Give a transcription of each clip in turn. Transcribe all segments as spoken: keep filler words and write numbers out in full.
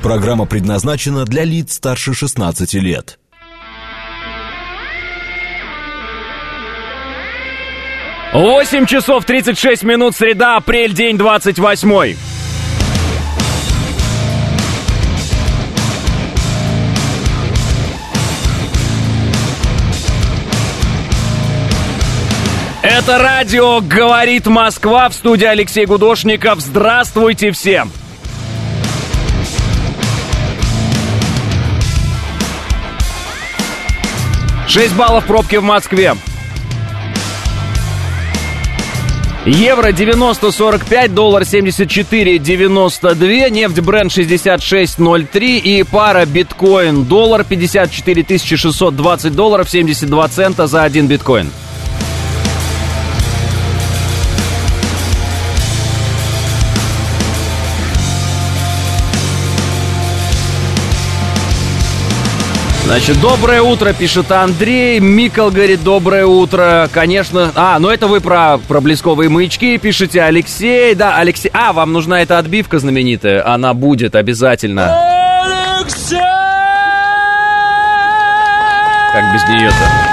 Программа предназначена для лиц старше шестнадцати лет. восемь часов тридцать шесть минут, среда, апрель, день двадцать восьмой. Это радио «Говорит Москва», в студии Алексей Гудошников. Здравствуйте всем! шесть баллов пробки в Москве. Евро девяносто сорок пять, доллар семьдесят четыре девяносто два, нефть Brent шестьдесят шесть ноль три и пара биткоин доллар пятьдесят четыре тысячи шестьсот двадцать долларов семьдесят два цента за один биткоин. Значит, доброе утро, пишет Андрей. Микал говорит, доброе утро. Конечно. А, ну это вы про проблесковые маячки пишете, Алексей. Да, Алексей. А, вам нужна эта отбивка знаменитая. Она будет обязательно. Алексей! Как без нее-то?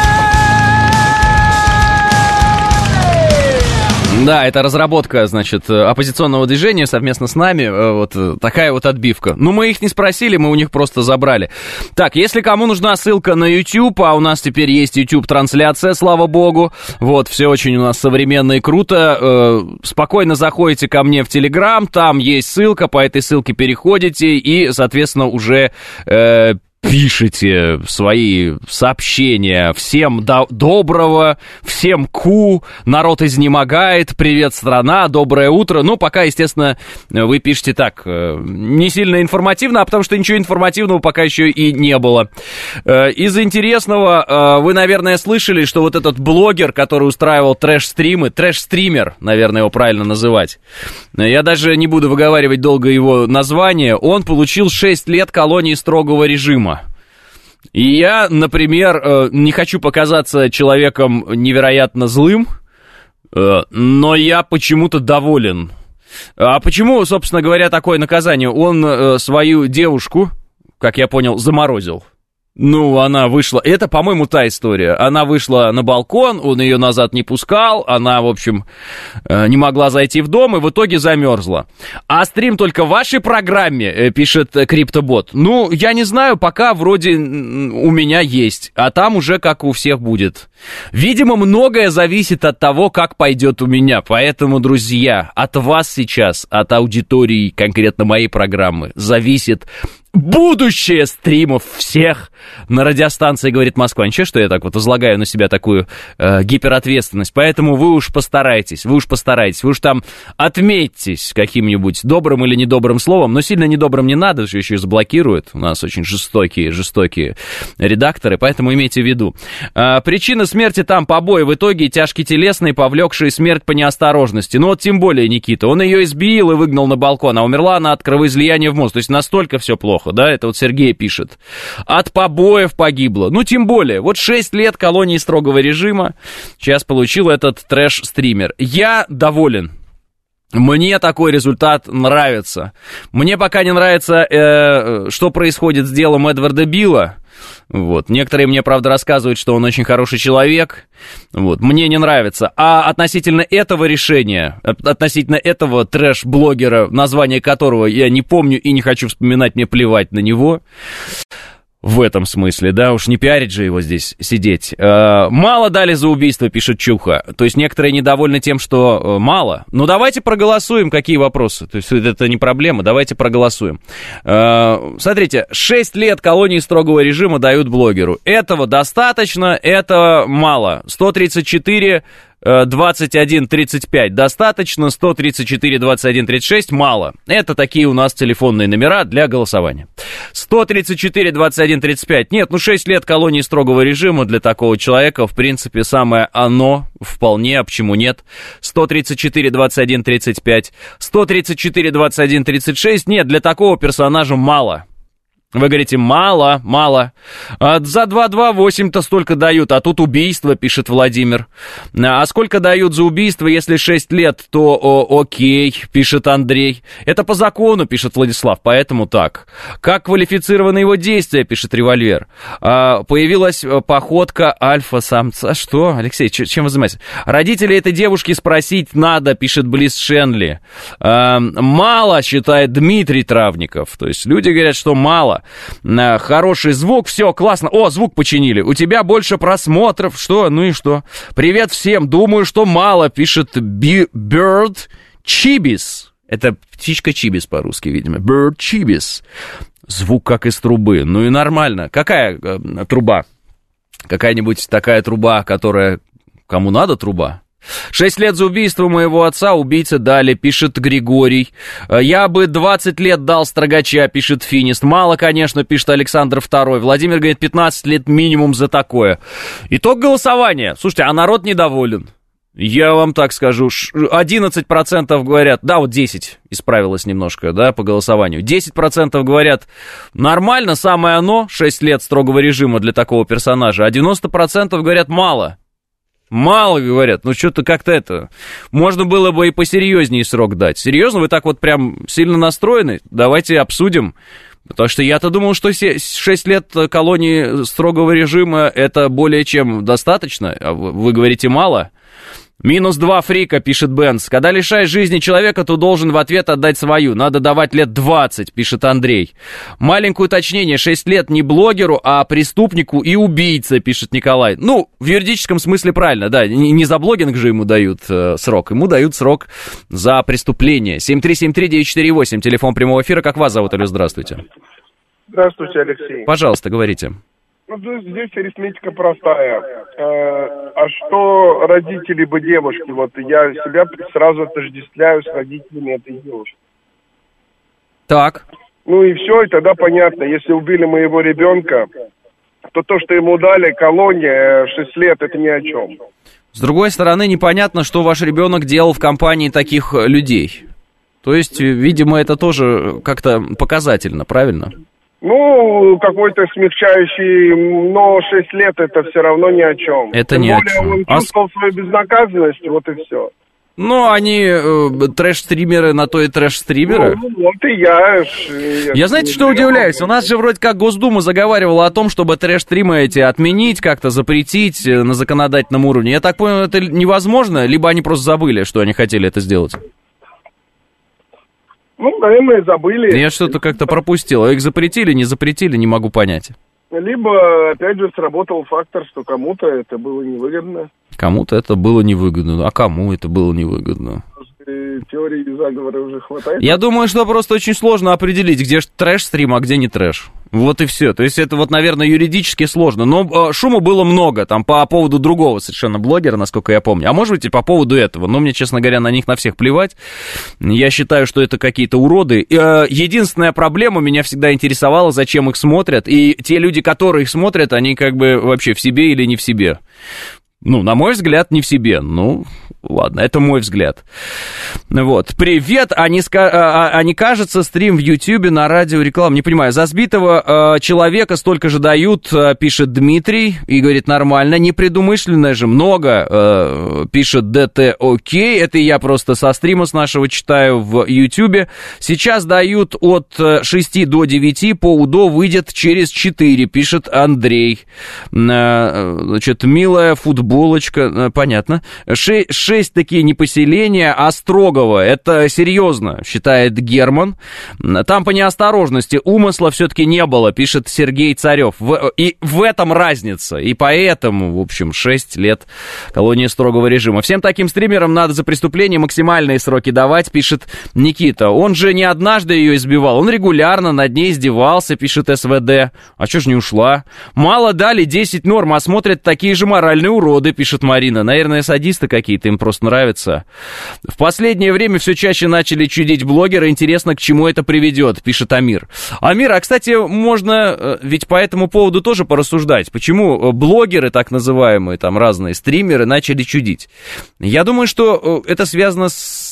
Да, это разработка, значит, оппозиционного движения совместно с нами, вот такая вот отбивка. Ну, мы их не спросили, мы у них просто забрали. Так, если кому нужна ссылка на YouTube, а у нас теперь есть YouTube-трансляция, слава богу, вот, все очень у нас современно и круто, э, спокойно заходите ко мне в Telegram, там есть ссылка, по этой ссылке переходите и, соответственно, уже... Э, пишите свои сообщения. Всем до- доброго, всем ку, народ изнемогает, привет, страна, доброе утро. Ну, пока, естественно, вы пишете так, не сильно информативно, а потому что ничего информативного пока еще и не было. Из интересного, вы, наверное, слышали, что вот этот блогер, который устраивал трэш-стримы, трэш-стример, наверное, его правильно называть, я даже не буду выговаривать долго его название, он получил шесть лет колонии строгого режима. И я, например, не хочу показаться человеком невероятно злым, но я почему-то доволен. А почему, собственно говоря, такое наказание? Он свою девушку, как я понял, заморозил. Ну, она вышла... Это, по-моему, та история. Она вышла на балкон, он ее назад не пускал, она, в общем, не могла зайти в дом и в итоге замерзла. А стрим только в вашей программе, пишет Криптобот. Ну, я не знаю, пока вроде у меня есть, а там уже как у всех будет. Видимо, многое зависит от того, как пойдет у меня. Поэтому, друзья, от вас сейчас, от аудитории конкретно моей программы, зависит... будущее стримов всех на радиостанции «Говорит Москва». Ничего, что я так вот излагаю на себя такую э, гиперответственность. Поэтому вы уж постарайтесь, вы уж постарайтесь, вы уж там отметьтесь каким-нибудь добрым или недобрым словом, но сильно недобрым не надо, что еще и заблокируют. У нас очень жестокие, жестокие редакторы, поэтому имейте в виду. Э, причина смерти там побои, в итоге тяжкие телесные, повлекшие смерть по неосторожности. Ну вот тем более, Никита, он ее избил и выгнал на балкон, а умерла она от кровоизлияния в мозг. То есть настолько все плохо. Да, это вот Сергей пишет. От побоев погибло. Ну, тем более. Вот шесть лет колонии строгого режима сейчас получил этот трэш-стример. Я доволен. Мне такой результат нравится. Мне пока не нравится, э, что происходит с делом Эдварда Билла. Вот. Некоторые мне, правда, рассказывают, что он очень хороший человек. Вот. Мне не нравится. А относительно этого решения, относительно этого трэш-блогера, название которого я не помню и не хочу вспоминать, мне плевать на него. В этом смысле, да, уж не пиарить же его здесь сидеть. Э, мало дали за убийство, пишет Чуха. То есть некоторые недовольны тем, что э, мало. Ну, давайте проголосуем, какие вопросы. То есть это не проблема, давайте проголосуем. Э, смотрите, шесть лет колонии строгого режима дают блогеру. Этого достаточно, это мало. сто тридцать четыре... двадцать один тридцать пять достаточно, сто тридцать четыре двадцать один тридцать шесть мало. Это такие у нас телефонные номера для голосования. сто тридцать четыре двадцать один тридцать пять нет, ну шесть лет колонии строгого режима для такого человека, в принципе, самое оно, вполне, а почему нет? сто тридцать четыре двадцать один тридцать пять сто тридцать четыре двадцать один тридцать шесть нет, для такого персонажа мало. Вы говорите, мало, мало. А за два два восемь-то столько дают, а тут убийство, пишет Владимир. А сколько дают за убийство, если шесть лет, то о, окей, пишет Андрей. Это по закону, пишет Владислав, поэтому так. Как квалифицированы его действия, пишет Револьвер. А, появилась походка альфа-самца. Что, Алексей, ч- чем вы занимаетесь? Родителей этой девушки спросить надо, пишет Близ Шенли. А, мало, считает Дмитрий Травников. То есть люди говорят, что мало. Хороший звук, все, классно. О, звук починили. У тебя больше просмотров. Что? Ну и что? Привет всем. Думаю, что мало, пишет Bird Chibis. Это птичка Чибис по-русски, видимо. Bird Chibis. Звук как из трубы. Ну и нормально. Какая э, труба? Какая-нибудь такая труба, которая... Кому надо труба? Шесть лет за убийство моего отца, убийцы дали, пишет Григорий. Я бы двадцать лет дал строгача, пишет Финист. Мало, конечно, пишет Александр Второй. Владимир говорит, пятнадцать лет минимум за такое. Итог голосования. Слушайте, а народ недоволен. Я вам так скажу, одиннадцать процентов говорят, да, вот десять исправилось немножко, да, по голосованию. десять процентов говорят, нормально, самое оно, шесть лет строгого режима для такого персонажа, а девяносто процентов говорят, мало. Мало, говорят, ну что-то как-то это... Можно было бы и посерьезнее срок дать. Серьезно, вы так вот прям сильно настроены? Давайте обсудим. Потому что я-то думал, что шесть лет колонии строгого режима это более чем достаточно. А вы говорите мало? Минус два фрика, пишет Бенц. Когда лишаешь жизни человека, то должен в ответ отдать свою. Надо давать лет двадцать, пишет Андрей. Маленькое уточнение. шесть лет не блогеру, а преступнику и убийце, пишет Николай. Ну, в юридическом смысле правильно, да. Не за блогинг же ему дают э, срок. Ему дают срок за преступление. семь три семь три девять четыре восемь. Телефон прямого эфира. Как вас зовут, Алло, здравствуйте. Здравствуйте, Алексей. Пожалуйста, говорите. Ну, здесь арифметика простая. А что родители бы девушки? Вот я себя сразу отождествляю с родителями этой девушки. Так. Ну и все, и тогда понятно. Если убили моего ребенка, то то, что ему дали, колония, шесть лет, это ни о чем. С другой стороны, непонятно, что ваш ребенок делал в компании таких людей. То есть, видимо, это тоже как-то показательно, правильно? Ну, какой-то смягчающий, но шесть лет это все равно ни о чем. Это Тем ни о более чем. Он А чувствовал с... свою безнаказанность, вот и все. Ну, они э, трэш-стримеры, на то и трэш-стримеры. Ну, вот и я. Я, я знаете, что удивляюсь? У нас же вроде как Госдума заговаривала о том, чтобы трэш-стримы эти отменить, как-то запретить на законодательном уровне. Я так понял, это невозможно, либо они просто забыли, что они хотели это сделать. Ну, наверное, забыли. Я что-то как-то пропустил. Их запретили, не запретили, не могу понять. Либо, опять же, сработал фактор, что кому-то это было невыгодно. Кому-то это было невыгодно. А кому это было невыгодно? Теории заговора уже хватает? Я думаю, что просто очень сложно определить, где трэш-стрим, а где не трэш. Вот и все. То есть это вот, наверное, юридически сложно. Но э, шума было много там по поводу другого совершенно блогера, насколько я помню. А может быть и по поводу этого. Но мне, честно говоря, на них на всех плевать. Я считаю, что это какие-то уроды. Э, единственная проблема меня всегда интересовала, зачем их смотрят. И те люди, которые их смотрят, они как бы вообще в себе или не в себе. Ну, на мой взгляд, не в себе. Ну, ладно, это мой взгляд. Вот. Привет, а не, ска... а не кажется стрим в Ютьюбе на радио реклама? Не понимаю. За сбитого э, человека столько же дают, э, пишет Дмитрий, и говорит, нормально. Непредумышленное же много, э, пишет ДТ Окей. Это я просто со стрима с нашего читаю в Ютьюбе. Сейчас дают от шести до девяти, по УДО выйдет через четыре, пишет Андрей. Э, значит, милая футбол. Булочка, понятно. Ше- шесть такие не поселения, а строгого. Это серьезно, считает Герман. Там по неосторожности умысла все-таки не было, пишет Сергей Царев. В- и в этом разница. И поэтому, в общем, шесть лет колонии строгого режима. Всем таким стримерам надо за преступление максимальные сроки давать, пишет Никита. Он же не однажды ее избивал, он регулярно над ней издевался, пишет СВД. А что ж не ушла? Мало дали десять норм, а смотрят такие же моральные уроды, пишет Марина. Наверное, садисты какие-то, им просто нравится. В последнее время все чаще начали чудить блогеры. Интересно, к чему это приведет, пишет Амир. Амир, а, кстати, можно ведь по этому поводу тоже порассуждать. Почему блогеры, так называемые, там, разные стримеры, начали чудить? Я думаю, что это связано с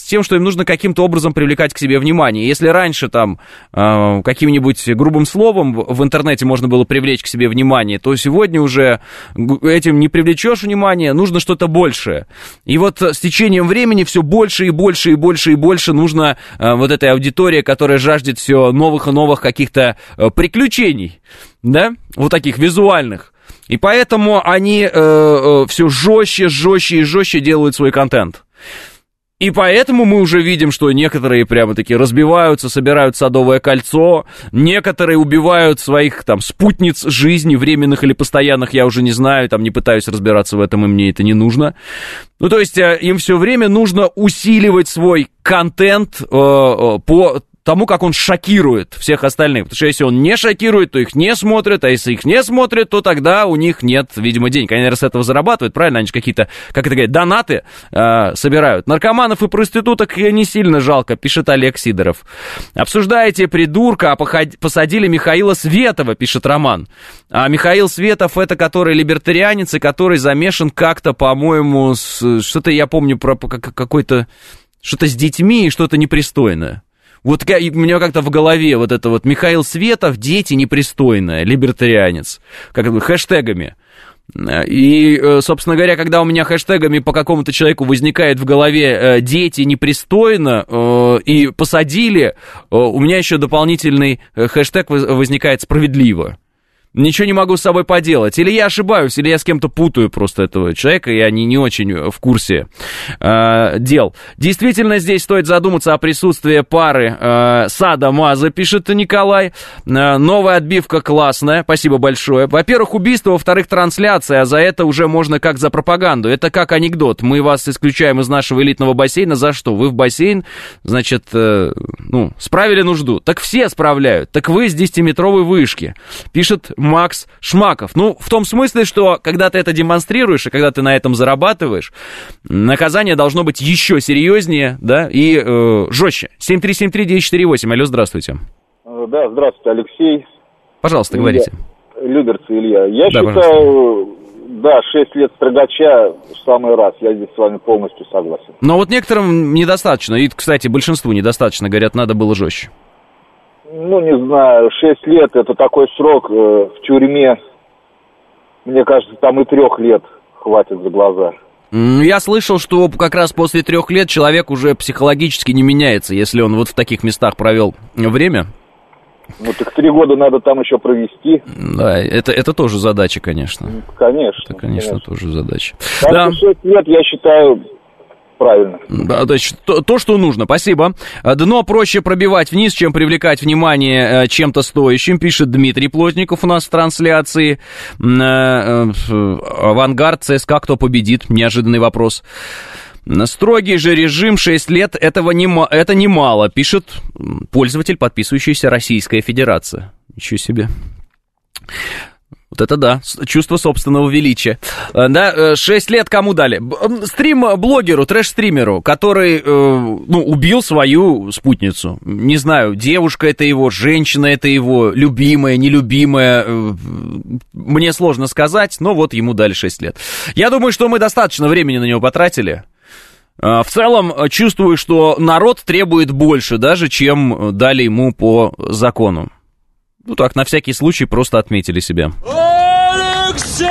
тем, что им нужно каким-то образом привлекать к себе внимание. Если раньше там э, каким-нибудь грубым словом в интернете можно было привлечь к себе внимание, то сегодня уже этим не привлечешь внимание, нужно что-то большее. И вот с течением времени все больше и больше и больше и больше нужно э, вот этой аудитории, которая жаждет все новых и новых каких-то э, приключений, да, вот таких визуальных. И поэтому они э, э, все жестче, жестче и жестче делают свой контент. И поэтому мы уже видим, что некоторые прямо-таки разбиваются, собирают садовое кольцо, некоторые убивают своих там спутниц жизни, временных или постоянных, я уже не знаю, там не пытаюсь разбираться в этом, и мне это не нужно. Ну, то есть им все время нужно усиливать свой контент э, э, по тому, как он шокирует всех остальных. Потому что если он не шокирует, то их не смотрят, а если их не смотрят, то тогда у них нет, видимо, денег. Они, наверное, с этого зарабатывают, правильно? Они же какие-то, как это говорят, донаты э, собирают. Наркоманов и проституток не сильно жалко, пишет Олег Сидоров. Обсуждаете придурка, а посадили Михаила Светова, пишет Роман. А Михаил Светов, это который либертарианец, и который замешан как-то, по-моему, с, что-то я помню про какой-то, что-то с детьми и что-то непристойное. Вот у меня как-то в голове вот это вот Михаил Светов, дети непристойные, либертарианец, как бы хэштегами. И, собственно говоря, когда у меня хэштегами по какому-то человеку возникает в голове «дети непристойно» и «посадили», у меня еще дополнительный хэштег возникает «справедливо». Ничего не могу с собой поделать. Или я ошибаюсь, или я с кем-то путаю просто этого человека, и они не очень в курсе э, дел. Действительно, здесь стоит задуматься о присутствии пары э, Сада-Маза, пишет Николай. Э, новая отбивка классная, спасибо большое. Во-первых, убийство, во-вторых, трансляция, а за это уже можно как за пропаганду. Это как анекдот. Мы вас исключаем из нашего элитного бассейна. За что? Вы в бассейн, значит, э, ну, справили нужду. Так все справляют. Так вы с десятиметровой вышки, пишет Макс Шмаков. Ну, в том смысле, что когда ты это демонстрируешь, и когда ты на этом зарабатываешь, наказание должно быть еще серьезнее, да, и э, жестче. семь три семь три девять четыре восемь. Алло, здравствуйте. Да, здравствуйте, Алексей. Пожалуйста, Илья. говорите. Люберцы Илья. Я да, считаю, пожалуйста. Да, шесть лет строгача в самый раз. Я здесь с вами полностью согласен. Но вот некоторым недостаточно. И, кстати, большинству недостаточно. Говорят, надо было жестче. Ну, не знаю, шесть лет это такой срок э, в тюрьме. Мне кажется, там и трех лет хватит за глаза. Я слышал, что как раз после трех лет человек уже психологически не меняется, если он вот в таких местах провел время. Ну, так три года надо там еще провести. Да, это, это тоже задача, конечно. Конечно. Это, конечно, конечно. тоже задача. Так да. шесть лет, я считаю... Правильно. Да, то, есть, то, то, что нужно. Спасибо. Дно проще пробивать вниз, чем привлекать внимание чем-то стоящим, пишет Дмитрий Плотников у нас в трансляции. Авангард, ЦСКА, кто победит? Неожиданный вопрос. Строгий же режим шесть лет, этого не, это немало, пишет пользователь, подписывающийся Российская Федерация. Ничего себе. Вот это да, чувство собственного величия. Да, шесть лет кому дали? Стрим-блогеру, трэш-стримеру, который, ну, убил свою спутницу. Не знаю, девушка это его, женщина это его, любимая, нелюбимая. Мне сложно сказать, но вот ему дали шесть лет. Я думаю, что мы достаточно времени на него потратили. В целом, чувствую, что народ требует больше, даже чем дали ему по закону. Ну так, на всякий случай просто отметили себя. Алексей!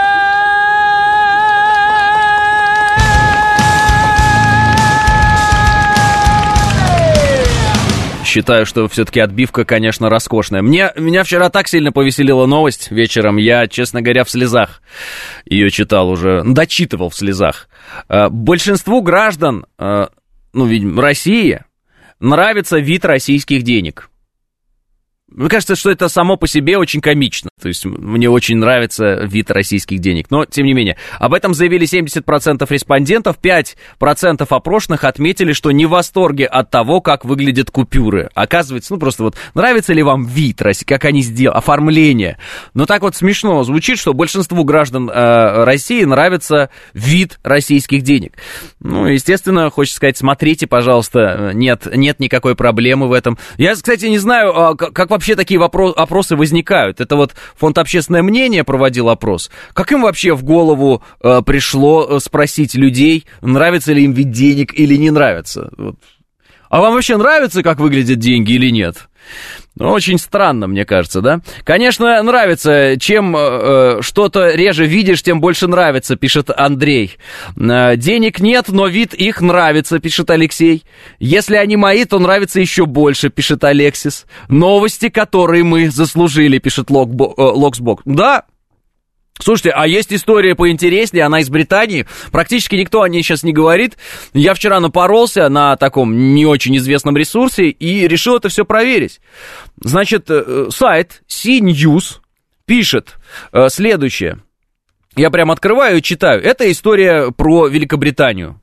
Считаю, что все-таки отбивка, конечно, роскошная. Мне, меня вчера так сильно повеселила новость вечером. Я, честно говоря, в слезах ее читал уже, дочитывал в слезах. Большинству граждан, ну, видимо, России нравится вид российских денег. Мне кажется, что это само по себе очень комично. То есть мне очень нравится вид российских денег. Но, тем не менее, об этом заявили семьдесят процентов респондентов. пять процентов опрошенных отметили, что не в восторге от того, как выглядят купюры. Оказывается, ну просто вот нравится ли вам вид, как они сделаны, оформление. Но так вот смешно звучит, что большинству граждан э, России нравится вид российских денег. Ну, естественно, хочется сказать, смотрите, пожалуйста, нет, нет никакой проблемы в этом. Я, кстати, не знаю, как вообще такие вопросы, опросы возникают. Это вот фонд «Общественное мнение» проводил опрос. Как им вообще в голову э, пришло спросить людей, нравится ли им вид денег или не нравится? Вот. А вам вообще нравится, как выглядят деньги или нет? Ну, очень странно, мне кажется, да? Конечно, нравится. Чем э, что-то реже видишь, тем больше нравится, пишет Андрей. Э, денег нет, но вид их нравится, пишет Алексей. Если они мои, то нравится еще больше, пишет Алексис. Новости, которые мы заслужили, пишет Локбо, э, Локсбок. Да. Слушайте, а есть история поинтереснее, она из Британии, практически никто о ней сейчас не говорит. Я вчера напоролся на таком не очень известном ресурсе и решил это все проверить. Значит, сайт си-News пишет следующее. Я прям открываю и читаю. Это история про Великобританию.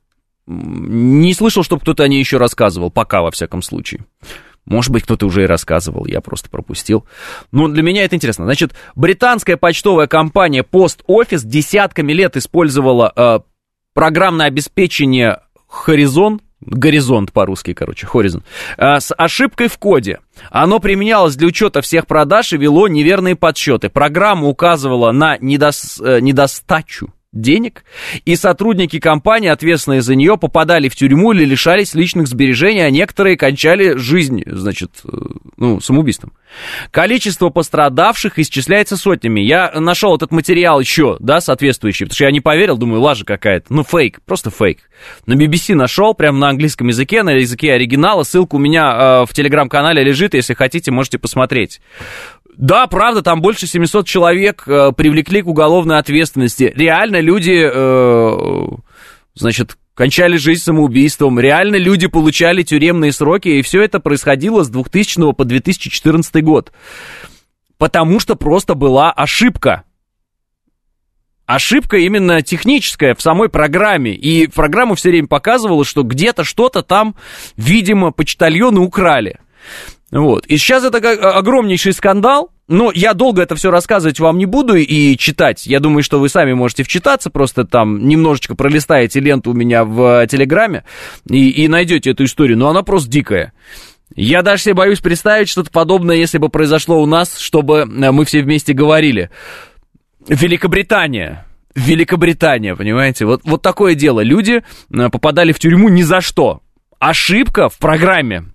Не слышал, чтобы кто-то о ней еще рассказывал, пока, во всяком случае. Может быть, кто-то уже и рассказывал, я просто пропустил. Но для меня это интересно. Значит, британская почтовая компания Post Office десятками лет использовала э, программное обеспечение Horizon, горизонт по-русски, короче, Horizon, э, с ошибкой в коде. Оно применялось для учета всех продаж и вело неверные подсчеты. Программа указывала на недос, э, недостачу денег, и сотрудники компании, ответственные за нее, попадали в тюрьму или лишались личных сбережений, а некоторые кончали жизнь, значит, ну, самоубийством. Количество пострадавших исчисляется сотнями. Я нашел этот материал еще, да, соответствующий, потому что я не поверил, думаю, лажа какая-то. Ну, фейк, просто фейк. На би би си нашел, прямо на английском языке, на языке оригинала. Ссылка у меня э, в телеграм-канале лежит, если хотите, можете посмотреть. Да, правда, там больше семьсот человек э, привлекли к уголовной ответственности. Реально люди, э, значит, кончали жизнь самоубийством. Реально люди получали тюремные сроки. И все это происходило с двухтысячного по две тысячи четырнадцатый год. Потому что просто была ошибка. Ошибка именно техническая в самой программе. И программа все время показывала, что где-то что-то там, видимо, почтальоны украли. Вот. И сейчас это огромнейший скандал, но я долго это все рассказывать вам не буду и читать. Я думаю, что вы сами можете вчитаться, просто там немножечко пролистаете ленту у меня в Телеграме и, и найдете эту историю, но она просто дикая. Я даже себе боюсь представить что-то подобное, если бы произошло у нас, чтобы мы все вместе говорили. Великобритания. Великобритания, понимаете? Вот, вот такое дело. Люди попадали в тюрьму ни за что. Ошибка в программе.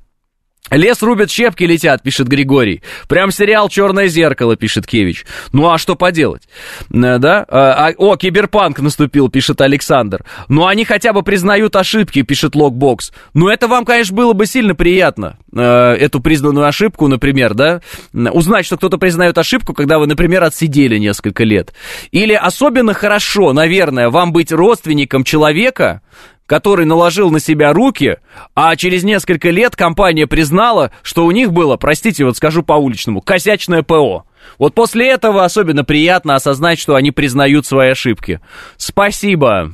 Лес рубят, щепки летят, пишет Григорий. Прям сериал «Черное зеркало», пишет Кевич. Ну а что поделать? Да? А, о, киберпанк наступил, пишет Александр. Ну они хотя бы признают ошибки, пишет Локбокс. Ну это вам, конечно, было бы сильно приятно. Эту признанную ошибку, например, да? Узнать, что кто-то признает ошибку, когда вы, например, отсидели несколько лет. Или особенно хорошо, наверное, вам быть родственником человека, который наложил на себя руки, а через несколько лет компания признала, что у них было, простите, вот скажу по-уличному, косячное ПО. Вот после этого особенно приятно осознать, что они признают свои ошибки. Спасибо.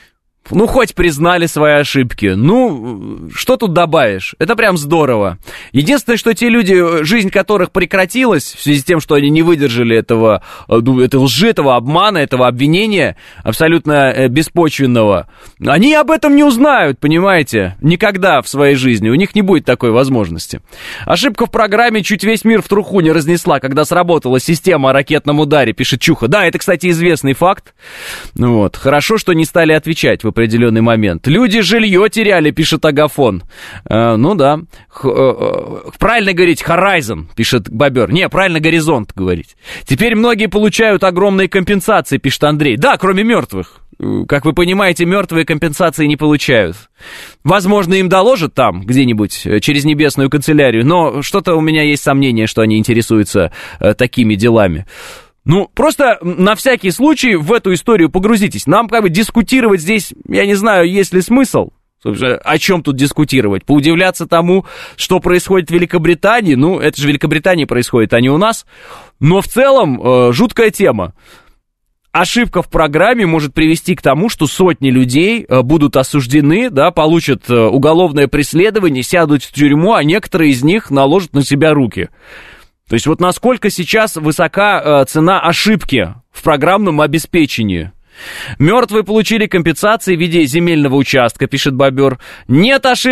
Ну, хоть признали свои ошибки. Ну, что тут добавишь? Это прям здорово. Единственное, что те люди, жизнь которых прекратилась в связи с тем, что они не выдержали этого, этой лжи, этого обмана, этого обвинения абсолютно беспочвенного, они об этом не узнают, понимаете? Никогда в своей жизни. У них не будет такой возможности. Ошибка в программе чуть весь мир в труху не разнесла, когда сработала система о ракетном ударе, пишет Чуха. Да, это, кстати, известный факт. Вот. Хорошо, что не стали отвечать в определенный момент. Люди жилье теряли, пишет Агафон. Э, ну да. Х, э, правильно говорить Horizon, пишет Бобер. Не, правильно горизонт говорить. Теперь многие получают огромные компенсации, пишет Андрей. Да, кроме мертвых. Как вы понимаете, мертвые компенсации не получают. Возможно, им доложат там, где-нибудь, через небесную канцелярию, но что-то у меня есть сомнение, что они интересуются э, такими делами. Ну, просто на всякий случай в эту историю погрузитесь. Нам как бы дискутировать здесь, я не знаю, есть ли смысл. Собственно, о чем тут дискутировать? Поудивляться тому, что происходит в Великобритании. Ну, это же в Великобритании происходит, а не у нас. Но в целом э, жуткая тема. Ошибка в программе может привести к тому, что сотни людей э, будут осуждены, да, получат э, уголовное преследование, сядут в тюрьму, а некоторые из них наложат на себя руки. То есть вот насколько сейчас высока э, цена ошибки в программном обеспечении. Мертвые получили компенсации в виде земельного участка, пишет Бобер. Нет ошибки,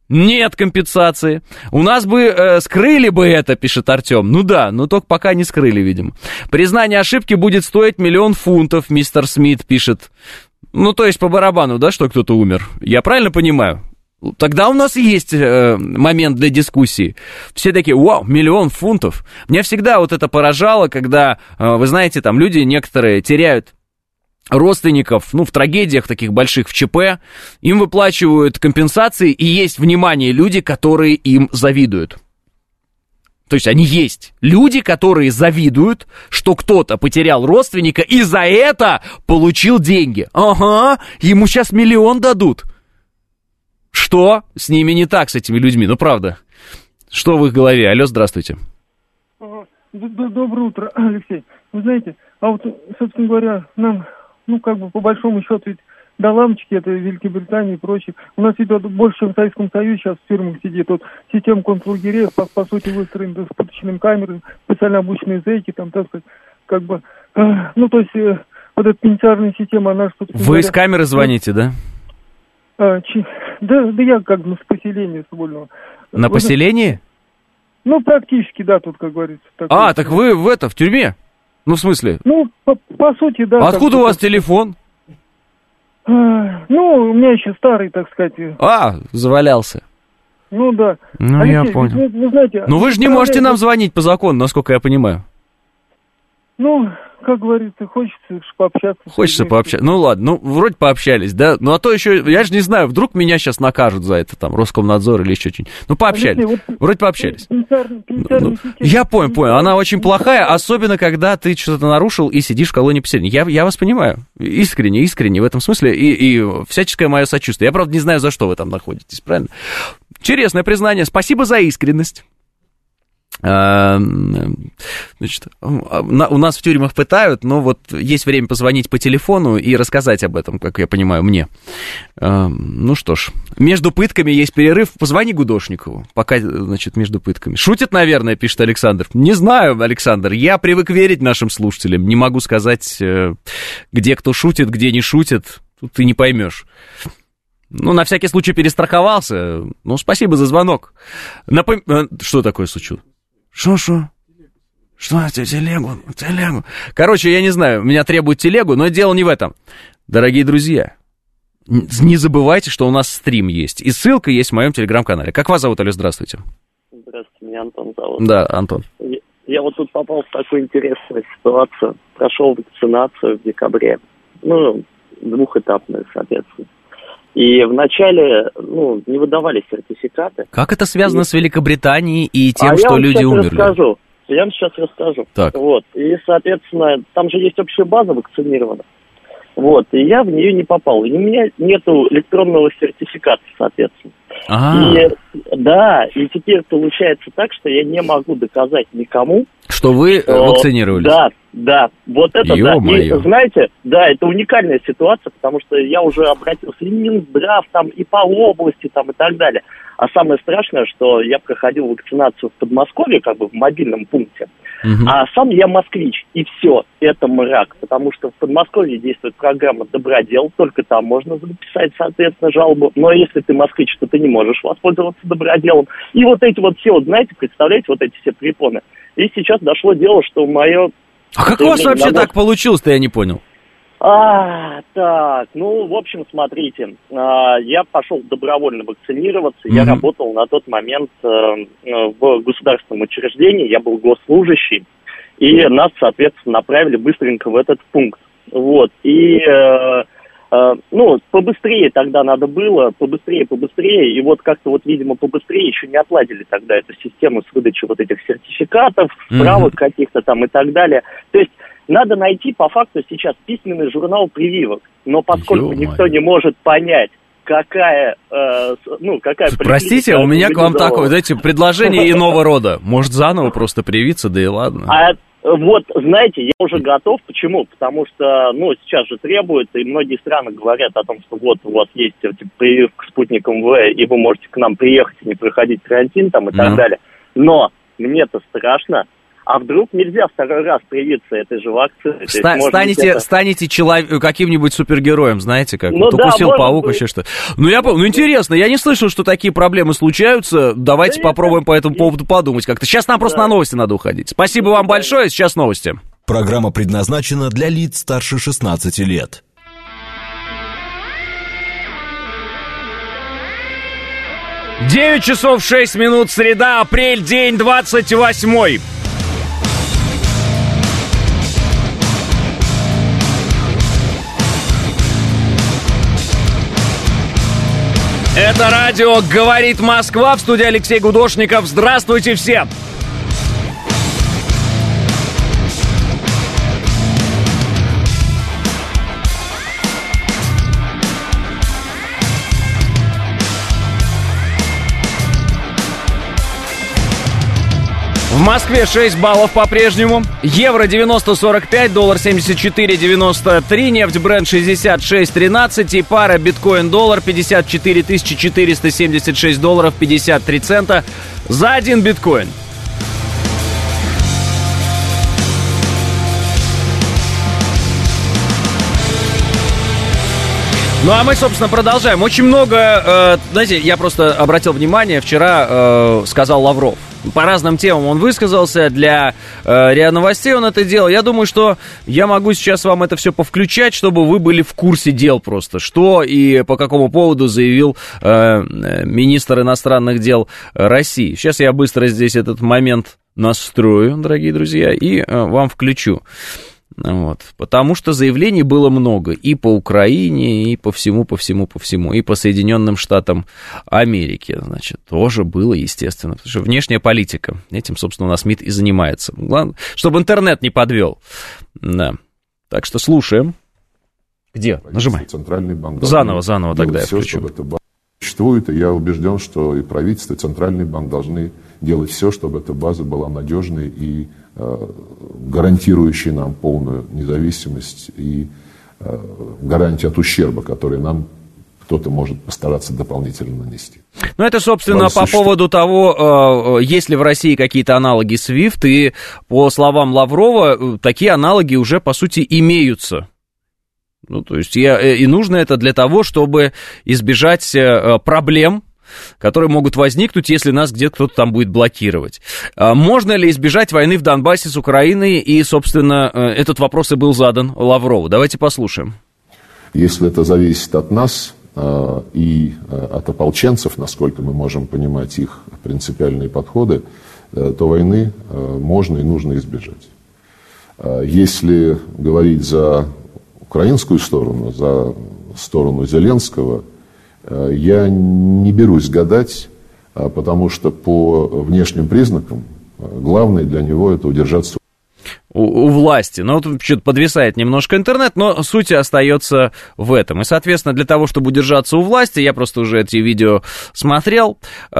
Нет компенсации. У нас бы э, скрыли бы это, пишет Артем. Ну да, но только пока не скрыли, видимо. Признание ошибки будет стоить миллион фунтов, мистер Смит пишет. Ну, то есть по барабану, да, что кто-то умер. Я правильно понимаю? Тогда у нас есть э, момент для дискуссии. Все такие, вау, миллион фунтов. Меня всегда вот это поражало, когда, э, вы знаете, там люди некоторые теряют родственников, ну, в трагедиях таких больших, в ЧП, им выплачивают компенсации, и есть, внимание, люди, которые им завидуют. То есть они есть. Люди, которые завидуют, что кто-то потерял родственника и за это получил деньги. Ага, ему сейчас миллион дадут. Что с ними не так, с этими людьми? Ну, правда. Что в их голове? Алло, здравствуйте. Доброе утро, Алексей. Вы знаете, а вот, собственно говоря, нам... Ну, как бы, по большому счету, ведь до лампочки, это Великобритания и прочее. У нас ведь больше, чем в Советском Союзе сейчас в тюрьмах сидит. Вот система концлагерей, по, по сути, выстроена с пыточными камерами, специально обученные зэки, там, так сказать, как бы, э, ну, то есть, э, вот эта пенитенциарная система, она что-то... Вы говоря, из камеры звоните, да? А, чи, да? Да я как бы с поселения Собольного. На вот, поселении? Ну, практически, да, тут, как говорится. Так, а, вот. Так вы в это, в тюрьме? Ну, в смысле? Ну, по, по сути, да. А откуда у вас телефон? А, ну, у меня еще старый, так сказать. А, завалялся. Ну, да. Ну, Алексей, я понял. Вы, вы знаете, ну, вы же не можете нам звонить по закону, насколько я понимаю. Ну, как говорится, хочется пообщаться. Хочется пообщаться. Ну, ладно, ну, вроде пообщались, да? Ну, а то еще, я же не знаю, вдруг меня сейчас накажут за это, там, Роскомнадзор или еще что-нибудь. Ну, пообщались. Алексей, вот, вроде пообщались. Пенитенциарная, пенитенциарная ну, система, я понял, понял. Она очень плохая, особенно, когда ты что-то нарушил и сидишь в колонии поселения. Я, я вас понимаю. Искренне, искренне в этом смысле. И, и всяческое мое сочувствие. Я, правда, не знаю, за что вы там находитесь, правильно? Интересное признание. Спасибо за искренность. Значит, у нас в тюрьмах пытают, но вот есть время позвонить по телефону и рассказать об этом, как я понимаю, мне. Ну что ж, между пытками есть перерыв. Позвони Гудошникову, пока, значит, между пытками. Шутит, наверное, пишет Александр. Не знаю, Александр, я привык верить нашим слушателям. Не могу сказать, где кто шутит, где не шутит. Тут ты не поймешь. Ну, на всякий случай перестраховался. Ну, спасибо за звонок. Напом... Что такое случилось? Что-что? Что? Телегу? Телегу? Короче, я не знаю, меня требуют телегу, но дело не в этом. Дорогие друзья, не забывайте, что у нас стрим есть. И ссылка есть в моем телеграм-канале. Как вас зовут, Алло, здравствуйте? Здравствуйте, меня Антон зовут. Да, Антон. Я, я вот тут попал в такую интересную ситуацию. Прошел вакцинацию в декабре. Ну, двухэтапную, соответственно. И вначале, ну, не выдавали сертификаты. Как это связано и... с Великобританией и тем, а что люди умерли? Я вам сейчас расскажу. Я вам сейчас расскажу. Так. Вот. И, соответственно, там же есть общая база вакцинированных. Вот. И я в нее не попал. И у меня нету электронного сертификата, соответственно. А-а-а. И, да, и теперь получается так, что я не могу доказать никому, что вы что... вакцинировались. Да, да, вот это Ё-моё. да. И, знаете, да, это уникальная ситуация, потому что я уже обратился и в Минздрав, там, и по области, там, и так далее. А самое страшное, что я проходил вакцинацию в Подмосковье, как бы в мобильном пункте, угу. А сам я москвич, и все, это мрак, потому что в Подмосковье действует программа «Добродел», только там можно записать, соответственно, жалобу, но если ты москвич, то ты не можешь воспользоваться «Доброделом». И вот эти вот все, вот, знаете, представляете, вот эти все препоны. И сейчас дошло дело, что мое... А как у вас вообще набор... так получилось-то, я не понял? А, так, ну, в общем, смотрите, а, я пошел добровольно вакцинироваться, mm-hmm. я работал на тот момент а, в государственном учреждении, я был госслужащий, и нас, соответственно, направили быстренько в этот пункт, вот, и, а, а, ну, побыстрее тогда надо было, побыстрее, побыстрее, и вот как-то вот, видимо, побыстрее еще не отладили тогда эту систему с выдачей вот этих сертификатов, справок mm-hmm. каких-то там и так далее, то есть... Надо найти по факту сейчас письменный журнал прививок, но поскольку Ё-моё. Никто не может понять, какая, э, ну, какая... Простите, у меня к вам такое, знаете, предложение иного рода. Может, заново просто привиться, да и ладно. А вот, знаете, я уже готов. Почему? Потому что, ну, сейчас же требуют, и многие страны говорят о том, что вот у вас есть типа, прививка спутником В, и вы можете к нам приехать и не проходить карантин там и так ну. далее. Но мне-то страшно. А вдруг нельзя второй раз привиться этой же вакциной? Ста- есть, станете это... станете человек, каким-нибудь супергероем, знаете, как ну, вот да, укусил паук, быть. еще что. Ну, я ну, интересно, я не слышал, что такие проблемы случаются. Давайте да попробуем это... по этому поводу подумать как-то. Сейчас нам просто да. на новости надо уходить. Спасибо вам большое, сейчас новости. Программа предназначена для лиц старше шестнадцати лет. девять часов шесть минут, среда, апрель, день двадцать восьмой. Это радио «Говорит Москва», в студии Алексей Гудошников. Здравствуйте всем! В Москве шесть баллов по-прежнему. Евро девяносто сорок пять, доллар семьдесят четыре девяносто три, нефть Brent шестьдесят шесть тринадцать и пара биткоин-доллар пятьдесят четыре тысячи четыреста семьдесят шесть долларов пятьдесят три цента за один биткоин. Ну, а мы, собственно, продолжаем. Очень много, э, знаете, я просто обратил внимание, вчера э, сказал Лавров. По разным темам он высказался, для э, РИА Новостей он это делал. Я думаю, что я могу сейчас вам это все повключать, чтобы вы были в курсе дел просто. Что и по какому поводу заявил э, министр иностранных дел России. Сейчас я быстро здесь этот момент настрою, дорогие друзья, и э, вам включу. Вот. Потому что заявлений было много и по Украине, и по всему, по всему, по всему, и по Соединенным Штатам Америки, значит, тоже было, естественно, потому что внешняя политика, этим, собственно, у нас МИД и занимается. Главное, чтобы интернет не подвел. Да. Так что слушаем. Где? Нажимай. Центральный банк заново, заново тогда я все, включу. Чтобы эта база существует, и я убежден, что и правительство, и Центральный банк должны делать все, чтобы эта база была надежной и гарантирующий нам полную независимость и э, гарантию от ущерба, который нам кто-то может постараться дополнительно нанести. Ну, это, собственно, База по поводу того, э, есть ли в России какие-то аналоги свифт, и по словам Лаврова, такие аналоги уже, по сути, имеются. Ну, то есть, я, и нужно это для того, чтобы избежать э, проблем, которые могут возникнуть, если нас где-то кто-то там будет блокировать. Можно ли избежать войны в Донбассе с Украиной? И, собственно, этот вопрос и был задан Лаврову. Давайте послушаем. Если это зависит от нас и от ополченцев, насколько мы можем понимать их принципиальные подходы, то войны можно и нужно избежать. Если говорить за украинскую сторону, за сторону Зеленского, я не берусь гадать, потому что по внешним признакам главное для него это удержаться у, у власти. Ну, вот что-то подвисает немножко интернет, но суть остается в этом. И, соответственно, для того, чтобы удержаться у власти, я просто уже эти видео смотрел,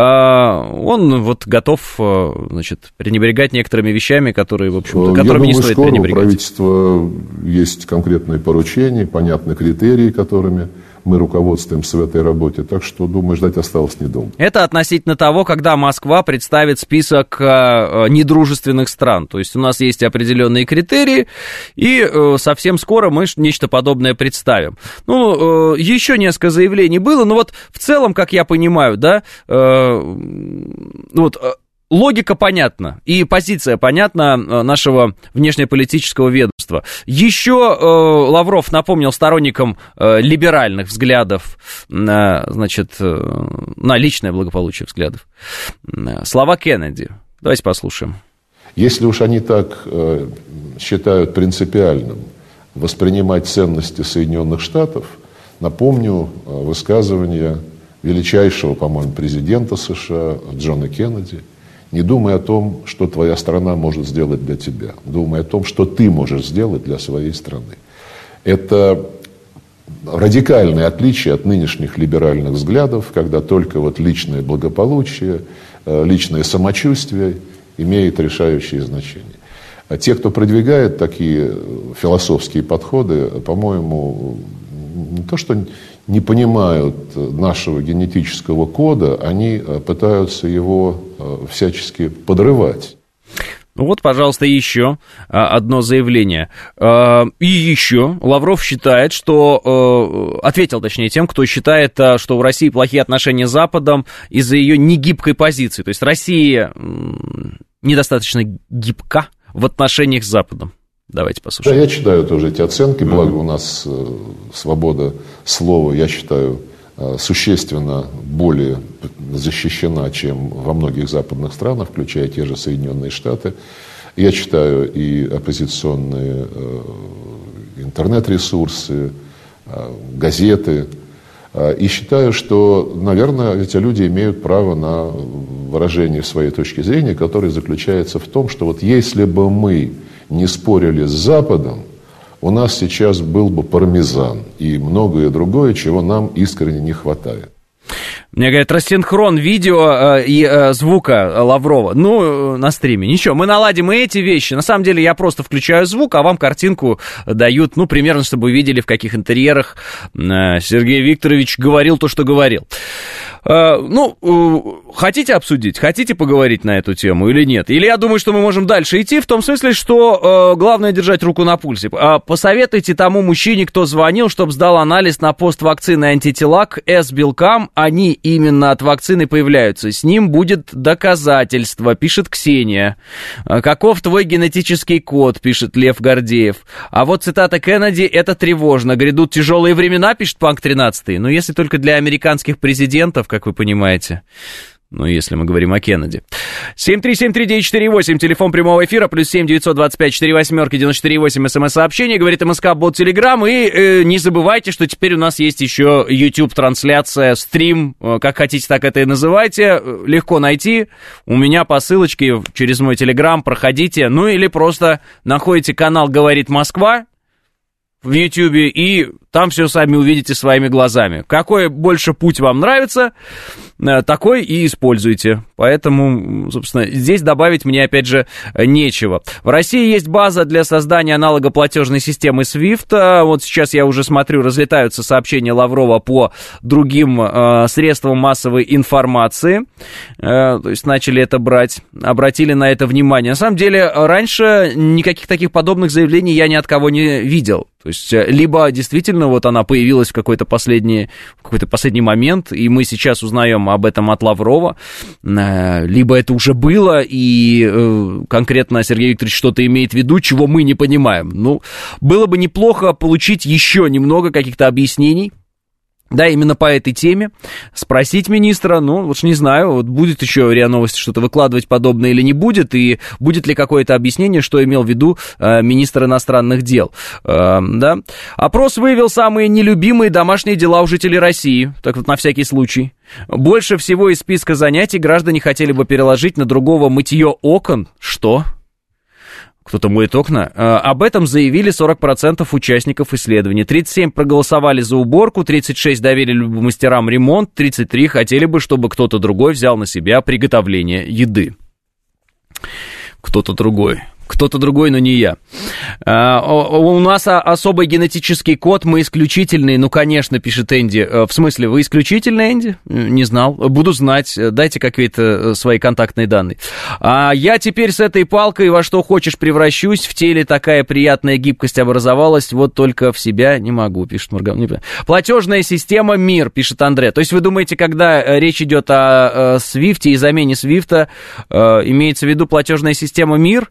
он вот готов, значит, пренебрегать некоторыми вещами, которые, в общем-то, которыми не стоит пренебрегать. У правительства есть конкретные поручения, понятны критерии, которыми мы руководствуемся в этой работе, так что, думаю, ждать осталось недолго. Это относительно того, когда Москва представит список э, недружественных стран. То есть у нас есть определенные критерии, и э, совсем скоро мы нечто подобное представим. Ну, э, еще несколько заявлений было, но вот в целом, как я понимаю, да, э, вот... Логика понятна, и позиция понятна нашего внешнеполитического ведомства. Еще э, Лавров напомнил сторонникам э, либеральных взглядов на, значит, э, на личное благополучие взглядов э, слова Кеннеди. Давайте послушаем. Если уж они так э, считают принципиальным воспринимать ценности Соединенных Штатов, напомню э, высказывание величайшего, по-моему, президента США Джона Кеннеди. Не думай о том, что твоя страна может сделать для тебя. Думай о том, что ты можешь сделать для своей страны. Это радикальное отличие от нынешних либеральных взглядов, когда только вот личное благополучие, личное самочувствие имеет решающее значение. А те, кто продвигает такие философские подходы, по-моему, не то что не понимают нашего генетического кода, они пытаются его всячески подрывать. Вот, пожалуйста, еще одно заявление. И еще Лавров считает, что... Ответил, точнее, тем, кто считает, что у России плохие отношения с Западом из-за ее негибкой позиции. То есть Россия недостаточно гибка в отношениях с Западом. Давайте послушаем. Да, я читаю тоже эти оценки, благо у нас свобода слова, я считаю, существенно более защищена, чем во многих западных странах, включая те же Соединенные Штаты. Я читаю и оппозиционные э, интернет-ресурсы, э, газеты, э, и считаю, что, наверное, эти люди имеют право на выражение своей точки зрения, которое заключается в том, что вот если бы мы не спорили с Западом, у нас сейчас был бы пармезан и многое другое, чего нам искренне не хватает. Мне говорят, рассинхрон видео э, и э, звука Лаврова. Ну, э, на стриме. Ничего, мы наладим и эти вещи. На самом деле, я просто включаю звук, а вам картинку дают, ну, примерно, чтобы вы видели, в каких интерьерах э, Сергей Викторович говорил то, что говорил. Э, ну, э, хотите обсудить, хотите поговорить на эту тему или нет? Или я думаю, что мы можем дальше идти, в том смысле, что э, главное держать руку на пульсе. Э, посоветуйте тому мужчине, кто звонил, чтобы сдал анализ на поствакцины антитела к С-белкам. Они именно от вакцины появляются. С ним будет доказательство, пишет Ксения. Каков твой генетический код, пишет Лев Гордеев. А вот цитата Кеннеди, это тревожно. Грядут тяжелые времена, пишет Панк тринадцатый. Но если только для американских президентов, как вы понимаете. Ну, если мы говорим о Кеннеди. семь три семь три девять четыре восемь, телефон прямого эфира, плюс семь девятьсот двадцать пять четыре восьмерки девяносто четыре восемь, смс-сообщение, говорит МСК, бот Телеграм. И э, не забывайте, что теперь у нас есть еще YouTube-трансляция, стрим, как хотите, так это и называйте. Легко найти. У меня по ссылочке через мой Телеграм, проходите. Ну, или просто находите канал «Говорит Москва» в Ютьюбе, и там все сами увидите своими глазами. Какой больше путь вам нравится, такой и используйте. Поэтому, собственно, здесь добавить мне, опять же, нечего. В России есть база для создания аналога платежной системы свифт. Вот сейчас я уже смотрю, разлетаются сообщения Лаврова по другим э, средствам массовой информации. Э, то есть начали это брать, обратили на это внимание. На самом деле, раньше никаких таких подобных заявлений я ни от кого не видел. То есть, либо действительно вот она появилась в какой-то последний, в какой-то последний момент, и мы сейчас узнаем об этом от Лаврова, либо это уже было, и конкретно Сергей Викторович что-то имеет в виду, чего мы не понимаем. Ну, было бы неплохо получить еще немного каких-то объяснений. Да, именно по этой теме. Спросить министра, ну, вот не знаю, вот будет еще РИА Новости что-то выкладывать подобное или не будет, и будет ли какое-то объяснение, что имел в виду э, министр иностранных дел. Э, да. Опрос выявил самые нелюбимые домашние дела у жителей России, так вот на всякий случай. Больше всего из списка занятий граждане хотели бы переложить на другого мытье окон. Что? Кто-то моет окна. Об этом заявили сорок процентов участников исследования. тридцать семь проголосовали за уборку, тридцать шесть доверили мастерам ремонт, тридцать три хотели бы, чтобы кто-то другой взял на себя приготовление еды. Кто-то другой. Кто-то другой, но не я. А, у нас особый генетический код, мы исключительные. Ну, конечно, пишет Энди. В смысле, вы исключительные, Энди? Не знал. Буду знать. Дайте какие-то свои контактные данные. А я теперь с этой палкой во что хочешь превращусь. В теле такая приятная гибкость образовалась. Вот только в себя не могу, пишет Мурган. Платежная система МИР, пишет Андре. То есть вы думаете, когда речь идет о Свифте и замене Свифта, имеется в виду платежная система МИР?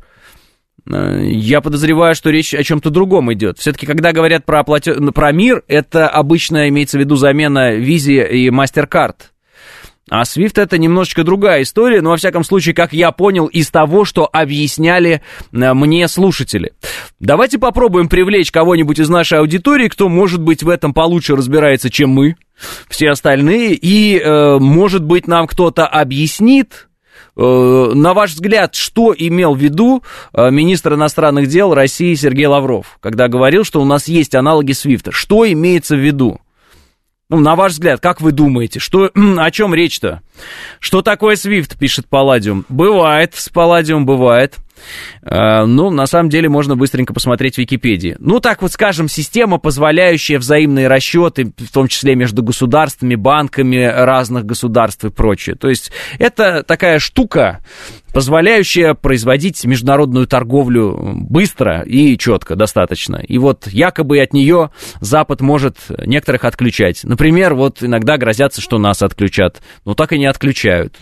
Я подозреваю, что речь о чем-то другом идет. Все-таки, когда говорят про, платеж... про МИР, это обычно имеется в виду замена Visa и MasterCard. А Swift это немножечко другая история, но, во всяком случае, как я понял из того, что объясняли мне слушатели. Давайте попробуем привлечь кого-нибудь из нашей аудитории, кто, может быть, в этом получше разбирается, чем мы, все остальные, и, э, может быть, нам кто-то объяснит. На ваш взгляд, что имел в виду министр иностранных дел России Сергей Лавров, когда говорил, что у нас есть аналоги Свифта? Что имеется в виду? Ну, на ваш взгляд, как вы думаете, что, о чем речь-то? Что такое Свифт, пишет Палладиум? Бывает, с Палладиум бывает. Ну, на самом деле, можно быстренько посмотреть в Википедии. Ну, так вот скажем, система, позволяющая взаимные расчеты, в том числе между государствами, банками разных государств и прочее. То есть это такая штука, позволяющая производить международную торговлю быстро и четко, достаточно. И вот якобы от нее Запад может некоторых отключать. Например, вот иногда грозятся, что нас отключат, но так и не отключают.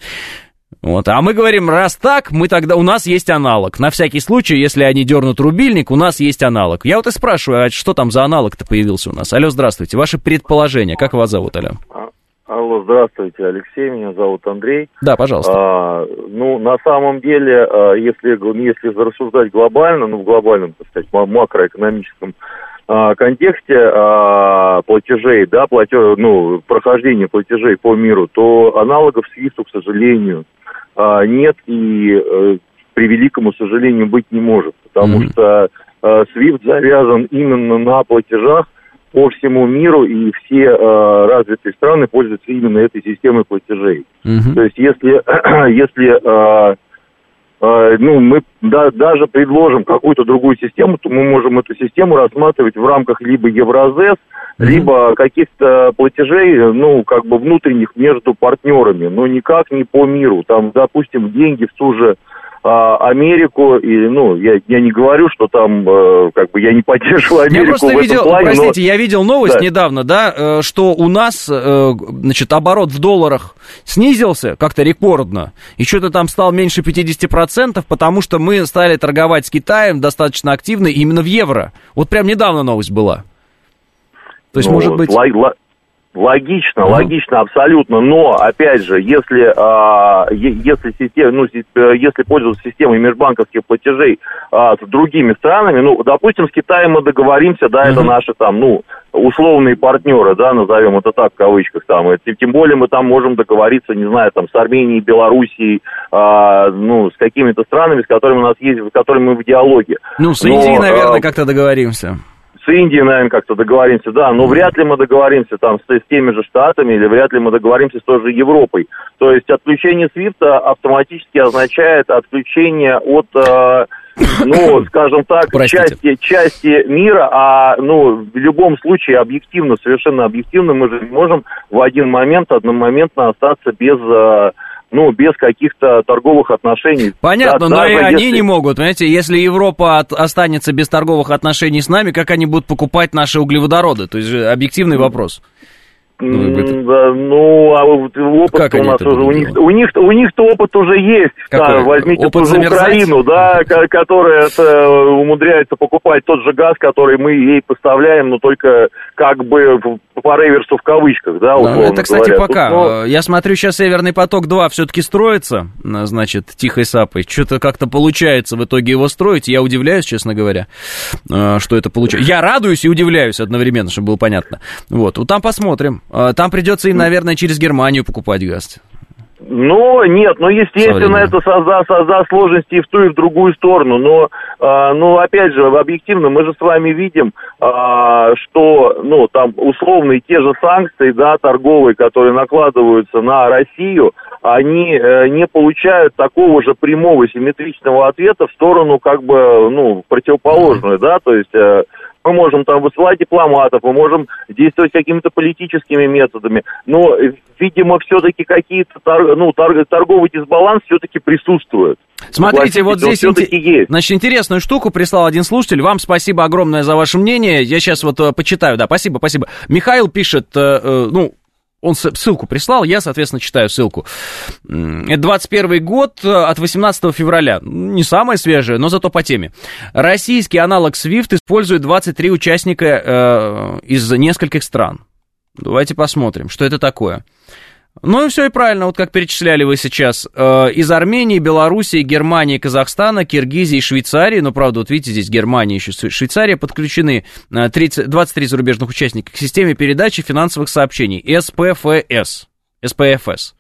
Вот. А мы говорим, раз так, мы тогда, у нас есть аналог. На всякий случай, если они дернут рубильник, у нас есть аналог. Я вот и спрашиваю, а что там за аналог-то появился у нас? Алло, здравствуйте, ваше предположение, как вас зовут, алло? Алло, здравствуйте, Алексей, меня зовут Андрей. Да, пожалуйста. А, ну, на самом деле, если, если рассуждать глобально, ну, в глобальном, так сказать, макроэкономическом а, контексте а, платежей, да, платеж, ну, прохождения платежей по миру, то аналогов свифту, к сожалению, а, нет и, а, к превеликому сожалению, быть не может, потому mm-hmm. что а, свифт завязан именно на платежах по всему миру, и все э, развитые страны пользуются именно этой системой платежей. Mm-hmm. То есть, если, если э, э, ну, мы да, даже предложим какую-то другую систему, то мы можем эту систему рассматривать в рамках либо Евразес, mm-hmm. либо каких-то платежей, ну, как бы внутренних между партнерами, но никак не по миру. Там, допустим, деньги в ту же Америку, и, ну, я, я не говорю, что там, э, как бы, я не поддерживаю Америку. Я просто в видел, этом плане, простите, но... я видел новость да. недавно, да, э, что у нас, э, значит, оборот в долларах снизился как-то рекордно, и что-то там стал меньше пятьдесят процентов, потому что мы стали торговать с Китаем достаточно активно именно в евро. Вот прям недавно новость была. То есть, ну, может быть... Л- Логично, uh-huh. логично, абсолютно, но, опять же, если, а, если, система, ну, если пользоваться системой межбанковских платежей а, с другими странами, ну, допустим, с Китаем мы договоримся, да, uh-huh. это наши там, ну, условные партнеры, да, назовем это так, в кавычках, там, и, тем более мы там можем договориться, не знаю, там, с Арменией, Белоруссией, а, ну, с какими-то странами, с которыми у нас есть, с которыми мы в диалоге. Ну, с Индией, но, наверное, а... как-то договоримся. С Индией, наверное, как-то договоримся, да, но вряд ли мы договоримся там с, с теми же Штатами, или вряд ли мы договоримся с той же Европой. То есть отключение свифта автоматически означает отключение от, э, ну, скажем так, части, части мира, а, ну, в любом случае объективно, совершенно объективно, мы же не можем в один момент, одномоментно остаться без... Э, ну, без каких-то торговых отношений. Понятно, да, но и если... они не могут, понимаете, если Европа от, останется без торговых отношений с нами, как они будут покупать наши углеводороды? То есть же объективный вопрос. Ну, да, ну, а опыт у нас уже, у них, у них, у них-то опыт уже есть. Да, возьмите ту же Украину, да, которая это, умудряется покупать тот же газ, который мы ей поставляем, но только как бы по реверсу в кавычках, да, условно Это, кстати, говоря. пока. Тут, ну... Я смотрю, сейчас Северный поток-два все-таки строится, значит, тихой сапой. Что-то как-то получается в итоге его строить. Я удивляюсь, честно говоря, что это получается. Я радуюсь и удивляюсь одновременно, чтобы было понятно. Вот, вот там посмотрим. Там придется им, наверное, через Германию покупать газ. Ну, нет, ну, естественно, это создаст, создаст сложности и в ту, и в другую сторону, но, э, ну, опять же, объективно, мы же с вами видим, э, что, ну, там, условные те же санкции, да, торговые, которые накладываются на Россию, они э, не получают такого же прямого симметричного ответа в сторону, как бы, ну, противоположную, да, то есть... Э, мы можем там высылать дипломатов, мы можем действовать какими-то политическими методами, но, видимо, все-таки какие-то тор, ну, торг, торговый дисбаланс все-таки присутствует. Смотрите, вот здесь инте... есть. Значит, интересную штуку прислал один слушатель. Вам спасибо огромное за ваше мнение. Я сейчас вот почитаю, да, спасибо, спасибо. Михаил пишет, э, э, ну... Он ссылку прислал, я, соответственно, читаю ссылку. Это двадцать первый год от восемнадцатого февраля. Не самое свежее, но зато по теме. Российский аналог свифт использует двадцать три участника э, из нескольких стран. Давайте посмотрим, что это такое. Ну и все и правильно, вот как перечисляли вы сейчас. Э, из Армении, Белоруссии, Германии, Казахстана, Киргизии, Швейцарии. Ну, правда, вот видите, здесь Германия, еще Швейцария подключены тридцать, двадцать три зарубежных участника к системе передачи финансовых сообщений эс пэ эф эс. эс пэ эф эс.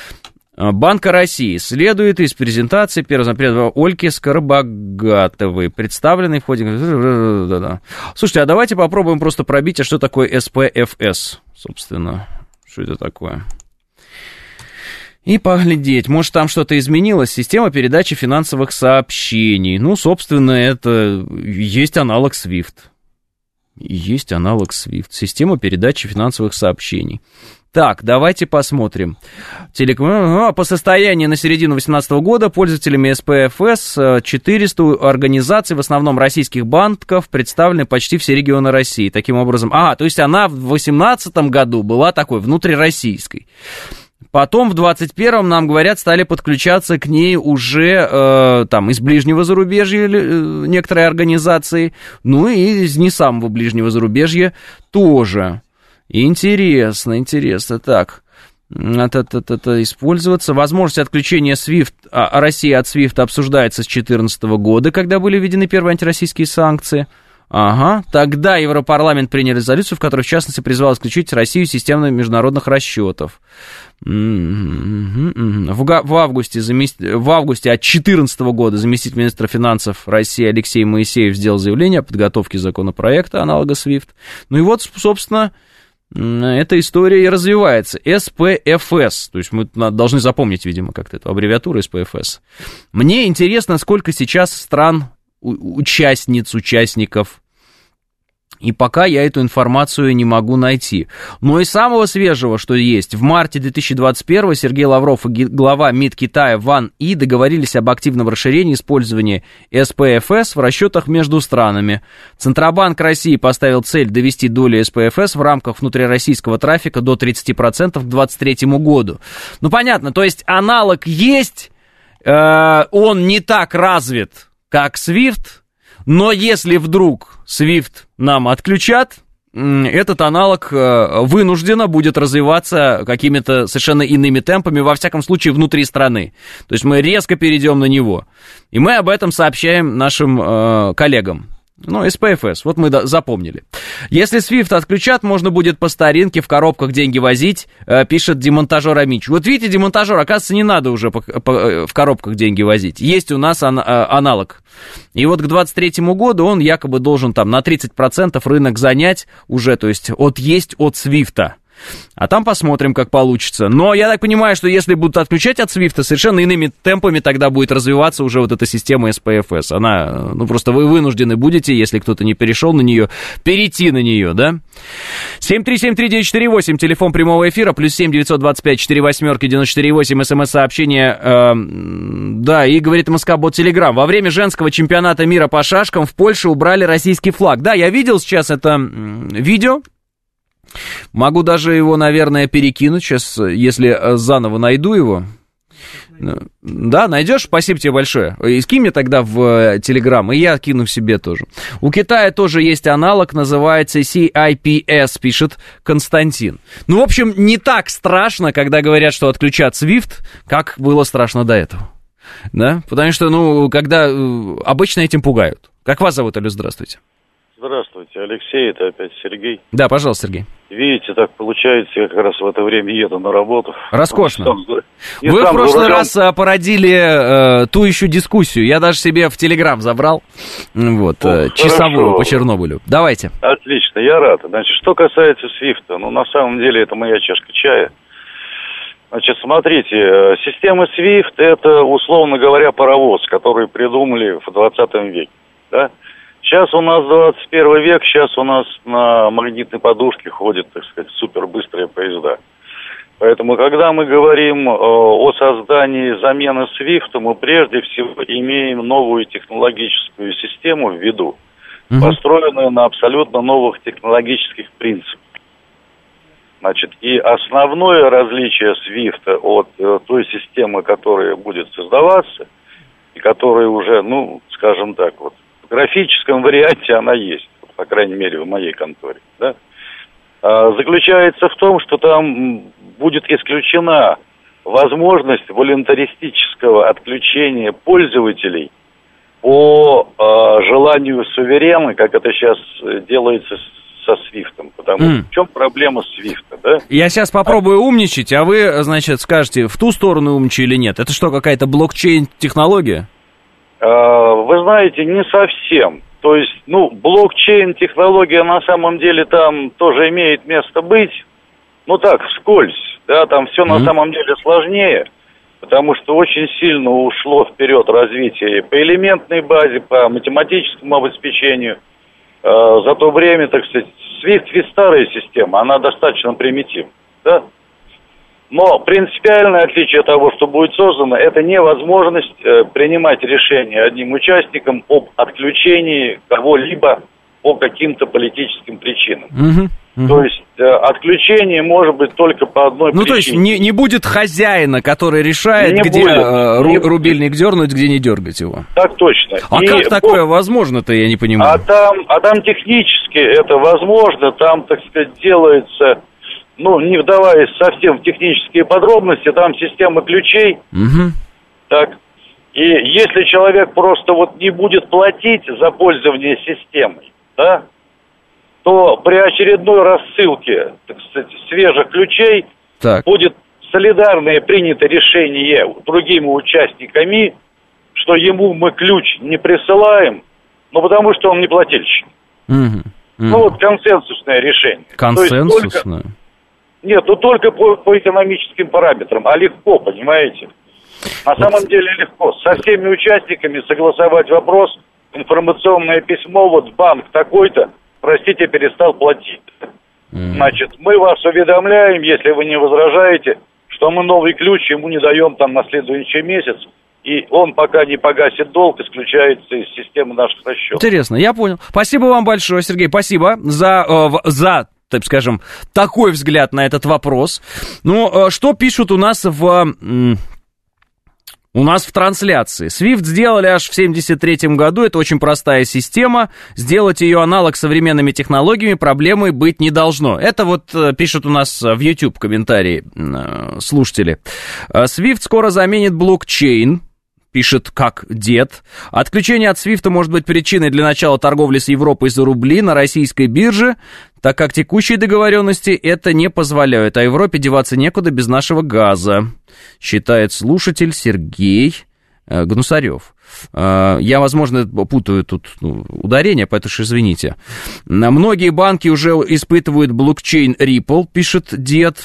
Банка России следует из презентации первого зампреда Ольги Скоробогатовой, представленной в ходе... Да-да. Слушайте, а давайте попробуем просто пробить, а что такое эс пэ эф эс, собственно. Что это такое? И поглядеть, может, там что-то изменилось. Система передачи финансовых сообщений. Ну, собственно, это есть аналог свифт. Есть аналог свифт. Система передачи финансовых сообщений. Так, давайте посмотрим. Телеком... По состоянию на середину две тысячи восемнадцатого года пользователями эс пэ эф эс четыреста организаций, в основном российских банков, представлены почти все регионы России. Таким образом, а, то есть она в две тысячи восемнадцатом году была такой внутрироссийской. Потом в двадцать первом, нам говорят, стали подключаться к ней уже э, там из ближнего зарубежья э, некоторые организации, ну и из не самого ближнего зарубежья тоже. Интересно, интересно. Так, это, это, это, использоваться. Возможность отключения свифт, а, России от свифт обсуждается с две тысячи четырнадцатого года, когда были введены первые антироссийские санкции. Ага, тогда Европарламент принял резолюцию, в которой, в частности, призвал исключить Россию из системы международных расчетов. В, в, августе, замест... в августе от две тысячи четырнадцатого года заместитель министра финансов России Алексей Моисеев сделал заявление о подготовке законопроекта аналога свифт. Ну и вот, собственно, эта история и развивается. эс пэ эф эс, то есть мы должны запомнить, видимо, как-то эту аббревиатуру эс пэ эф эс. Мне интересно, сколько сейчас стран участниц, участников. И пока я эту информацию не могу найти. Но из самого свежего, что есть, в марте две тысячи двадцать первого Сергей Лавров и глава МИД Китая Ван И договорились об активном расширении использования эс пэ эф эс в расчетах между странами. Центробанк России поставил цель довести долю эс пэ эф эс в рамках внутрироссийского трафика до тридцать процентов к двадцать третьему году. Ну, понятно, то есть аналог есть, э, он не так развит, как свифт, но если вдруг свифт нам отключат, этот аналог вынужденно будет развиваться какими-то совершенно иными темпами, во всяком случае, внутри страны. То есть мы резко перейдем на него. И мы об этом сообщаем нашим э, коллегам. Ну, эс пэ эф эс, вот мы запомнили. Если свифт отключат, можно будет по старинке в коробках деньги возить, пишет демонтажер Амич. Вот видите, демонтажер, оказывается, не надо уже по, по, в коробках деньги возить. Есть у нас ан, аналог. И вот к двадцать третьему году он якобы должен там на тридцать процентов рынок занять уже, то есть от есть от свифта. А там посмотрим, как получится. Но я так понимаю, что если будут отключать от свифта, совершенно иными темпами тогда будет развиваться уже вот эта система эс пэ эф эс. Она, ну просто вы вынуждены будете, если кто-то не перешел на нее, перейти на нее, да? семь три семь три девять четыре восемь, телефон прямого эфира, плюс семь девятьсот двадцать пять четыре восьмерки девяносто четыре восемь, смс-сообщение, э, да, и говорит МСК-бот Телеграм. Во время женского чемпионата мира по шашкам в Польше убрали российский флаг. Да, я видел сейчас это видео. Могу даже его, наверное, перекинуть сейчас, если заново найду его. Да, найдешь? Спасибо тебе большое. И скинь мне тогда в Телеграм, и я кину себе тоже. У Китая тоже есть аналог, называется си ай пи эс, пишет Константин. Ну, в общем, не так страшно, когда говорят, что отключат свифт, как было страшно до этого. Да? Потому что, ну, когда обычно этим пугают. Как вас зовут, Алю? Здравствуйте. Здравствуйте, Алексей, это опять Сергей. Да, пожалуйста, Сергей. Видите, так получается, я как раз в это время еду на работу. Роскошно. Сам, Вы в прошлый рулем... раз а, породили э, ту еще дискуссию. Я даже себе в Телеграм забрал. Вот, О, э, часовую по Чернобылю. Давайте. Отлично, я рад. Значит, что касается свифта, ну, на самом деле, это моя чашка чая. Значит, смотрите, система свифт — это, условно говоря, паровоз, который придумали в двадцатом веке, да? Сейчас у нас двадцать первый век, сейчас у нас на магнитной подушке ходят, так сказать, супербыстрые поезда. Поэтому, когда мы говорим о создании замены свифта, мы прежде всего имеем новую технологическую систему в виду, mm-hmm. построенную на абсолютно новых технологических принципах. Значит, и основное различие свифта от э, той системы, которая будет создаваться, и которая уже, ну, скажем так, вот, в графическом варианте она есть, по крайней мере, в моей конторе, да, а, заключается в том, что там будет исключена возможность волюнтаристического отключения пользователей по а, желанию суверена, как это сейчас делается со свифтом. Потому mm. в чем проблема свифта, да? Я сейчас попробую умничать, а вы, значит, скажете, в ту сторону умничаю или нет. Это что, какая-то блокчейн-технология? Вы знаете, не совсем. То есть, ну, блокчейн-технология на самом деле там тоже имеет место быть. Ну так, вскользь, да, там все mm-hmm. на самом деле сложнее. потому что очень сильно ушло вперед развитие по элементной базе, по математическому обеспечению. За то время, так сказать, свифт ведь старая система, она достаточно примитивна, да? Но принципиальное отличие того, что будет создано, это невозможность э, принимать решение одним участникам об отключении кого-либо по каким-то политическим причинам. Угу, угу. То есть э, отключение может быть только по одной ну, причине. Ну, то есть не, не будет хозяина, который решает, не где будет, э, ру, рубильник дернуть, где не дергать его. Так точно. А И как по... такое возможно-то, я не понимаю. А там, а там технически это возможно, там, так сказать, делается... Ну, не вдаваясь совсем в технические подробности, там система ключей. Угу. Так. И если человек просто вот не будет платить за пользование системой, да, то при очередной рассылке, так сказать, свежих ключей так. будет солидарное принято решение другими участниками, что ему мы ключ не присылаем, ну, потому что он не плательщик. Угу. Угу. Ну, вот консенсусное решение. Консенсусное? Нет, ну только по, по экономическим параметрам, а легко, понимаете? На вот. Самом деле легко. Со всеми участниками согласовать вопрос, информационное письмо, вот банк такой-то, простите, перестал платить. Mm. Значит, мы вас уведомляем, если вы не возражаете, что мы новый ключ ему не даем там на следующий месяц, и он пока не погасит долг, исключается из системы наших расчетов. Интересно, я понял. Спасибо вам большое, Сергей, спасибо за... Э, за... так скажем, такой взгляд на этот вопрос. Ну, что пишут у нас в... У нас в трансляции. свифт сделали аж в семьдесят третьем году, это очень простая система, сделать ее аналог современными технологиями проблемой быть не должно. Это вот пишут у нас в YouTube комментарии слушатели. свифт скоро заменит блокчейн, пишет как дед. Отключение от свифта может быть причиной для начала торговли с Европой за рубли на российской бирже, так как текущие договоренности это не позволяют, а Европе деваться некуда без нашего газа, считает слушатель Сергей э, Гнусарев. Э, я, возможно, путаю тут ну, ударение, поэтому уж извините. Многие банки уже испытывают блокчейн Ripple, пишет дед.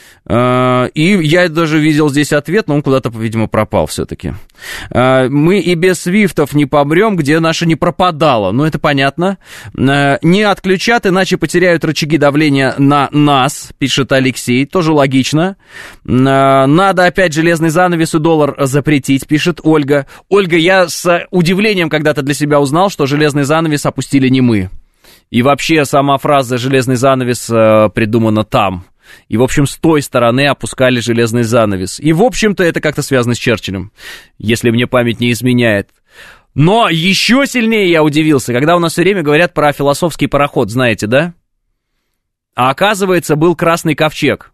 И я даже видел здесь ответ, но он куда-то, видимо, пропал все-таки. Мы и без свифтов не помрем, где наша не пропадала. Ну, это понятно. Не отключат, иначе потеряют рычаги давления на нас, пишет Алексей. Тоже логично. Надо опять железный занавес и доллар запретить, пишет Ольга. Ольга, я с удивлением когда-то для себя узнал, что железный занавес опустили не мы. И вообще сама фраза «железный занавес» придумана там. И, в общем, с той стороны опускали железный занавес. И, в общем-то, это как-то связано с Черчиллем, если мне память не изменяет. Но еще сильнее я удивился, когда у нас все время говорят про философский пароход, знаете, да? А оказывается, был Красный Ковчег.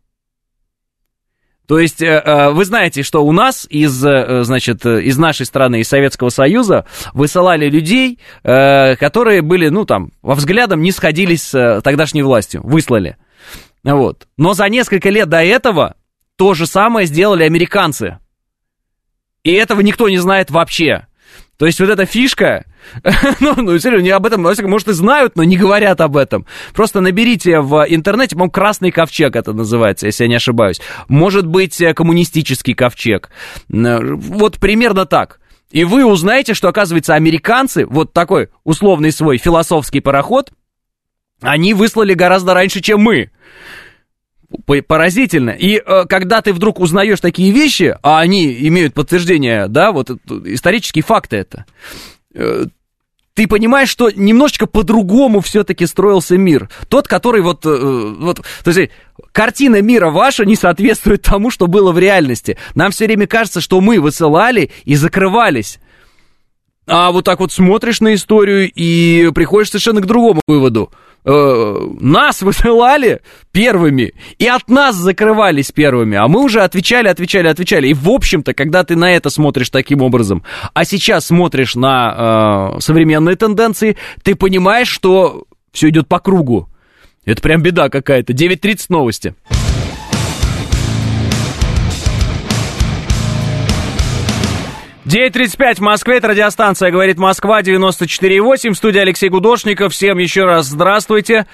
То есть, вы знаете, что у нас из, значит, из нашей страны, из Советского Союза, высылали людей, которые были, ну, там, во взглядам не сходились с тогдашней властью, выслали. Вот. Но за несколько лет до этого то же самое сделали американцы. И этого никто не знает вообще. То есть вот эта фишка, ну, ну, серьезно, не об этом, может, и знают, но не говорят об этом. Просто наберите в интернете, по-моему, «Красный ковчег» это называется, если я не ошибаюсь. Может быть, коммунистический ковчег. Вот примерно так. И вы узнаете, что, оказывается, американцы, вот такой условный свой философский пароход, они выслали гораздо раньше, чем мы. Поразительно. И э, когда ты вдруг узнаешь такие вещи, а они имеют подтверждение, да, вот исторические факты это, э, ты понимаешь, что немножечко по-другому все-таки строился мир. Тот, который вот, э, вот, то есть картина мира ваша не соответствует тому, что было в реальности. Нам все время кажется, что мы высылали и закрывались. А вот так вот смотришь на историю и приходишь совершенно к другому выводу. Нас высылали первыми, и от нас закрывались первыми, а мы уже отвечали, отвечали, отвечали. И, в общем-то, когда ты на это смотришь таким образом, а сейчас смотришь на э, современные тенденции, ты понимаешь, что все идет по кругу. Это прям беда какая-то. девять тридцать новости. девять тридцать пять в Москве, это радиостанция «Говорит Москва», девяносто четыре и восемь, в студии Алексей Гудошников, всем еще раз здравствуйте.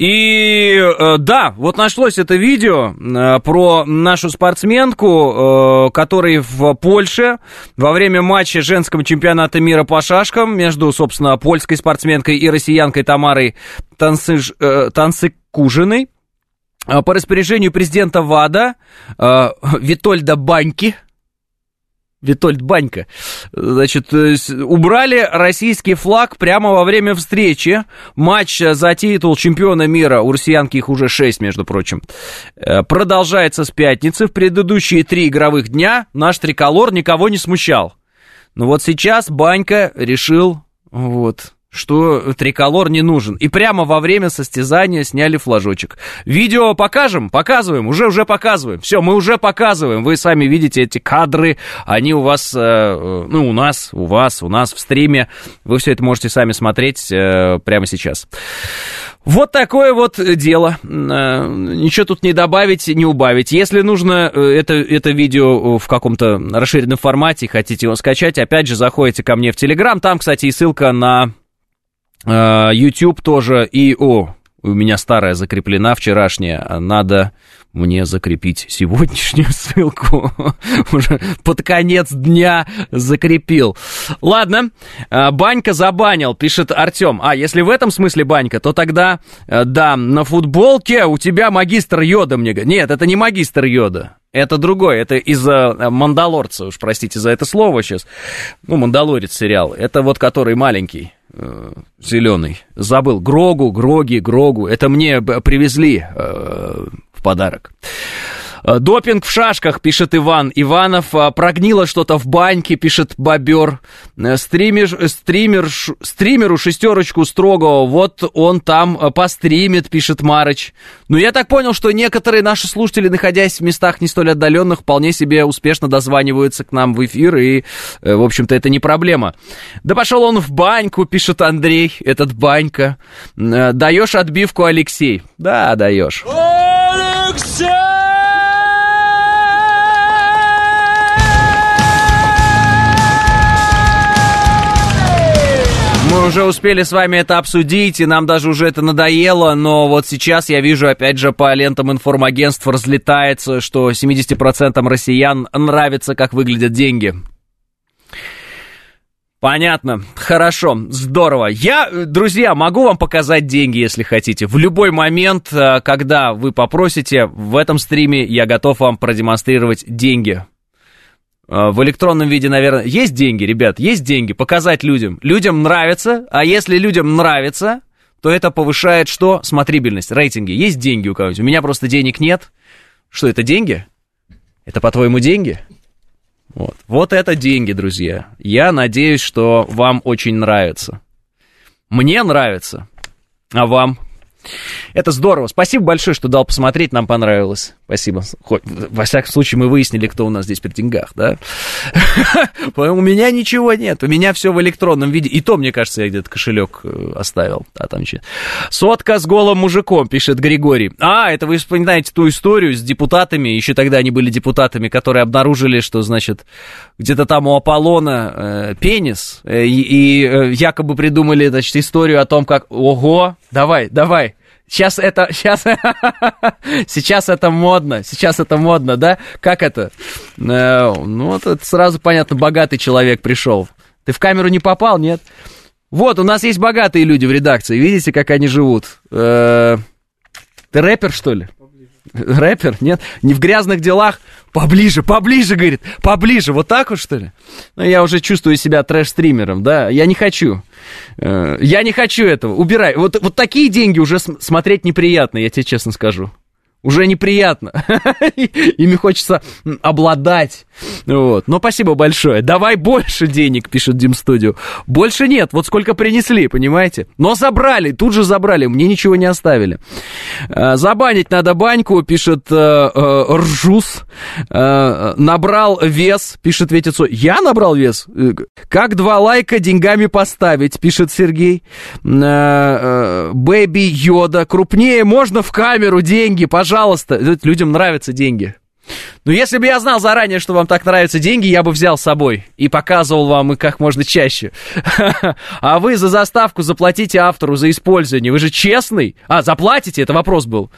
И э, да, вот нашлось это видео э, про нашу спортсменку, э, которой в Польше во время матча женского чемпионата мира по шашкам между, собственно, польской спортсменкой и россиянкой Тамарой Танцыж, э, Танцыкужиной э, по распоряжению президента ВАДА э, Витольда Баньки, Витольд Банька, значит, убрали российский флаг прямо во время встречи. Матч за титул чемпиона мира, у россиянки их уже шесть, между прочим, продолжается с пятницы. В предыдущие три игровых дня наш триколор никого не смущал. Но вот сейчас Банька решил, вот, что триколор не нужен. И прямо во время состязания сняли флажочек. Видео покажем? Показываем? Уже, уже показываем. Все, мы уже показываем. Вы сами видите эти кадры. Они у вас, э, ну, у нас, у вас, у нас в стриме. Вы все это можете сами смотреть э, прямо сейчас. Вот такое вот дело. Ничего тут не добавить, не убавить. Если нужно это, это видео в каком-то расширенном формате, хотите его скачать, опять же, заходите ко мне в Телеграм. Там, кстати, и ссылка на YouTube тоже. И, о, у меня старая закреплена, вчерашняя. Надо мне закрепить сегодняшнюю ссылку. Уже под конец дня закрепил. Ладно, Банька забанил, пишет Артем. А, если в этом смысле Банька, то тогда, да, на футболке у тебя магистр Йода мне говорит. Нет, это не магистр Йода. Это другой, это из-за «Мандалорца», уж простите за это слово сейчас. Ну, «Мандалорец» сериал. Это вот который маленький, э, зеленый. Забыл. Грогу, Гроги, Грогу. Это мне привезли э, в подарок. Допинг в шашках, пишет Иван Иванов. Прогнило что-то в баньке, пишет Бобер. Стример, стример, стримеру шестерочку строгого. Вот он там постримит, пишет Марыч. Ну, я так понял, что некоторые наши слушатели, находясь в местах не столь отдаленных, вполне себе успешно дозваниваются к нам в эфир. И, в общем-то, это не проблема. Да пошел он в баньку, пишет Андрей, этот Банька. Даешь отбивку, Алексей? Да, даешь. Алексей! Мы уже успели с вами это обсудить, и нам даже уже это надоело, но вот сейчас я вижу, опять же, по лентам информагентств разлетается, что семьдесят процентов россиян нравится, как выглядят деньги. Понятно, хорошо, здорово. Я, друзья, могу вам показать деньги, если хотите. В любой момент, когда вы попросите, в этом стриме я готов вам продемонстрировать деньги. В электронном виде, наверное, есть деньги, ребят, есть деньги, показать людям. Людям нравится, а если людям нравится, то это повышает что? Смотрибельность, рейтинги. Есть деньги у кого-нибудь? У меня просто денег нет. Что, это деньги? Это, по-твоему, деньги? Вот. Вот это деньги, друзья. Я надеюсь, что вам очень нравится. Мне нравится, а вам? Это здорово. Спасибо большое, что дал посмотреть, нам понравилось. Спасибо. Хоть, во всяком случае, мы выяснили, кто у нас здесь при деньгах, да? У меня ничего нет, у меня все в электронном виде. И то, мне кажется, я где-то кошелек оставил. А там что? Сотка с голым мужиком, пишет Григорий. А, это вы вспоминаете ту историю с депутатами, еще тогда они были депутатами, которые обнаружили, что, значит, где-то там у Аполлона э, пенис, э, и, и э, якобы придумали, значит, историю о том, как... Ого, давай, давай. Сейчас это, сейчас, сейчас это модно, сейчас это модно, да? Как это? Э, ну, вот это сразу понятно, богатый человек пришел. Ты в камеру не попал, нет? Вот, у нас есть богатые люди в редакции, видите, как они живут? Э, ты рэпер, что ли? Рэпер? Нет? Не в грязных делах? Поближе, поближе, говорит, поближе, вот так вот, что ли? Ну, я уже чувствую себя трэш-стримером, да, я не хочу, э, я не хочу этого, убирай, вот, вот такие деньги уже смотреть неприятно, я тебе честно скажу. Уже неприятно. Ими хочется обладать. Вот. Но спасибо большое. Давай больше денег, пишет Дим Студио. Больше нет. Вот сколько принесли, понимаете? Но забрали, тут же забрали. Мне ничего не оставили. Забанить надо баньку, пишет э, э, Ржус. Э, набрал вес, пишет Ветицо. Я набрал вес? Как два лайка деньгами поставить, пишет Сергей. Бэби Йода. Крупнее можно в камеру деньги, пожалуйста. Людям нравятся деньги. Ну, если бы я знал заранее, что вам так нравятся деньги, я бы взял с собой и показывал вам их как можно чаще. А вы за заставку заплатите автору за использование. Вы же честный. А, заплатите? Это вопрос был.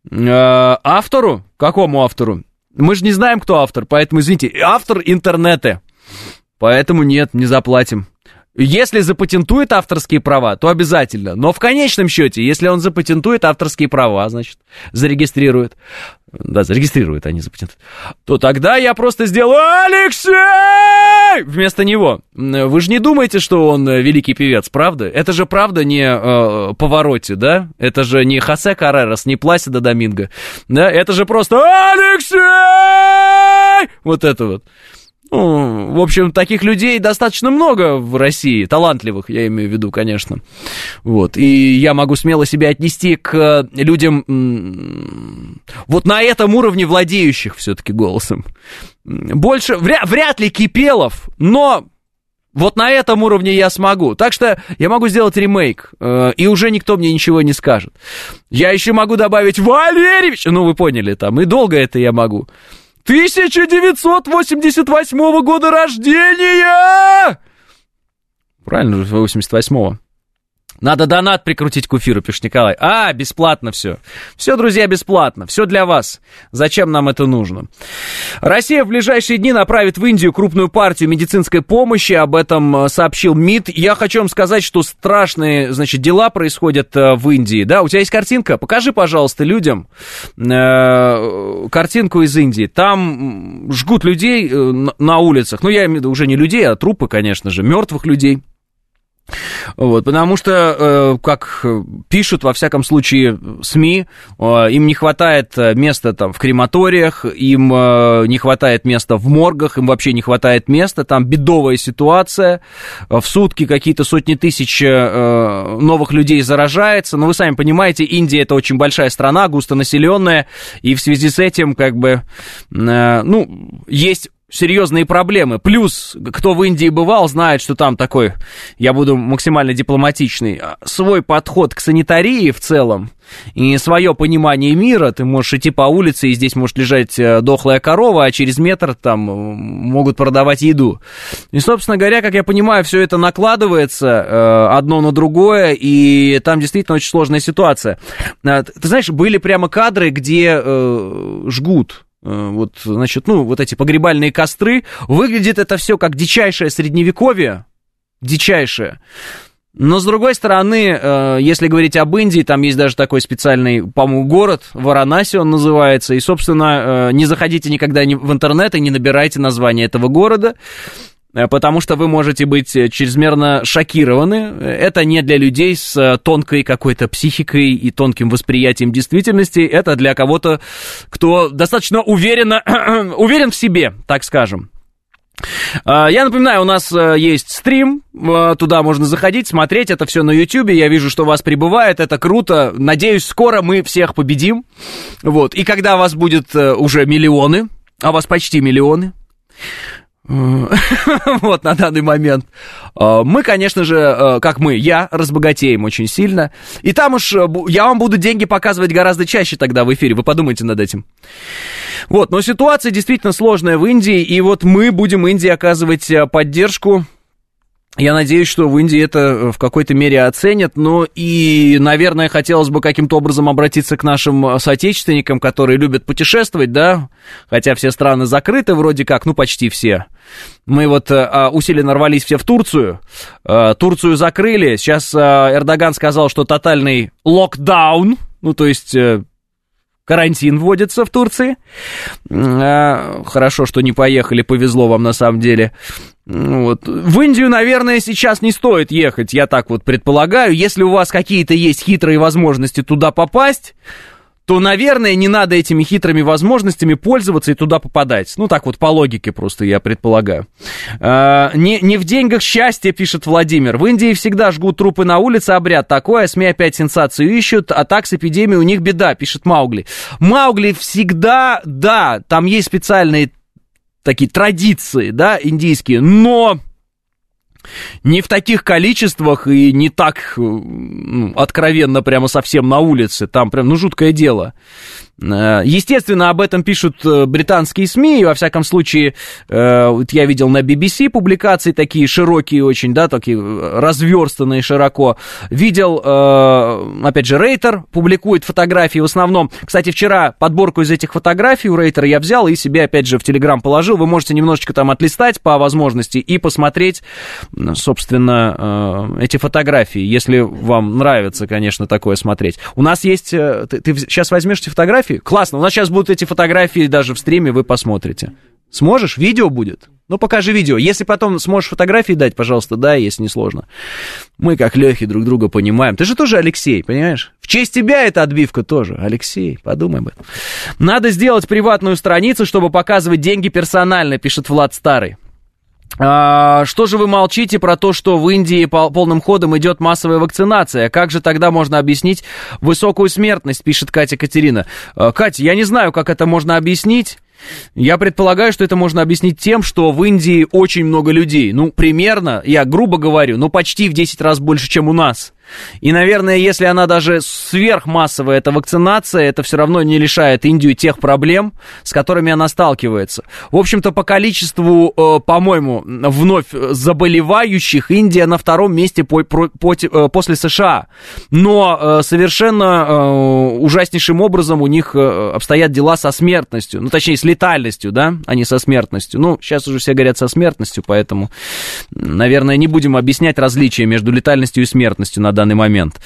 Автору? Какому автору? Мы же не знаем, кто автор, поэтому, извините, автор интернета. Поэтому нет, не заплатим. Если запатентует авторские права, то обязательно. Но в конечном счете, если он запатентует авторские права, значит, зарегистрирует. Да, зарегистрирует, а не запатентует. То тогда я просто сделаю Алексей вместо него. Вы же не думаете, что он великий певец, правда? Это же правда не э, Паваротти, да? Это же не Хосе Каррерас, не Пласидо Доминго. Да? Это же просто Алексей! Вот это вот. Ну, в общем, таких людей достаточно много в России, талантливых, я имею в виду, конечно. Вот, и я могу смело себя отнести к людям вот на этом уровне владеющих все-таки голосом. Больше, вряд, вряд ли Кипелов, но вот на этом уровне я смогу. Так что я могу сделать ремейк, и уже никто мне ничего не скажет. Я еще могу добавить Валерьевич, ну вы поняли там, и долго это я могу. тысяча девятьсот восемьдесят восьмого года рождения! Правильно, восемьдесят восьмого. Надо донат прикрутить к эфиру, пишет Николай. А, бесплатно все. Все, друзья, бесплатно. Все для вас. Зачем нам это нужно? Россия в ближайшие дни направит в Индию крупную партию медицинской помощи. Об этом сообщил МИД. Я хочу вам сказать, что страшные, значит, дела происходят в Индии. Да, у тебя есть картинка? Покажи, пожалуйста, людям э, картинку из Индии. Там жгут людей на улицах. Ну, я имею в виду уже не людей, а трупы, конечно же, мертвых людей. Вот, потому что, э, как пишут, во всяком случае, СМИ, э, им не хватает места там в крематориях, им э, не хватает места в моргах, им вообще не хватает места, там бедовая ситуация, в сутки какие-то сотни тысяч э, новых людей заражается, но вы сами понимаете, Индия — это очень большая страна, густонаселенная, и в связи с этим, как бы, э, ну, есть серьезные проблемы. Плюс, кто в Индии бывал, знает, что там такой, я буду максимально дипломатичный, свой подход к санитарии в целом и свое понимание мира. Ты можешь идти по улице, и здесь может лежать дохлая корова, а через метр там могут продавать еду. И, собственно говоря, как я понимаю, все это накладывается одно на другое, и там действительно очень сложная ситуация. Ты знаешь, были прямо кадры, где жгут. Вот, значит, ну, вот эти погребальные костры. Выглядит это все как дичайшее средневековье. Дичайшее. Но, с другой стороны, если говорить об Индии, там есть даже такой специальный, по-моему, город, Варанаси он называется. И, собственно, не заходите никогда в интернет и не набирайте название этого города, потому что вы можете быть чрезмерно шокированы. Это не для людей с тонкой какой-то психикой и тонким восприятием действительности. Это для кого-то, кто достаточно уверенно, уверен в себе, так скажем. Я напоминаю, у нас есть стрим, туда можно заходить, смотреть, это все на Ютьюбе, я вижу, что вас прибывает, это круто, надеюсь, скоро мы всех победим, вот, и когда вас будет уже миллионы, а вас почти миллионы, вот, на данный момент. Мы, конечно же, как мы, я, разбогатеем очень сильно. И там уж я вам буду деньги показывать гораздо чаще тогда в эфире. Вы подумайте над этим. Вот, но ситуация действительно сложная в Индии. И вот мы будем Индии оказывать поддержку. Я надеюсь, что в Индии это в какой-то мере оценят, но и, наверное, хотелось бы каким-то образом обратиться к нашим соотечественникам, которые любят путешествовать, да, хотя все страны закрыты вроде как, ну, почти все. Мы вот а, усиленно рвались все в Турцию, а, Турцию закрыли, сейчас а, Эрдоган сказал, что тотальный локдаун, ну, то есть... Карантин вводится в Турции. Хорошо, что не поехали, повезло вам на самом деле. Вот. В Индию, наверное, сейчас не стоит ехать, я так вот предполагаю. Если у вас какие-то есть хитрые возможности туда попасть, то, наверное, не надо этими хитрыми возможностями пользоваться и туда попадать. Ну, так вот, по логике просто, я предполагаю. А, не, не в деньгах счастье, пишет Владимир. В Индии всегда жгут трупы на улице, обряд такой, а СМИ опять сенсацию ищут, а так с эпидемией у них беда, пишет Маугли. Маугли всегда, да, там есть специальные такие традиции, да, индийские, но... Не в таких количествах и не так ну, откровенно прямо совсем на улице. Там прям, ну, жуткое дело. Естественно, об этом пишут британские СМИ, и, во всяком случае, вот я видел на би би си публикации такие широкие очень, да, такие разверстанные широко. Видел, опять же, Рейтер публикует фотографии в основном. Кстати, вчера подборку из этих фотографий у Рейтера я взял и себе, опять же, в Телеграм положил. Вы можете немножечко там отлистать по возможности и посмотреть, собственно, эти фотографии, если вам нравится, конечно, такое смотреть. У нас есть... Ты, ты сейчас возьмешь эти фотографии? Классно, у нас сейчас будут эти фотографии даже в стриме, вы посмотрите. Сможешь? Видео будет? Ну, покажи видео. Если потом сможешь фотографии дать, пожалуйста, дай, если не сложно. Мы, как Лехи, друг друга понимаем. Ты же тоже Алексей, понимаешь? В честь тебя эта отбивка тоже. Алексей, подумай об этом. Надо сделать приватную страницу, чтобы показывать деньги персонально, пишет Влад Старый. А, что же вы молчите про то, что в Индии полным ходом идет массовая вакцинация? Как же тогда можно объяснить высокую смертность, пишет Катя Катерина. А, Катя, я не знаю, как это можно объяснить. Я предполагаю, что это можно объяснить тем, что в Индии очень много людей. Ну, примерно, я грубо говорю, но почти в десять раз больше, чем у нас. И, наверное, если она даже сверхмассовая, эта вакцинация, это все равно не лишает Индию тех проблем, с которыми она сталкивается. В общем-то, по количеству, э, по-моему, вновь заболевающих, Индия на втором месте по, по, по, э, после США. Но э, совершенно э, ужаснейшим образом у них э, обстоят дела со смертностью. Ну, точнее, с летальностью, да, а не со смертностью. Ну, сейчас уже все говорят со смертностью, поэтому, наверное, не будем объяснять различия между летальностью и смертностью на данный момент.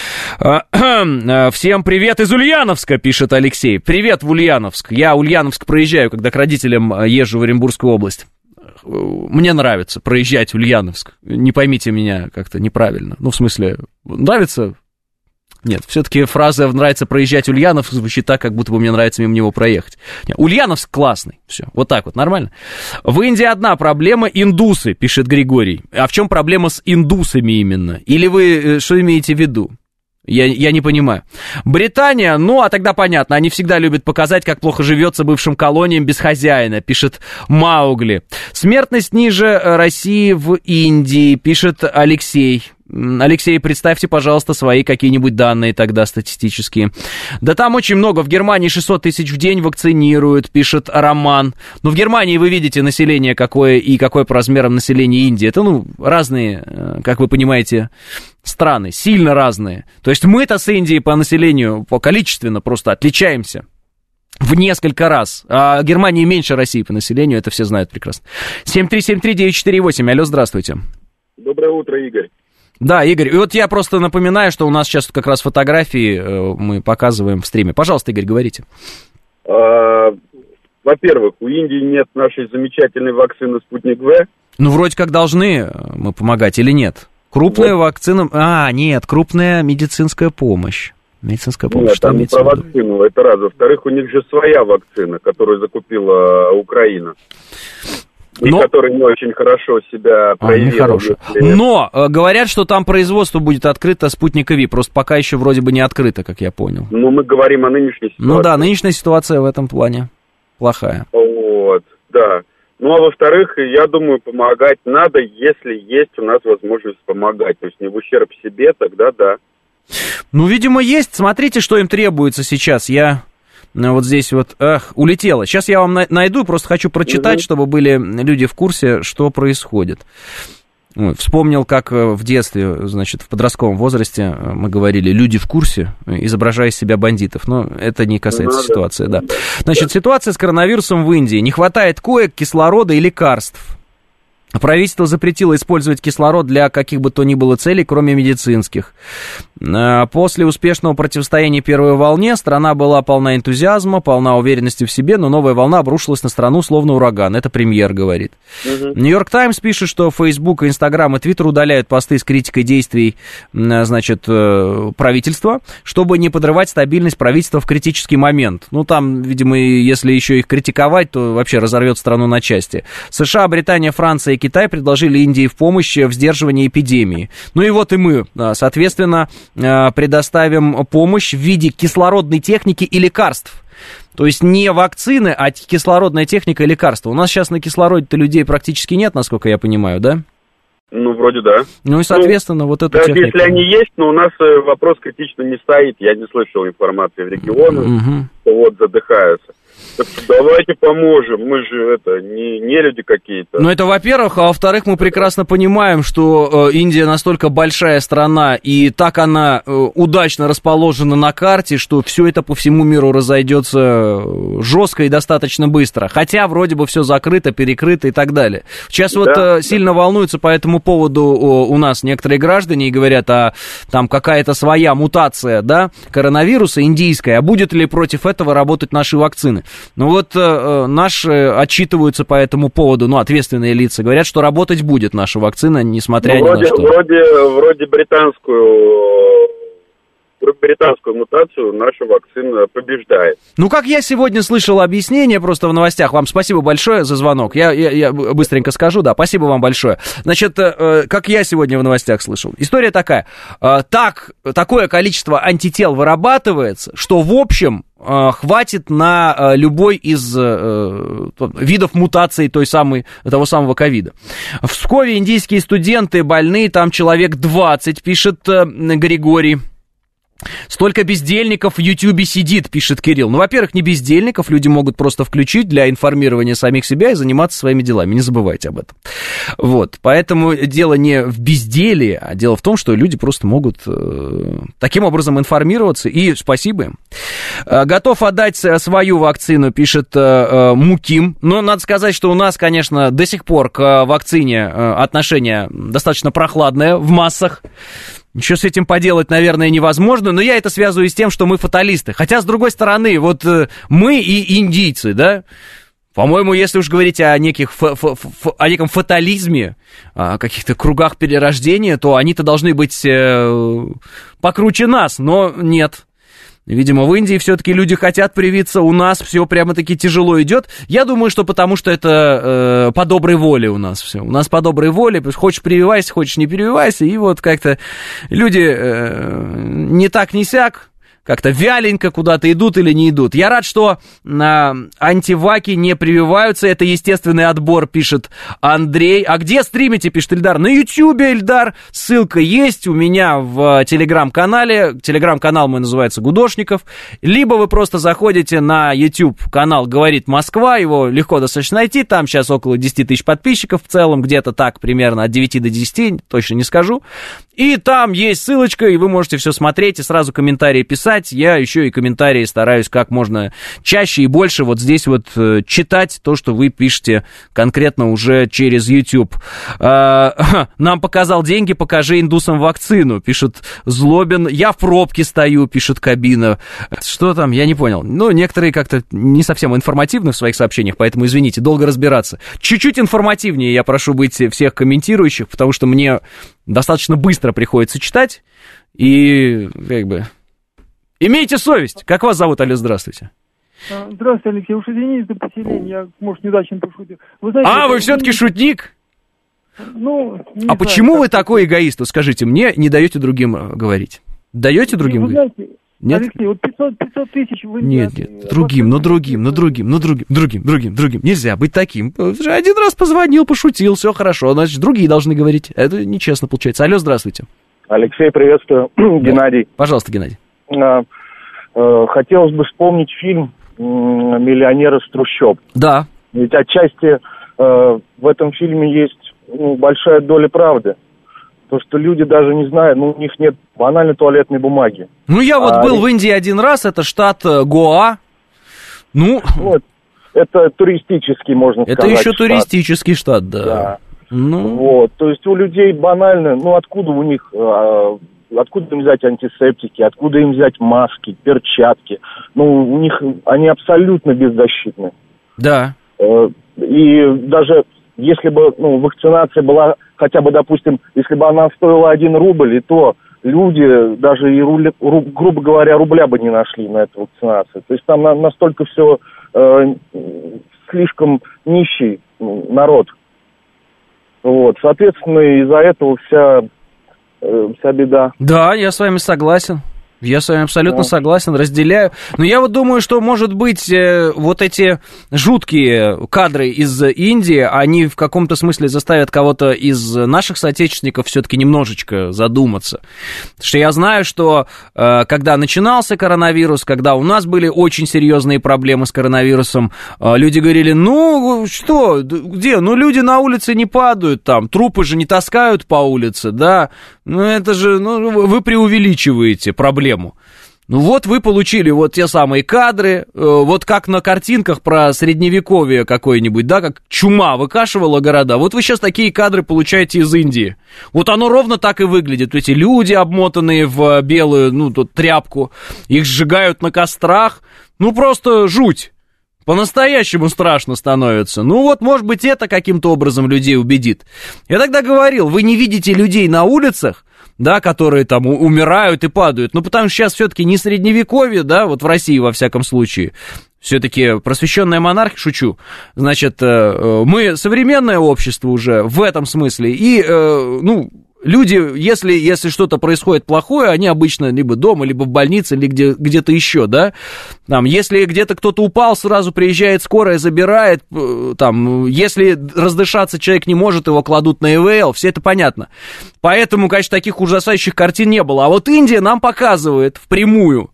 Всем привет из Ульяновска, пишет Алексей. Привет в Ульяновск. Я Ульяновск проезжаю, когда к родителям езжу в Оренбургскую область. Мне нравится проезжать в Ульяновск. Не поймите меня как-то неправильно. Ну, в смысле, нравится... Нет, все-таки фраза «нравится проезжать Ульяновск» звучит так, как будто бы мне нравится мимо него проехать. Нет, Ульяновск классный, все, вот так вот, нормально. В Индии одна проблема — индусы, пишет Григорий. А в чем проблема с индусами именно? Или вы что имеете в виду? Я, я не понимаю. Британия, ну, а тогда понятно, они всегда любят показать, как плохо живется бывшим колониям без хозяина, пишет Маугли. Смертность ниже России в Индии, пишет Алексей. Алексей, представьте, пожалуйста, свои какие-нибудь данные тогда статистические. Да там очень много. В Германии шестьсот тысяч в день вакцинируют, пишет Роман. Но в Германии вы видите население какое и какое по размерам населения Индии. Это, ну, разные, как вы понимаете, страны, сильно разные. То есть мы-то с Индией по населению, по количественно просто отличаемся в несколько раз. А Германия меньше России по населению, это все знают прекрасно. семь три семь три девять четыре восемь. Алло, здравствуйте. Доброе утро, Игорь. Да, Игорь, и вот я просто напоминаю, что у нас сейчас как раз фотографии э, мы показываем в стриме. Пожалуйста, Игорь, говорите. А, во-первых, у Индии нет нашей замечательной вакцины «Спутник В». Ну, вроде как должны мы помогать или нет? Крупная вот. Вакцина... А, нет, крупная медицинская помощь. Медицинская помощь. Нет, что там не про вакцину, это раз. Во-вторых, у них же своя вакцина, которую закупила Украина. И Но... который не очень хорошо себя проявил. А, Но э, говорят, что там производство будет открыто «Спутника Ви», просто пока еще вроде бы не открыто, как я понял. Ну, мы говорим о нынешней ситуации. Ну да, нынешняя ситуация в этом плане плохая. Вот, да. Ну, а во-вторых, я думаю, помогать надо, если есть у нас возможность помогать. То есть не в ущерб себе, тогда да. Ну, видимо, есть. Смотрите, что им требуется сейчас. Я... Вот здесь вот, эх, улетело. Сейчас я вам найду, просто хочу прочитать, mm-hmm. чтобы были люди в курсе, что происходит. Ой, вспомнил, как в детстве, значит, в подростковом возрасте мы говорили «люди в курсе», изображая из себя бандитов. Но это не касается mm-hmm. ситуации, да. Значит, ситуация с коронавирусом в Индии. Не хватает коек, кислорода и лекарств. Правительство запретило использовать кислород для каких бы то ни было целей, кроме медицинских. После успешного противостояния первой волне страна была полна энтузиазма, полна уверенности в себе, но новая волна обрушилась на страну словно ураган. Это премьер говорит. Нью-Йорк Таймс пишет, что Facebook, Instagram и Twitter удаляют посты с критикой действий, значит, правительства, чтобы не подрывать стабильность правительства в критический момент. Ну, там, видимо, если еще их критиковать, то вообще разорвет страну на части. США, Британия, Франция и Китай предложили Индии в помощь в сдерживании эпидемии. Ну и вот и мы, соответственно, предоставим помощь в виде кислородной техники и лекарств. То есть не вакцины, а кислородная техника и лекарства. У нас сейчас на кислороде-то людей практически нет, насколько я понимаю, да? Ну, вроде да. Ну и, соответственно, ну, вот эту даже технику... если они есть, но у нас вопрос критично не стоит. Я не слышал информации в регионах. Угу. просто вот задыхаются. Так давайте поможем, мы же это не, не люди какие-то. Ну, это во-первых, а во-вторых, мы прекрасно понимаем, что э, Индия настолько большая страна, и так она э, удачно расположена на карте, что все это по всему миру разойдется жестко и достаточно быстро. Хотя вроде бы все закрыто, перекрыто и так далее. Сейчас да, вот э, да. сильно волнуются по этому поводу о, у нас некоторые граждане и говорят, а там какая-то своя мутация, да, коронавируса индийская, а будет ли против этого работать наши вакцины? Ну вот э, наши отчитываются по этому поводу, ну, ответственные лица, говорят, что работать будет наша вакцина, несмотря ну, вроде, ни на что. Вроде, вроде британскую, британскую мутацию наша вакцина побеждает. Ну, как я сегодня слышал объяснение просто в новостях, вам спасибо большое за звонок, я, я, я быстренько скажу, да, спасибо вам большое. Значит, э, как я сегодня в новостях слышал, история такая, э, так, такое количество антител вырабатывается, что в общем хватит на любой из э, видов мутаций той самой, того самого ковида. В Пскове индийские студенты больны, там человек двадцать, пишет э, Григорий. Столько бездельников в Ютьюбе сидит, пишет Кирилл. Ну, во-первых, не бездельников, люди могут просто включить для информирования самих себя и заниматься своими делами, не забывайте об этом. Вот, поэтому дело не в безделии, а дело в том, что люди просто могут э, таким образом информироваться, и спасибо им. Э, готов отдать свою вакцину, пишет э, Муким, но надо сказать, что у нас, конечно, до сих пор к вакцине э, отношение достаточно прохладное в массах. Ничего с этим поделать, наверное, невозможно, но я это связываю с тем, что мы фаталисты. Хотя, с другой стороны, вот э, мы и индийцы, да, по-моему, если уж говорить о, неких фа- фа- фа- о неком фатализме, о каких-то кругах перерождения, то они-то должны быть э, покруче нас, но нет. Видимо, в Индии все-таки люди хотят привиться, у нас все прямо-таки тяжело идет. Я думаю, что потому что это э, по доброй воле у нас все. У нас по доброй воле, хочешь прививайся, хочешь не прививайся, и вот как-то люди э, не так не сяк, как-то вяленько куда-то идут или не идут. Я рад, что а, антиваки не прививаются. Это естественный отбор, пишет Андрей. А где стримите, пишет Ильдар? На Ютьюбе, Ильдар. Ссылка есть у меня в Телеграм-канале. Телеграм-канал мой называется «Гудошников». Либо вы просто заходите на YouTube-канал «Говорит Москва». Его легко достаточно найти. Там сейчас около десять тысяч подписчиков в целом. Где-то так примерно от девяти до десяти. Точно не скажу. И там есть ссылочка, и вы можете все смотреть и сразу комментарии писать. Я еще и комментарии стараюсь как можно чаще и больше вот здесь вот э, читать то, что вы пишете конкретно уже через YouTube. Э, нам показал деньги, покажи индусам вакцину, пишет Злобин. Я в пробке стою, пишет Кабина. Что там, я не понял. Ну, некоторые как-то не совсем информативны в своих сообщениях, поэтому, извините, долго разбираться. Чуть-чуть информативнее я прошу быть всех комментирующих, потому что мне достаточно быстро приходится читать, и как бы... Имейте совесть. Как вас зовут, алло, здравствуйте. Здравствуйте, Алексей. Уж извините за поселение, я, может, неудачно пошутил. Вы знаете, а, вы все-таки шутник? Ну, а знаю, почему вы такой эгоист? Скажите, мне не даете другим говорить? Даете другим вы говорить? Знаете, нет? Алексей, вот пятьсот, пятьсот тысяч вы... Нет, нет, другим, ну другим, ну другим, ну другим, другим, другим, другим. Нельзя быть таким. Один раз позвонил, пошутил, все хорошо, значит, другие должны говорить. Это нечестно получается. Алло, здравствуйте. Алексей, приветствую. Геннадий. Пожалуйста, Геннадий. Хотелось бы вспомнить фильм «Миллионер из трущоб». Да. Ведь отчасти в этом фильме есть ну, большая доля правды. То, что люди даже не знают, ну, у них нет банальной туалетной бумаги. Ну, я вот а, был в Индии один раз, это штат Гоа. Ну... Вот, это туристический, можно это сказать, Это еще штат. туристический штат, да. Да. Ну... Вот, то есть у людей банально, ну, откуда у них... Откуда им взять антисептики, откуда им взять маски, перчатки? Ну, у них они абсолютно беззащитны. Да. И даже если бы ну, вакцинация была хотя бы, допустим, если бы она стоила один рубль, и то люди даже и, рубля, руб, грубо говоря, рубля бы не нашли на эту вакцинацию. То есть там на, настолько все э, слишком нищий ну, народ. Вот, соответственно, из-за этого вся... вся беда. Да, я с вами согласен. Я с вами абсолютно да. согласен, разделяю. Но я вот думаю, что, может быть, вот эти жуткие кадры из Индии, они в каком-то смысле заставят кого-то из наших соотечественников все-таки немножечко задуматься. Потому что я знаю, что когда начинался коронавирус, когда у нас были очень серьезные проблемы с коронавирусом, люди говорили, ну, что, где? Ну, люди на улице не падают там, трупы же не таскают по улице, да? Ну, это же, ну, вы преувеличиваете проблему. Ну вот вы получили вот те самые кадры, вот как на картинках про средневековье какое-нибудь, да, как чума выкашивала города, вот вы сейчас такие кадры получаете из Индии. Вот оно ровно так и выглядит, эти люди, обмотанные в белую, ну, тут тряпку, их сжигают на кострах, ну просто жуть. По-настоящему страшно становится. Ну вот, может быть, это каким-то образом людей убедит. Я тогда говорил, вы не видите людей на улицах, да, которые там умирают и падают, ну, потому что сейчас все-таки не средневековье, да, вот в России, во всяком случае, все-таки просвещенная монархия, шучу, значит, мы современное общество уже в этом смысле, и, ну, люди, если, если что-то происходит плохое, они обычно либо дома, либо в больнице, или где, где-то еще, да, там, если где-то кто-то упал, сразу приезжает скорая, забирает, там, если раздышаться человек не может, его кладут на ИВЛ, все это понятно. Поэтому, конечно, таких ужасающих картин не было. А вот Индия нам показывает впрямую,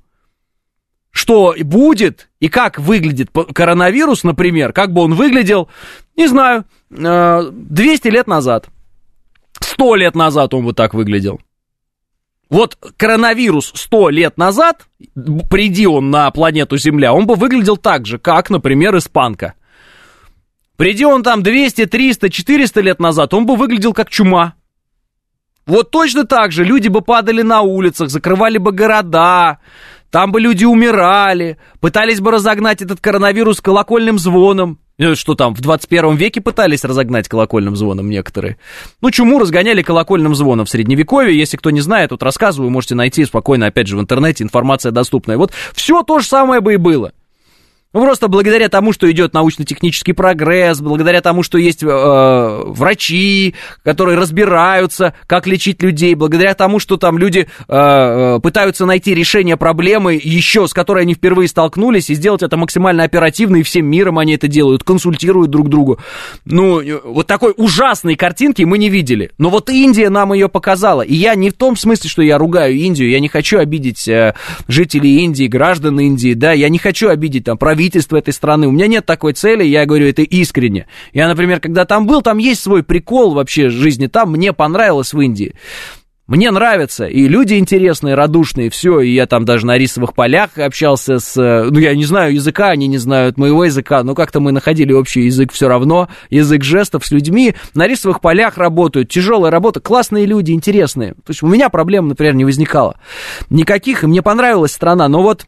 что будет и как выглядит коронавирус, например, как бы он выглядел, не знаю, двести лет назад. Сто лет назад он вот так выглядел. Вот коронавирус сто лет назад, приди он на планету Земля, он бы выглядел так же, как, например, испанка. Приди он там двести, триста, четыреста лет назад, он бы выглядел как чума. Вот точно так же люди бы падали на улицах, закрывали бы города, там бы люди умирали, пытались бы разогнать этот коронавирус колокольным звоном. Что там, в двадцать первом веке пытались разогнать колокольным звоном некоторые. Ну, чуму разгоняли колокольным звоном в Средневековье. Если кто не знает, тут рассказываю, можете найти спокойно, опять же, в интернете, информация доступная. Вот все то же самое бы и было. Ну, просто благодаря тому, что идет научно-технический прогресс, благодаря тому, что есть э, врачи, которые разбираются, как лечить людей, благодаря тому, что там люди э, пытаются найти решение проблемы, еще с которой они впервые столкнулись, и сделать это максимально оперативно, и всем миром они это делают, консультируют друг другу. Ну, вот такой ужасной картинки мы не видели. Но вот Индия нам ее показала. И я не в том смысле, что я ругаю Индию, я не хочу обидеть э, жителей Индии, граждан Индии, да, я не хочу обидеть там правительство, правительство этой страны. У меня нет такой цели, я говорю это искренне. Я, например, когда там был, там есть свой прикол вообще жизни, там мне понравилось в Индии. Мне нравится, и люди интересные, радушные, все, и я там даже на рисовых полях общался с, ну, я не знаю языка, они не знают моего языка, но как-то мы находили общий язык все равно, язык жестов с людьми, на рисовых полях работают, тяжелая работа, классные люди, интересные. То есть у меня проблем, например, не возникало никаких, и мне понравилась страна, но вот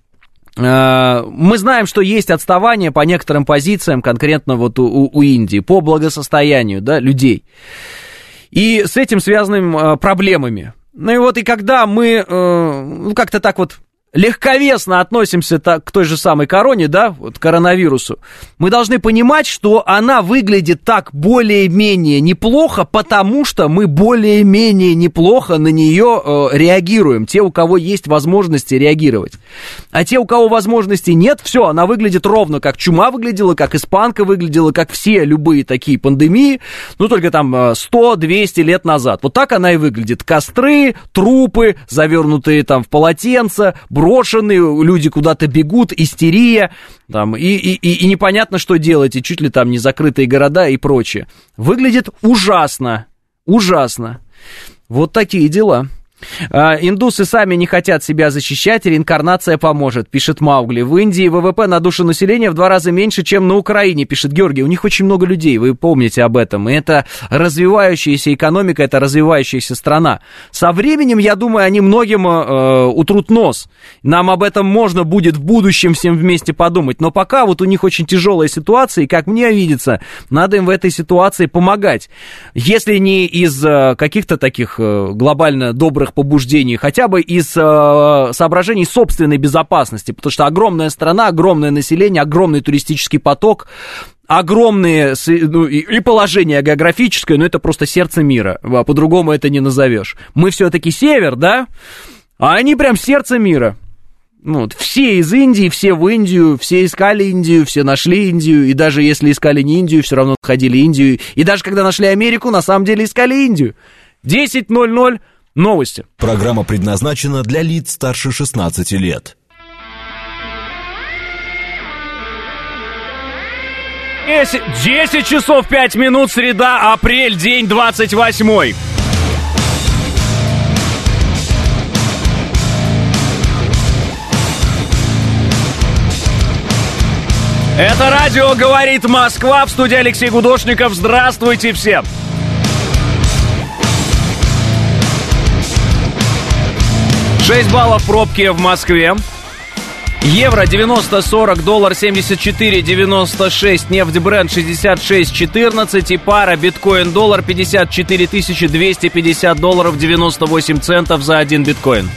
мы знаем, что есть отставание по некоторым позициям, конкретно вот у, у Индии, по благосостоянию, да, людей. И с этим связаны проблемами. Ну и вот, и когда мы ну, как-то так вот легковесно относимся так, к той же самой короне, да, вот коронавирусу, мы должны понимать, что она выглядит так более-менее неплохо, потому что мы более-менее неплохо на нее э, реагируем, те, у кого есть возможности реагировать. А те, у кого возможностей нет, все, она выглядит ровно как чума выглядела, как испанка выглядела, как все любые такие пандемии, ну только там сто-двести лет назад. Вот так она и выглядит. Костры, трупы, завернутые там в полотенца, брошенные, люди куда-то бегут, истерия, там, и, и, и, и непонятно, что делать, и чуть ли там не закрытые города и прочее. Выглядит ужасно, ужасно. Вот такие дела. А, индусы сами не хотят себя защищать, реинкарнация поможет, пишет Маугли. В Индии ВВП на душу населения в два раза меньше, чем на Украине, пишет Георгий. У них очень много людей, вы помните об этом. И это развивающаяся экономика, это развивающаяся страна. Со временем, я думаю, они многим э, утрут нос. Нам об этом можно будет в будущем всем вместе подумать. Но пока вот у них очень тяжелая ситуация, и, как мне видится, надо им в этой ситуации помогать. Если не из э, каких-то таких э, глобально добрых побуждений, хотя бы из э, соображений собственной безопасности, потому что огромная страна, огромное население, огромный туристический поток, огромные, ну, и положение географическое, но это просто сердце мира, по-другому это не назовешь. Мы все-таки север, да? А они прям сердце мира. Вот, все из Индии, все в Индию, все искали Индию, все нашли Индию, и даже если искали не Индию, все равно находили Индию. И даже когда нашли Америку, на самом деле искали Индию. десять ноль ноль, новости. Программа предназначена для лиц старше шестнадцати лет. десять часов пять минут, среда, апрель, день двадцать восьмой. Это радио «Говорит Москва», в студии Алексей Гудошников. Здравствуйте всем! шесть баллов пробки в Москве. Евро девяносто сорок, доллар семьдесят четыре девяносто шесть, нефть Брент шестьдесят шесть четырнадцать и пара биткоин-доллар пятьдесят четыре тысячи двести пятьдесят долларов девяносто восемь центов за один биткоин.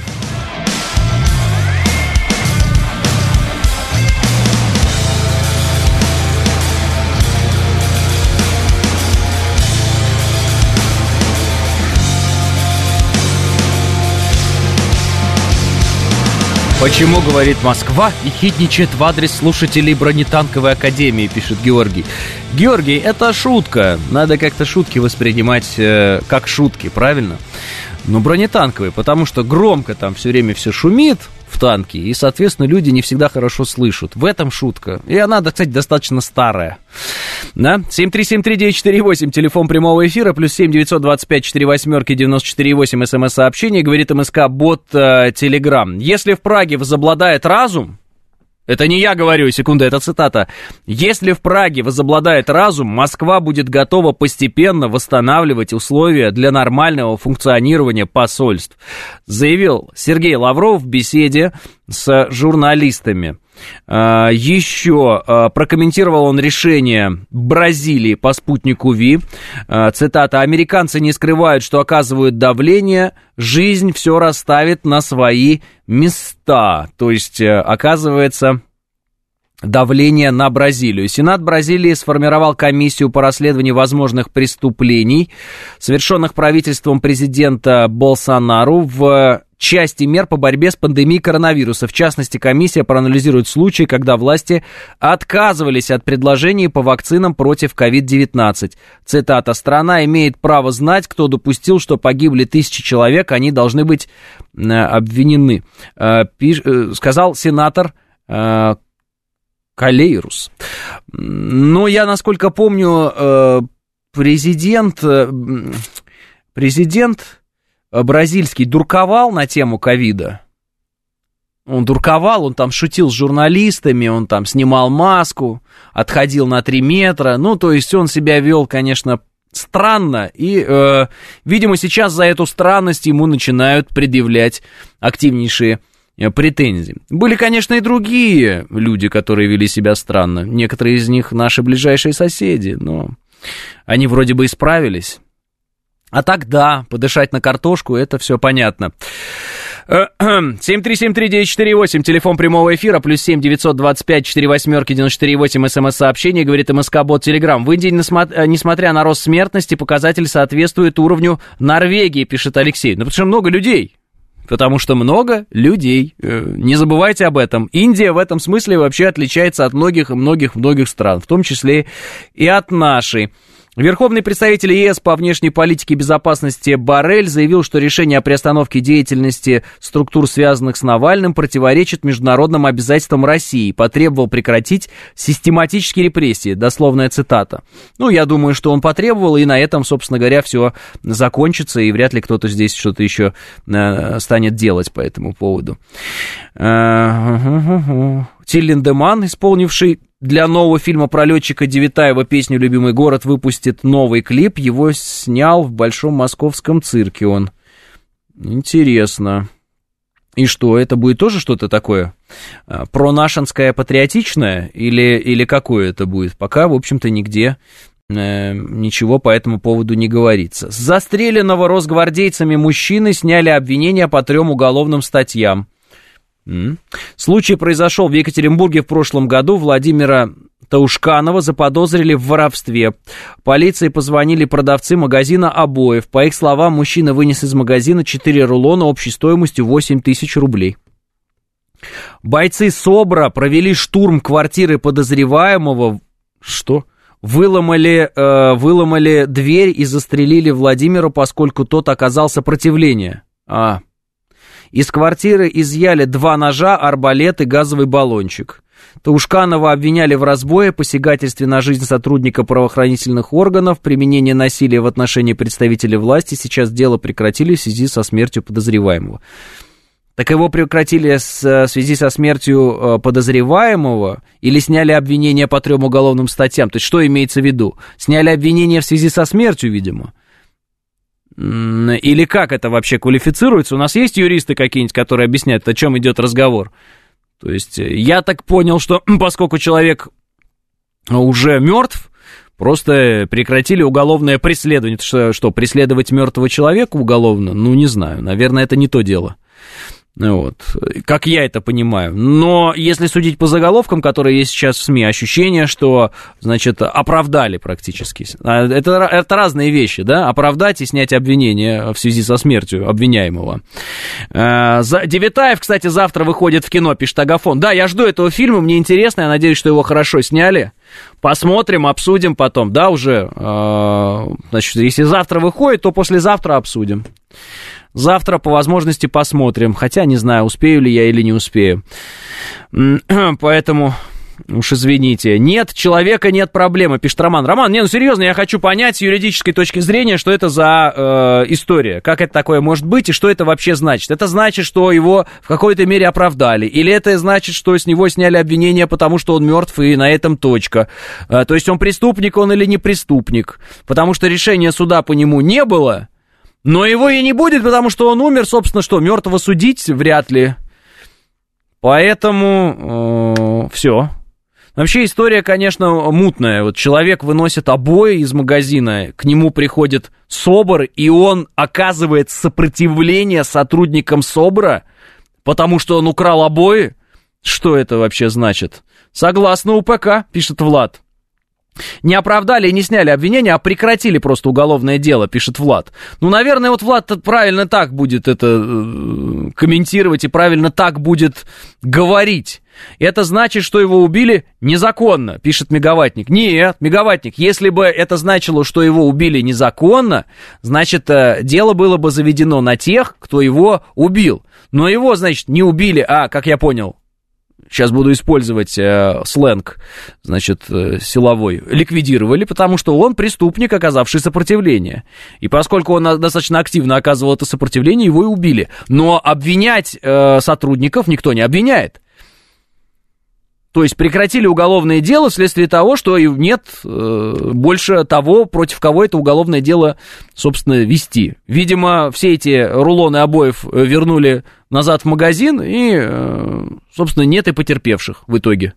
Почему, говорит Москва, ехидничает в адрес слушателей бронетанковой академии, пишет Георгий. Георгий, это шутка. Надо как-то шутки воспринимать э, как шутки, правильно? Ну, бронетанковые, потому что громко там все время все шумит в танке, и, соответственно, люди не всегда хорошо слышат. В этом шутка. И она, кстати, достаточно старая. Да? семь три семь три девять четыре восемь, телефон прямого эфира, плюс семь девятьсот двадцать пять сорок восемь девяносто четыре восемь, смс-сообщение, говорит МСК-бот Телеграм. Если в Праге возобладает разум, это не я говорю, секунда, это цитата. Если в Праге возобладает разум, Москва будет готова постепенно восстанавливать условия для нормального функционирования посольств, заявил Сергей Лавров в беседе с журналистами. Еще прокомментировал он решение Бразилии по спутнику Ви. Цитата: «Американцы не скрывают, что оказывают давление, жизнь все расставит на свои места». То есть, оказывается, давление на Бразилию. Сенат Бразилии сформировал комиссию по расследованию возможных преступлений, совершенных правительством президента Болсонару в части мер по борьбе с пандемией коронавируса. В частности, комиссия проанализирует случаи, когда власти отказывались от предложений по вакцинам против ковид девятнадцать. Цитата: «Страна имеет право знать, кто допустил, что погибли тысячи человек, они должны быть э, обвинены», э, пиш, э, сказал сенатор э, Калейрус. Ну, я, насколько помню, э, президент, э, президент бразильский дурковал на тему ковида. Он дурковал, он там шутил с журналистами, он там снимал маску, отходил на три метра. Ну, то есть он себя вел, конечно, странно. И, э, видимо, сейчас за эту странность ему начинают предъявлять активнейшие претензий. Были, конечно, и другие люди, которые вели себя странно. Некоторые из них наши ближайшие соседи, но они вроде бы исправились. А так, да, подышать на картошку, это все понятно. семь три семь три девять четыре восемь, телефон прямого эфира, плюс семь девятьсот двадцать пять сорок восемь девяносто четыре восемь, смс-сообщение, говорит МСК-бот Телеграм. В Индии, несмотря на рост смертности, показатель соответствует уровню Норвегии, пишет Алексей. Ну, потому что много людей. Потому что много людей. Не забывайте об этом. Индия в этом смысле вообще отличается от многих и многих-многих стран, в том числе и от нашей. Верховный представитель ЕС по внешней политике и безопасности Боррель заявил, что решение о приостановке деятельности структур, связанных с Навальным, противоречит международным обязательствам России и потребовал прекратить систематические репрессии. Дословная цитата. Ну, я думаю, что он потребовал, и на этом, собственно говоря, все закончится, и вряд ли кто-то здесь что-то еще э, станет делать по этому поводу. Тиль Линдеманн, исполнивший для нового фильма про летчика Девятаева песню «Любимый город», выпустит новый клип. Его снял в Большом Московском цирке он. Интересно. И что, это будет тоже что-то такое пронашенское, патриотичное? Или, или какое это будет? Пока, в общем-то, нигде э, ничего по этому поводу не говорится. С застреленного росгвардейцами мужчины сняли обвинения по трем уголовным статьям. Mm. Случай произошел в Екатеринбурге в прошлом году. Владимира Таушканова заподозрили в воровстве. Полиции позвонили продавцы магазина обоев. По их словам, мужчина вынес из магазина четыре рулона общей стоимостью восемь тысяч рублей. Бойцы СОБРа провели штурм квартиры подозреваемого. Что? Выломали, э, выломали дверь и застрелили Владимира, поскольку тот оказал сопротивление. А. Из квартиры изъяли два ножа, арбалет и газовый баллончик. Таушканова обвиняли в разбое, посягательстве на жизнь сотрудника правоохранительных органов, применении насилия в отношении представителей власти. Сейчас дело прекратили в связи со смертью подозреваемого. Так его прекратили с, в связи со смертью подозреваемого или сняли обвинение по трем уголовным статьям? То есть что имеется в виду? Сняли обвинение в связи со смертью, видимо. Или как это вообще квалифицируется? У нас есть юристы какие-нибудь, которые объясняют, о чем идет разговор? То есть я так понял, что поскольку человек уже мертв, просто прекратили уголовное преследование. Что, что преследовать мертвого человека уголовно? Ну, не знаю, наверное, это не то дело. Вот, как я это понимаю. Но если судить по заголовкам, которые есть сейчас в СМИ, ощущение, что, значит, оправдали практически. Это, это разные вещи, да? Оправдать и снять обвинение в связи со смертью обвиняемого. Девятаев, кстати, завтра выходит в кино, пишет Агафон. Да, я жду этого фильма, мне интересно, я надеюсь, что его хорошо сняли. Посмотрим, обсудим потом, да, уже. Значит, если завтра выходит, то послезавтра обсудим. Завтра по возможности посмотрим, хотя не знаю, успею ли я или не успею. Поэтому уж извините. Нет человека, нет проблемы, пишет Роман. Роман, не, ну серьезно, я хочу понять с юридической точки зрения, что это за э, история. Как это такое может быть и что это вообще значит? Это значит, что его в какой-то мере оправдали? Или это значит, что с него сняли обвинение, потому что он мертв и на этом точка? Э, то есть он преступник, он или не преступник? Потому что решения суда по нему не было. Но его и не будет, потому что он умер, собственно, что, мертвого судить вряд ли. Поэтому э, все. Вообще история, конечно, мутная. Вот человек выносит обои из магазина, к нему приходит СОБР, и он оказывает сопротивление сотрудникам СОБРа, потому что он украл обои. Что это вообще значит? Согласно УПК, пишет Влад. Не оправдали и не сняли обвинения, а прекратили просто уголовное дело, пишет Влад. Ну, наверное, вот Влад правильно так будет это э, комментировать и правильно так будет говорить. Это значит, что его убили незаконно, пишет Мегаваттник. Нет, Мегаваттник, если бы это значило, что его убили незаконно, значит, э, дело было бы заведено на тех, кто его убил. Но его, значит, не убили, а, как я понял, сейчас буду использовать э, сленг, значит, э, силовой, ликвидировали, потому что он преступник, оказавший сопротивление. И поскольку он достаточно активно оказывал это сопротивление, его и убили. Но обвинять э, сотрудников никто не обвиняет. То есть прекратили уголовное дело вследствие того, что нет э, больше того, против кого это уголовное дело, собственно, вести. Видимо, все эти рулоны обоев вернули назад в магазин, и, э, собственно, нет и потерпевших в итоге.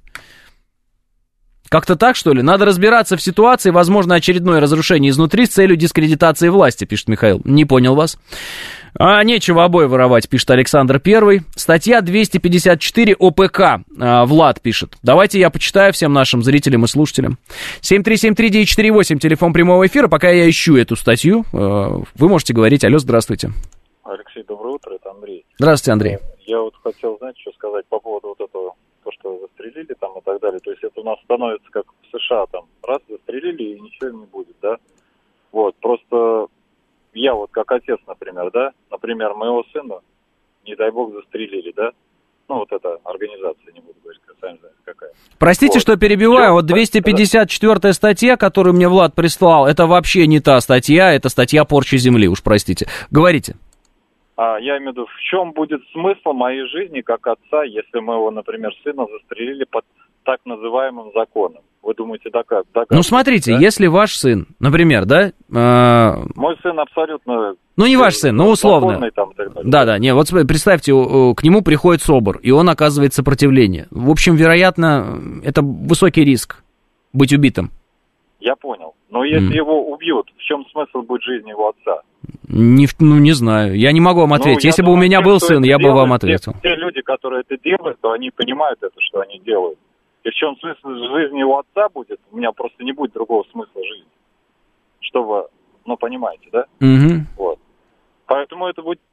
Как-то так, что ли? Надо разбираться в ситуации, возможно, очередное разрушение изнутри с целью дискредитации власти, пишет Михаил. Не понял вас. А, нечего обои воровать, пишет Александр Первый. Статья двести пятьдесят четыре ОПК, а, Влад пишет. Давайте я почитаю всем нашим зрителям и слушателям. семь три семь три девять четыре восемь, телефон прямого эфира. Пока я ищу эту статью, вы можете говорить. Алло, здравствуйте. Алексей, доброе утро, это Андрей. Здравствуйте, Андрей. Я вот хотел, знаете, что сказать по поводу вот этого, то, что застрелили там и так далее. То есть это у нас становится как в США, там, раз застрелили и ничего не будет, да? Вот, просто... Я вот как отец, например, да, например, моего сына, не дай бог, застрелили, да, ну вот эта организация, не буду говорить, сами знаете, какая. Простите, вот. Что перебиваю, Все, вот двести пятьдесят четвёртая статья, которую мне Влад прислал, это вообще не та статья, это статья порчи земли, уж простите. Говорите. А, я имею в виду, в чем будет смысл моей жизни как отца, если моего, например, сына застрелили под так называемым законом? Вы думаете, да как? Да, ну, смотрите, да? Если ваш сын, например, да... Э... Мой сын абсолютно... Ну, не ваш сын, ну, условно. Да-да, не, вот представьте, к нему приходит СОБР, и он оказывает сопротивление. В общем, вероятно, это высокий риск быть убитым. Я понял. Но если Mm. его убьют, в чем смысл будет жизни его отца? Не, ну, не знаю. Я не могу вам ответить. Ну, Если бы думаю, у меня те, был кто сын, это я бы делает, вам ответил. Те, те люди, которые это делают, то они понимают это, что они делают. И в чем смысл жизни его отца будет, у меня просто не будет другого смысла жизни. Чтобы, ну, понимаете, да? Угу. Вот. Поэтому это будет...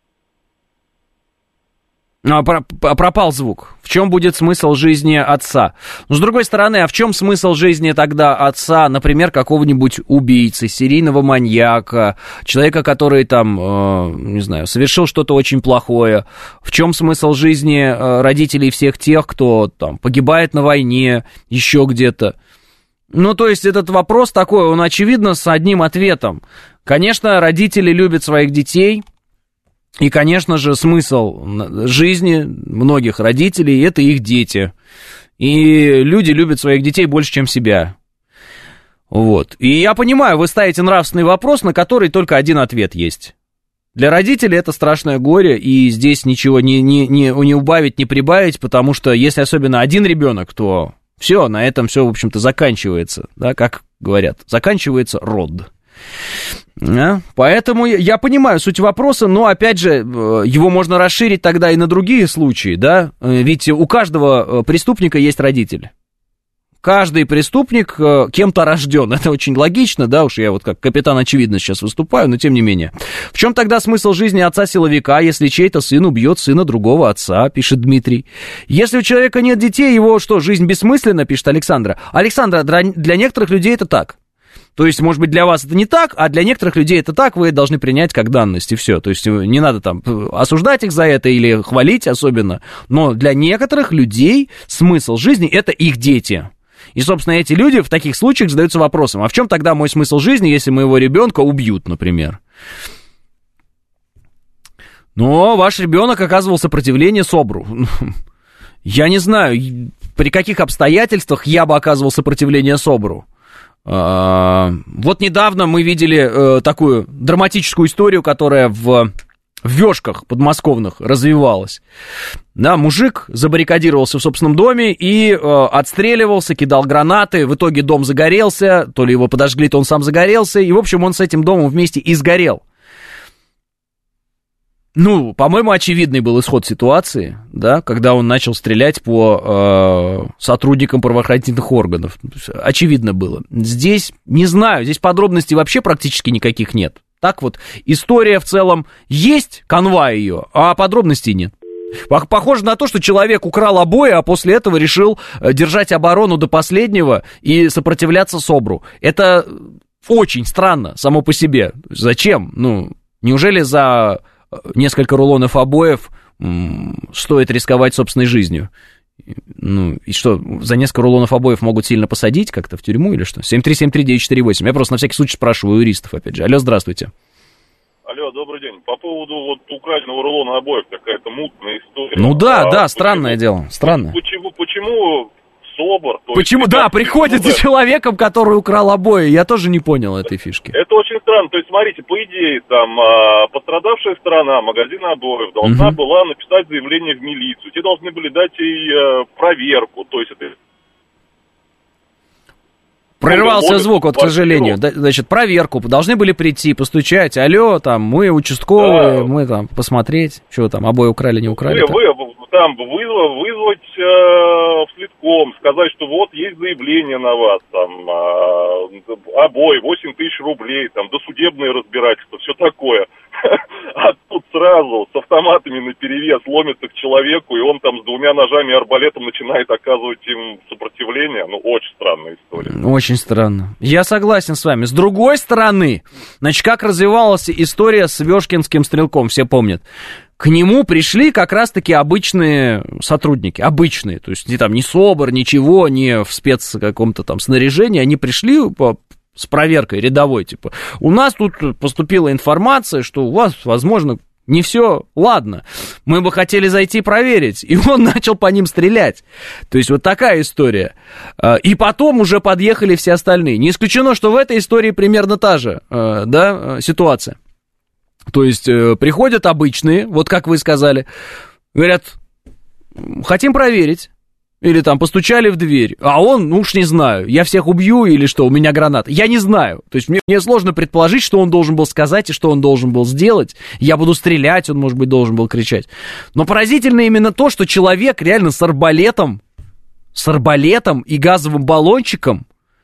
А, пропал звук. В чем будет смысл жизни отца? Но, с другой стороны, а в чем смысл жизни тогда отца, например, какого-нибудь убийцы, серийного маньяка, человека, который там, э, не знаю, совершил что-то очень плохое? В чем смысл жизни э, родителей всех тех, кто там погибает на войне, еще где-то? Ну, то есть этот вопрос такой, он очевидно с одним ответом. Конечно, родители любят своих детей. И, конечно же, смысл жизни многих родителей – это их дети. И люди любят своих детей больше, чем себя. Вот. И я понимаю, вы ставите нравственный вопрос, на который только один ответ есть. Для родителей это страшное горе, и здесь ничего не, не, не, не убавить, не прибавить, потому что если особенно один ребенок, то все, на этом все, в общем-то, заканчивается. Да, как говорят, заканчивается род. Да? Поэтому я понимаю суть вопроса, но, опять же, его можно расширить тогда и на другие случаи, да, ведь у каждого преступника есть родитель. Каждый преступник кем-то рожден, это очень логично, да, уж я вот как капитан очевидность сейчас выступаю, но тем не менее. В чем тогда смысл жизни отца-силовика, если чей-то сын убьет сына другого отца, пишет Дмитрий. Если у человека нет детей, его что, жизнь бессмысленна, пишет Александра. Александра, для некоторых людей это так. То есть, может быть, для вас это не так, а для некоторых людей это так, вы должны принять как данность, и все. То есть, не надо там осуждать их за это или хвалить особенно, но для некоторых людей смысл жизни – это их дети. И, собственно, эти люди в таких случаях задаются вопросом, а в чем тогда мой смысл жизни, если моего ребенка убьют, например? Но ваш ребенок оказывал сопротивление СОБРу. Я не знаю, при каких обстоятельствах я бы оказывал сопротивление СОБРу. Вот недавно мы видели такую драматическую историю, которая в, в вёшках подмосковных развивалась. Да, мужик забаррикадировался в собственном доме и э, отстреливался, кидал гранаты. В итоге дом загорелся, то ли его подожгли, то он сам загорелся. И, в общем, он с этим домом вместе и сгорел. Ну, по-моему, очевидный был исход ситуации, да, когда он начал стрелять по э, сотрудникам правоохранительных органов. Очевидно было. Здесь, не знаю, здесь подробностей вообще практически никаких нет. Так вот, история в целом есть, канва ее, а подробностей нет. Похоже на то, что человек украл обои, а после этого решил держать оборону до последнего и сопротивляться СОБРу. Это очень странно само по себе. Зачем? Ну, неужели за несколько рулонов обоев м, стоит рисковать собственной жизнью? Ну, и что, за несколько рулонов обоев могут сильно посадить как-то в тюрьму или что? семь три семь три девять четыре восемь. Я просто на всякий случай спрашиваю у юристов, опять же. Алло, здравствуйте. Алло, добрый день. По поводу вот украденного рулона обоев какая-то мутная история. Ну да, а, да, почему, странное дело, странно. Почему, почему СОБР... Почему, есть, да, как, приходит за человеком, который украл обои, я тоже не понял этой фишки. Это очень странно. То есть, смотрите, по идее, там, а, пострадавшая сторона магазина обоев должна Угу. была написать заявление в милицию. Те должны были дать ей а, проверку. То есть, это... Прервался звук, вот, к сожалению. Да, значит, проверку. Должны были прийти, постучать. Алло, там, мы участковые, Да. мы там посмотреть, что там, обои украли, не украли. Вы, вы там вызвать, вызвать э, в слитком, сказать, что вот есть заявление на вас, там, э, обои, восемь тысяч рублей, там, досудебное разбирательство, все такое. А тут сразу с автоматами наперевес ломится к человеку, и он там с двумя ножами и арбалетом начинает оказывать им сопротивление. Ну, очень странная история. Очень странно. Я согласен с вами. С другой стороны, значит, как развивалась история с Вёшкинским стрелком, все помнят. К нему пришли как раз-таки обычные сотрудники, обычные, то есть не там ни СОБР, ничего, не в спец каком-то там снаряжении, они пришли по, с проверкой рядовой, типа, у нас тут поступила информация, что у вас, возможно, не все ладно, мы бы хотели зайти проверить, и он начал по ним стрелять, то есть вот такая история, и потом уже подъехали все остальные, не исключено, что в этой истории примерно та же, да, ситуация. То есть э, приходят обычные, вот как вы сказали, говорят, хотим проверить. или там постучали в дверь, а он, ну уж не знаю, я всех убью или что, у меня граната. Я не знаю. То есть мне, мне сложно предположить, что он должен был сказать и что он должен был сделать. Я буду стрелять, он, может быть, должен был кричать. Но поразительно именно то, что человек реально с арбалетом, с арбалетом и газовым баллончиком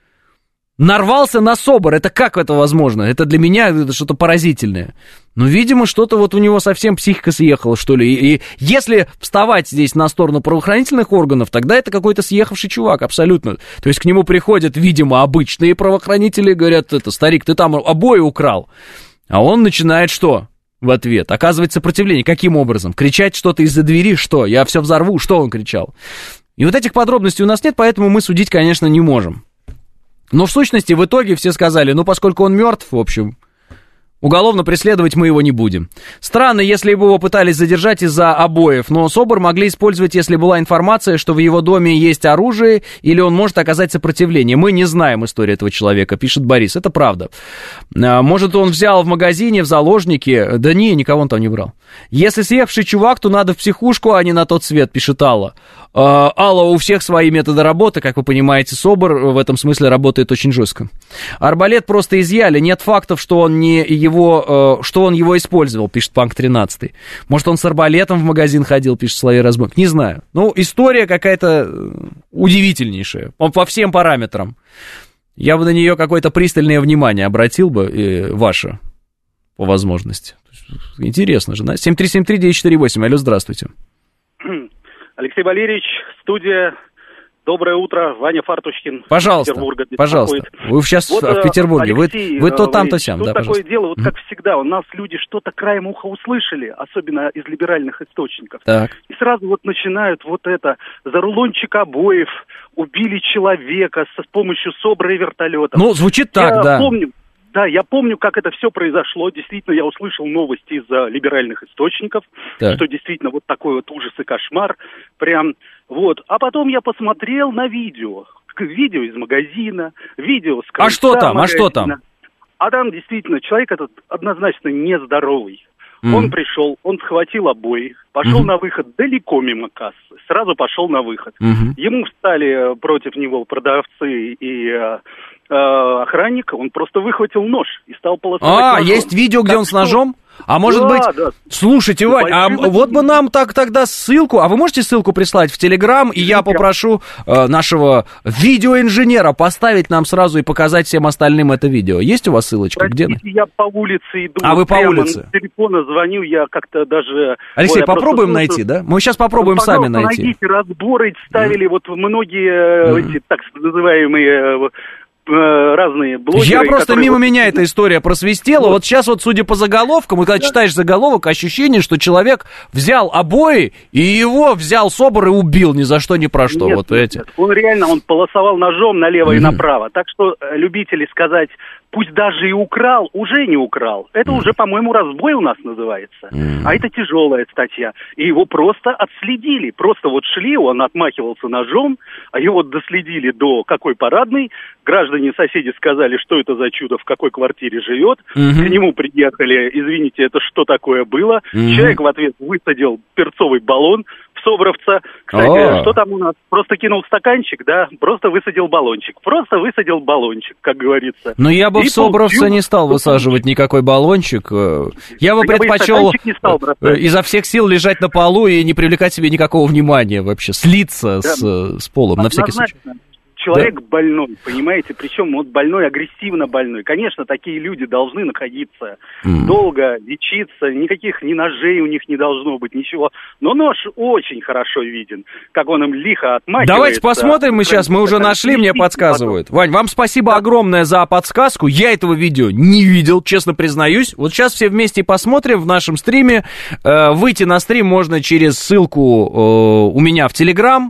нарвался на СОБР. Это как это возможно? Это для меня это что-то поразительное. Но, видимо, что-то вот у него совсем психика съехала, что ли. И, и если вставать здесь на сторону правоохранительных органов, тогда это какой-то съехавший чувак, абсолютно. То есть к нему приходят, видимо, обычные правоохранители, говорят, это, старик, ты там обои украл. А он начинает что в ответ? Оказывать сопротивление. Каким образом? Кричать что-то из-за двери? Что? Я все взорву? Что он кричал? И вот этих подробностей у нас нет, поэтому мы судить, конечно, не можем. Но в сущности, в итоге все сказали, ну, поскольку он мертв, в общем, уголовно преследовать мы его не будем. Странно, если бы его пытались задержать из-за обоев, но СОБР могли использовать, если была информация, что в его доме есть оружие, или он может оказать сопротивление. Мы не знаем историю этого человека, пишет Борис, это правда. Может, он взял в магазине, в заложнике, да не, никого он там не брал. Если съехавший чувак, то надо в психушку, а не на тот свет, пишет Алла. Алла, у всех свои методы работы, как вы понимаете, СОБР в этом смысле работает очень жестко. Арбалет просто изъяли, нет фактов, что он не его, что он его использовал, пишет Панк тринадцать. Может, он с арбалетом в магазин ходил, пишет Соловей Разбойник. Не знаю. Ну, история какая-то удивительнейшая, по всем параметрам. Я бы на нее какое-то пристальное внимание обратил бы, и ваше, по возможности. Интересно же, да? семь три семь три девять четыре восемь. Алло, здравствуйте. Алексей Валерьевич, студия. Доброе утро, Ваня Фартушкин. Пожалуйста, пожалуйста. Вы сейчас вот, в Петербурге, Алексей, вы, вы то там, то сям. Тут да, такое пожалуйста. дело, вот как всегда, у нас люди что-то краем уха услышали, особенно из либеральных источников. Так. И сразу вот начинают вот это, за рулончик обоев убили человека с помощью СОБРа и вертолета. Ну, звучит так, Я да. помню, Да, я помню, как это все произошло. Действительно, я услышал новости из либеральных источников, так. что действительно вот такой вот ужас и кошмар. Прям вот. А потом я посмотрел на видео. Видео из магазина, видео с крыльца А что там? магазина. А что там? А там действительно человек этот однозначно нездоровый. Mm. Он пришел, он схватил обои, пошел mm-hmm. на выход далеко мимо кассы, сразу пошел на выход. Mm-hmm. Ему встали против него продавцы и э, э, охранник, он просто выхватил нож и стал полосовать А, ножом. есть видео, где как он с что? ножом? А может да, быть, да. слушайте, Вань, а большие вот бы нам так тогда ссылку, а вы можете ссылку прислать в Телеграм, и я попрошу э, нашего видеоинженера поставить нам сразу и показать всем остальным это видео. Есть у вас ссылочка? Простите, Где? я по улице иду. А вы по улице? С телефона звоню, я как-то даже... Алексей, Ой, попробуем просто... найти, да? Мы сейчас попробуем ну, сами найти. Найдите, разборы ставили, mm. вот многие mm. эти так называемые... разные блогеры. Я просто которые... мимо меня эта история просвистела. Вот. вот сейчас вот, судя по заголовкам, и когда да. читаешь заголовок, ощущение, что человек взял обои, и его взял СОБР и убил ни за что, ни про что. Нет, вот эти. Нет. Он реально, он полосовал ножом налево mm-hmm. и направо. Так что любители сказать, пусть даже и украл, уже не украл. Это mm-hmm. уже, по-моему, разбой у нас называется. Mm-hmm. А это тяжелая статья. И его просто отследили. Просто вот шли, он отмахивался ножом, а его доследили до какой парадной. Граждане, соседи сказали, что это за чудо, в какой квартире живет. Mm-hmm. К нему приехали, извините, это что такое было. Mm-hmm. Человек в ответ высадил перцовый баллон в собровца. Кстати, oh. что там у нас? Просто кинул стаканчик, да? Просто высадил баллончик. Просто высадил баллончик, как говорится. Но я бы И в собровца получил... не стал высаживать никакой баллончик. Я бы так предпочел изо всех сил лежать на полу и не привлекать себе никакого внимания вообще. Слиться да. с, с полом, на всякий случай. Человек да. больной, понимаете, причем вот больной, агрессивно больной. Конечно, такие люди должны находиться mm. долго, лечиться, никаких ни ножей у них не должно быть, ничего. Но нож очень хорошо виден, как он им лихо отмахивается. Давайте посмотрим мы сейчас, мы уже нашли, мне подсказывают. Вань, вам спасибо да. огромное за подсказку, я этого видео не видел, честно признаюсь. Вот сейчас все вместе посмотрим в нашем стриме. Выйти на стрим можно через ссылку у меня в Телеграм.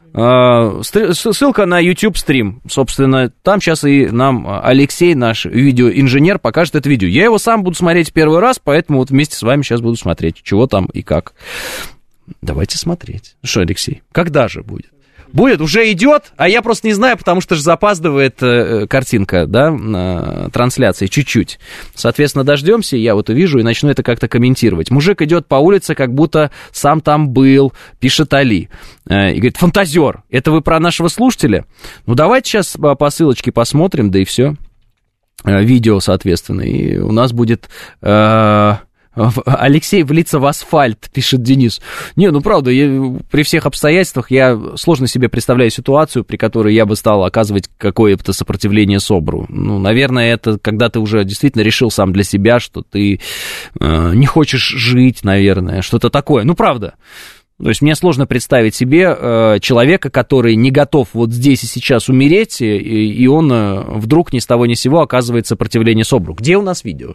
Ссылка на YouTube стрим, собственно, там сейчас и нам Алексей, наш видеоинженер, покажет это видео. Я его сам буду смотреть первый раз, поэтому вот вместе с вами сейчас буду смотреть, чего там и как. Давайте смотреть. Что, Алексей, когда же будет? Будет, уже идет, а я просто не знаю, потому что же запаздывает э, картинка, да, э, трансляции чуть-чуть. Соответственно, дождемся, я вот увижу и начну это как-то комментировать. Мужик идет по улице, как будто сам там был, пишет Али. Э, и говорит, фантазер, это вы про нашего слушателя? Ну, давайте сейчас по ссылочке посмотрим, да и все. Э, видео, соответственно, и у нас будет... Э, Алексей влится в асфальт, пишет Денис. Не, ну правда, я, при всех обстоятельствах я сложно себе представляю ситуацию, при которой я бы стал оказывать какое-то сопротивление СОБРу. Ну, наверное, это когда ты уже действительно решил сам для себя, что ты э, не хочешь жить, наверное, что-то такое. Ну, правда. То есть мне сложно представить себе э, человека, который не готов вот здесь и сейчас умереть, и, и он э, вдруг ни с того ни с сего оказывает сопротивление СОБРу. Где у нас видео?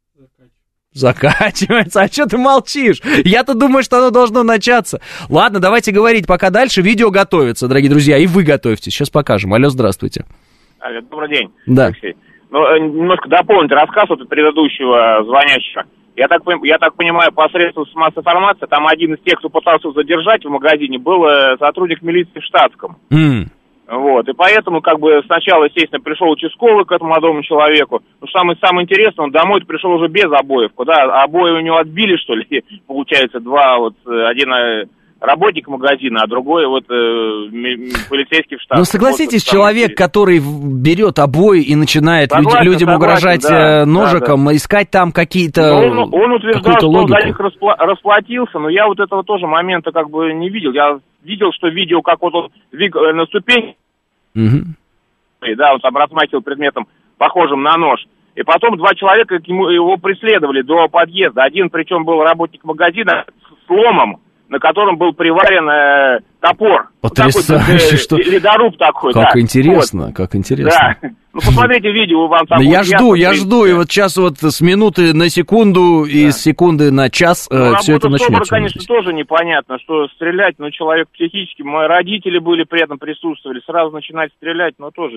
Закачивается. А что ты молчишь? Я-то думаю, что оно должно начаться. Ладно, давайте говорить пока дальше. Видео готовится, дорогие друзья, и вы готовьтесь. Сейчас покажем. Алло, здравствуйте. Алло, добрый день, да. Алексей. Ну, немножко дополнить рассказ от предыдущего звонящего. Я так, я так понимаю, посредством массовой информации, там один из тех, кто пытался задержать в магазине, был сотрудник милиции в штатском. Mm. Вот, и поэтому, как бы, сначала, естественно, пришел участковый к этому молодому человеку. Но самое, самое интересное, он домой пришел уже без обоев. Куда обои у него отбили, что ли, получается, два, вот, один работник магазина, а другой, вот, полицейский в штате. Ну, согласитесь, вот, человек, интересно. Который берет обои и начинает согласен, людям согласен, угрожать да, ножиком, да, да. искать там какие-то... Он, он утверждал, что он за них распла- расплатился, но я вот этого тоже момента как бы не видел. Я видел, что видео, как вот он на ступень, угу. да, он там размахивал предметом, похожим на нож. И потом два человека ему, его преследовали до подъезда. Один, причем, был работник магазина с ломом, на котором был приварен э, топор. Потрясающе, такой, э, что... Ледоруб такой, как да. интересно, вот. Как интересно. Да. Ну, посмотрите видео, вам там... Да я жду, я принципе. жду, и вот сейчас вот с минуты на секунду и да. с секунды на час ну, э, все это начнется. СОБРа, конечно, тоже непонятно, что стрелять, ну, человек психически, мои родители были при этом присутствовали, сразу начинать стрелять, но тоже...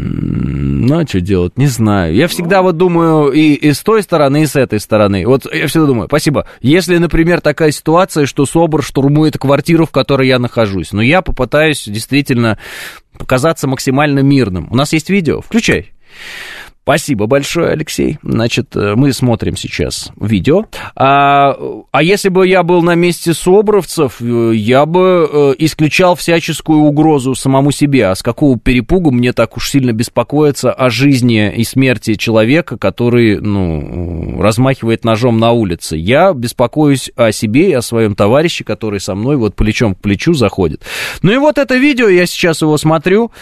Ну, а что делать, не знаю. Я всегда ну... вот думаю и, и с той стороны, и с этой стороны. Вот я всегда думаю, спасибо, если, например, такая ситуация, что СОБР штурмует квартиру, в которой я нахожусь, но я попытаюсь действительно показаться максимально мирным. У нас есть видео? Включай. Спасибо большое, Алексей. Значит, мы смотрим сейчас видео. А, а если бы я был на месте собровцев, я бы исключал всяческую угрозу самому себе. А с какого перепугу мне так уж сильно беспокоиться о жизни и смерти человека, который, ну, размахивает ножом на улице? Я беспокоюсь о себе и о своем товарище, который со мной вот плечом к плечу заходит. Ну и вот это видео, я сейчас его смотрю.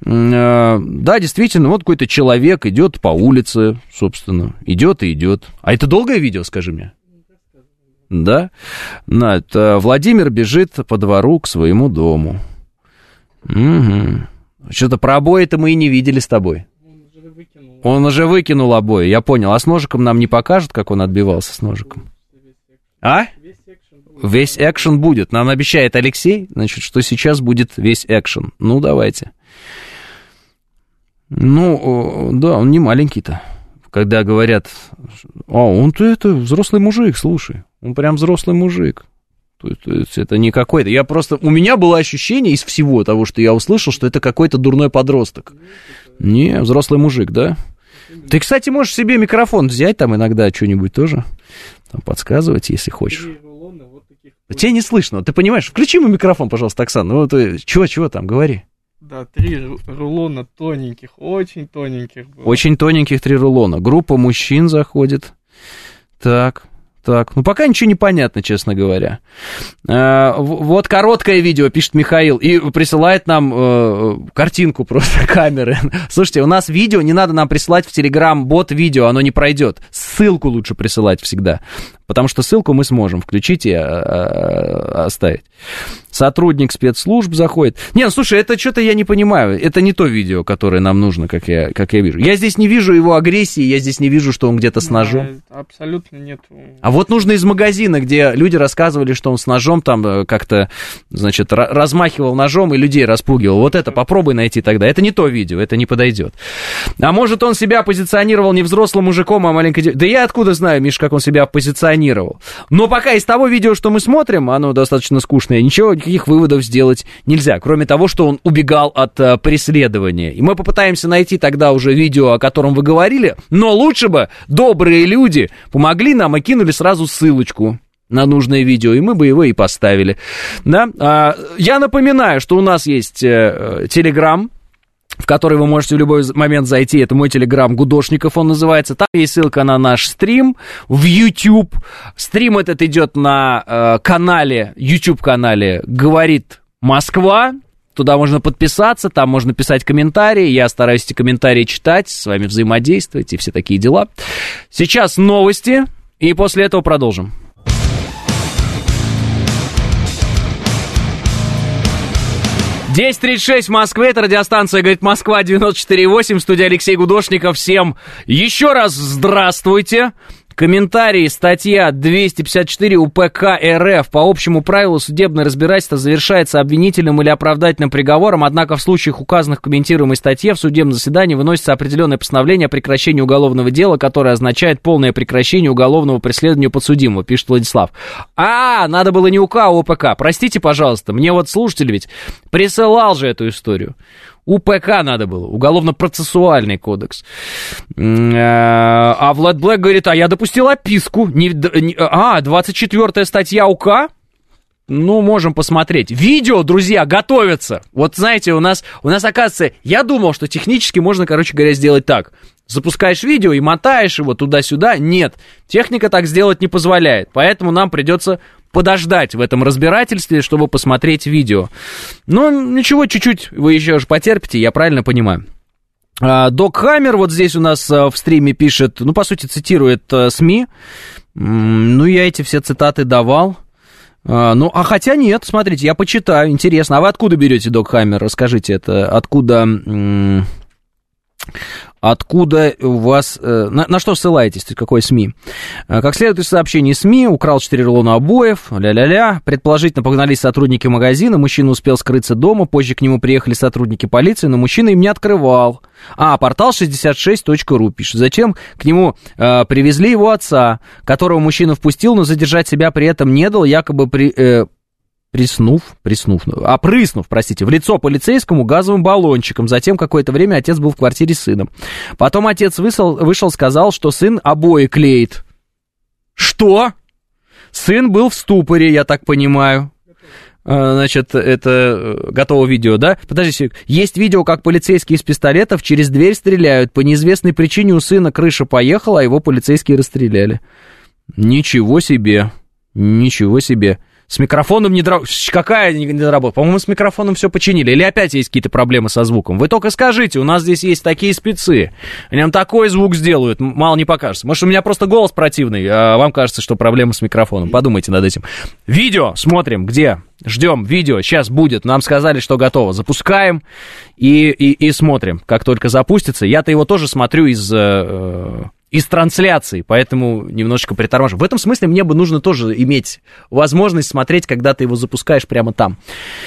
Да, действительно, вот какой-то человек идет по улице, собственно, идет и идет. А это долгое видео, скажи мне? Да? На, это Владимир бежит по двору к своему дому. Угу. Что-то про обои-то мы и не видели с тобой. Он уже выкинул. Он уже выкинул обои, я понял. А с ножиком нам не покажут, как он отбивался с ножиком? А? Весь экшен будет. Нам обещает Алексей, значит, что сейчас будет весь экшен. Ну, давайте. Ну, да, он не маленький-то. Когда говорят, а он-то это взрослый мужик, слушай, он прям взрослый мужик. То есть это не какой-то... Я просто... У меня было ощущение из всего того, что я услышал, что это какой-то дурной подросток. Не, взрослый мужик, да? Ты, кстати, можешь себе микрофон взять там иногда что-нибудь тоже, там, подсказывать, если хочешь. Тебя не слышно, ты понимаешь? Включи ему микрофон, пожалуйста, Оксана. Ну, ты... Чего-чего там, говори. Да, три рулона тоненьких, очень тоненьких было. Очень тоненьких три рулона. Группа мужчин заходит. Так, так. Ну, пока ничего не понятно, честно говоря. А, вот короткое видео, пишет Михаил, и присылает нам э, картинку просто камеры. Слушайте, у нас видео, не надо нам присылать в Telegram-бот видео, оно не пройдет. Ссылку лучше присылать всегда. Потому что ссылку мы сможем включить и а, а, оставить. Сотрудник спецслужб заходит. Не, ну слушай, это что-то я не понимаю. Это не то видео, которое нам нужно, как я, как я вижу. Я здесь не вижу его агрессии, я здесь не вижу, что он где-то с ножом. Да, абсолютно нет. А Вот нужно из магазина, где люди рассказывали, что он с ножом там как-то, значит, размахивал ножом и людей распугивал. Вот это попробуй найти тогда. Это не то видео, это не подойдет. А может, он себя позиционировал не взрослым мужиком, а маленькой девочкой? Да я откуда знаю, Миш, как он себя позиционировал. Но пока из того видео, что мы смотрим, оно достаточно скучное, ничего, никаких выводов сделать нельзя. Кроме того, что он убегал от а, преследования. И мы попытаемся найти тогда уже видео, о котором вы говорили, но лучше бы добрые люди помогли нам и кинули сразу ссылочку на нужное видео, и мы бы его и поставили. Да? А, я напоминаю, что у нас есть э, Telegram, в который вы можете в любой момент зайти. Это мой Telegram Гудошников, он называется. Там есть ссылка на наш стрим в YouTube. Стрим этот идет на э, канале, YouTube-канале «Говорит Москва». Туда можно подписаться, там можно писать комментарии. Я стараюсь эти комментарии читать, с вами взаимодействовать и все такие дела. Сейчас новости, и после этого продолжим. десять тридцать шесть в Москве, это радиостанция «Говорит Москва», девяносто четыре и восемь, в студии Алексей Гудошников. Всем еще раз здравствуйте. Комментарий, статья двести пятьдесят четыре УПК РФ. По общему правилу судебное разбирательство завершается обвинительным или оправдательным приговором, однако в случаях, указанных в комментируемой статье, в судебном заседании выносится определенное постановление о прекращении уголовного дела, которое означает полное прекращение уголовного преследования подсудимого, пишет Владислав. А, надо было не УК, а УПК. Простите, пожалуйста, мне вот слушатель ведь присылал же эту историю. УПК надо было, уголовно-процессуальный кодекс. А Влад Блэк говорит, а я допустил описку. Не, не, а, двадцать четвёртая статья УК? Ну, можем посмотреть. Видео, друзья, готовятся. Вот знаете, у нас, у нас оказывается, я думал, что технически можно, короче говоря, сделать так. Запускаешь видео и мотаешь его туда-сюда. Нет, техника так сделать не позволяет. Поэтому нам придется подождать в этом разбирательстве, чтобы посмотреть видео. Но ничего, чуть-чуть вы еще же потерпите, я правильно понимаю. Док Хаммер вот здесь у нас в стриме пишет, ну, по сути, цитирует СМИ. Ну, я эти все цитаты давал. Ну, а хотя нет, смотрите, я почитаю, интересно. А вы откуда берете, Док Хаммер? Расскажите, это откуда... Откуда у вас... На, на что ссылаетесь? Какой СМИ? Как следует из сообщений СМИ, украл четыре рулона обоев, ля-ля-ля. Предположительно, погнались сотрудники магазина, мужчина успел скрыться дома, позже к нему приехали сотрудники полиции, но мужчина им не открывал. А, портал шестьдесят шесть точка ру пишет. Затем к нему э, привезли его отца, которого мужчина впустил, но задержать себя при этом не дал, якобы при... Э, Приснув, приснув, опрыснув, простите, в лицо полицейскому газовым баллончиком. Затем какое-то время отец был в квартире с сыном. Потом отец вышел, вышел, сказал, что сын обои клеит. Что? Сын был в ступоре, я так понимаю. Значит, это готово видео, да? Подождите, есть видео, как полицейские из пистолетов через дверь стреляют. По неизвестной причине у сына крыша поехала, а его полицейские расстреляли. Ничего себе, ничего себе. С микрофоном не доработал. Какая не доработала? По-моему, с микрофоном все починили. Или опять есть какие-то проблемы со звуком? Вы только скажите, у нас здесь есть такие спецы. Они нам такой звук сделают, мало не покажется. Может, у меня просто голос противный, а вам кажется, что проблема с микрофоном. Подумайте над этим. Видео смотрим, где? Ждем видео, сейчас будет. Нам сказали, что готово. Запускаем и, и, и смотрим, как только запустится. Я-то его тоже смотрю из... Э, из трансляции, поэтому немножечко приторможу. В этом смысле мне бы нужно тоже иметь возможность смотреть, когда ты его запускаешь прямо там.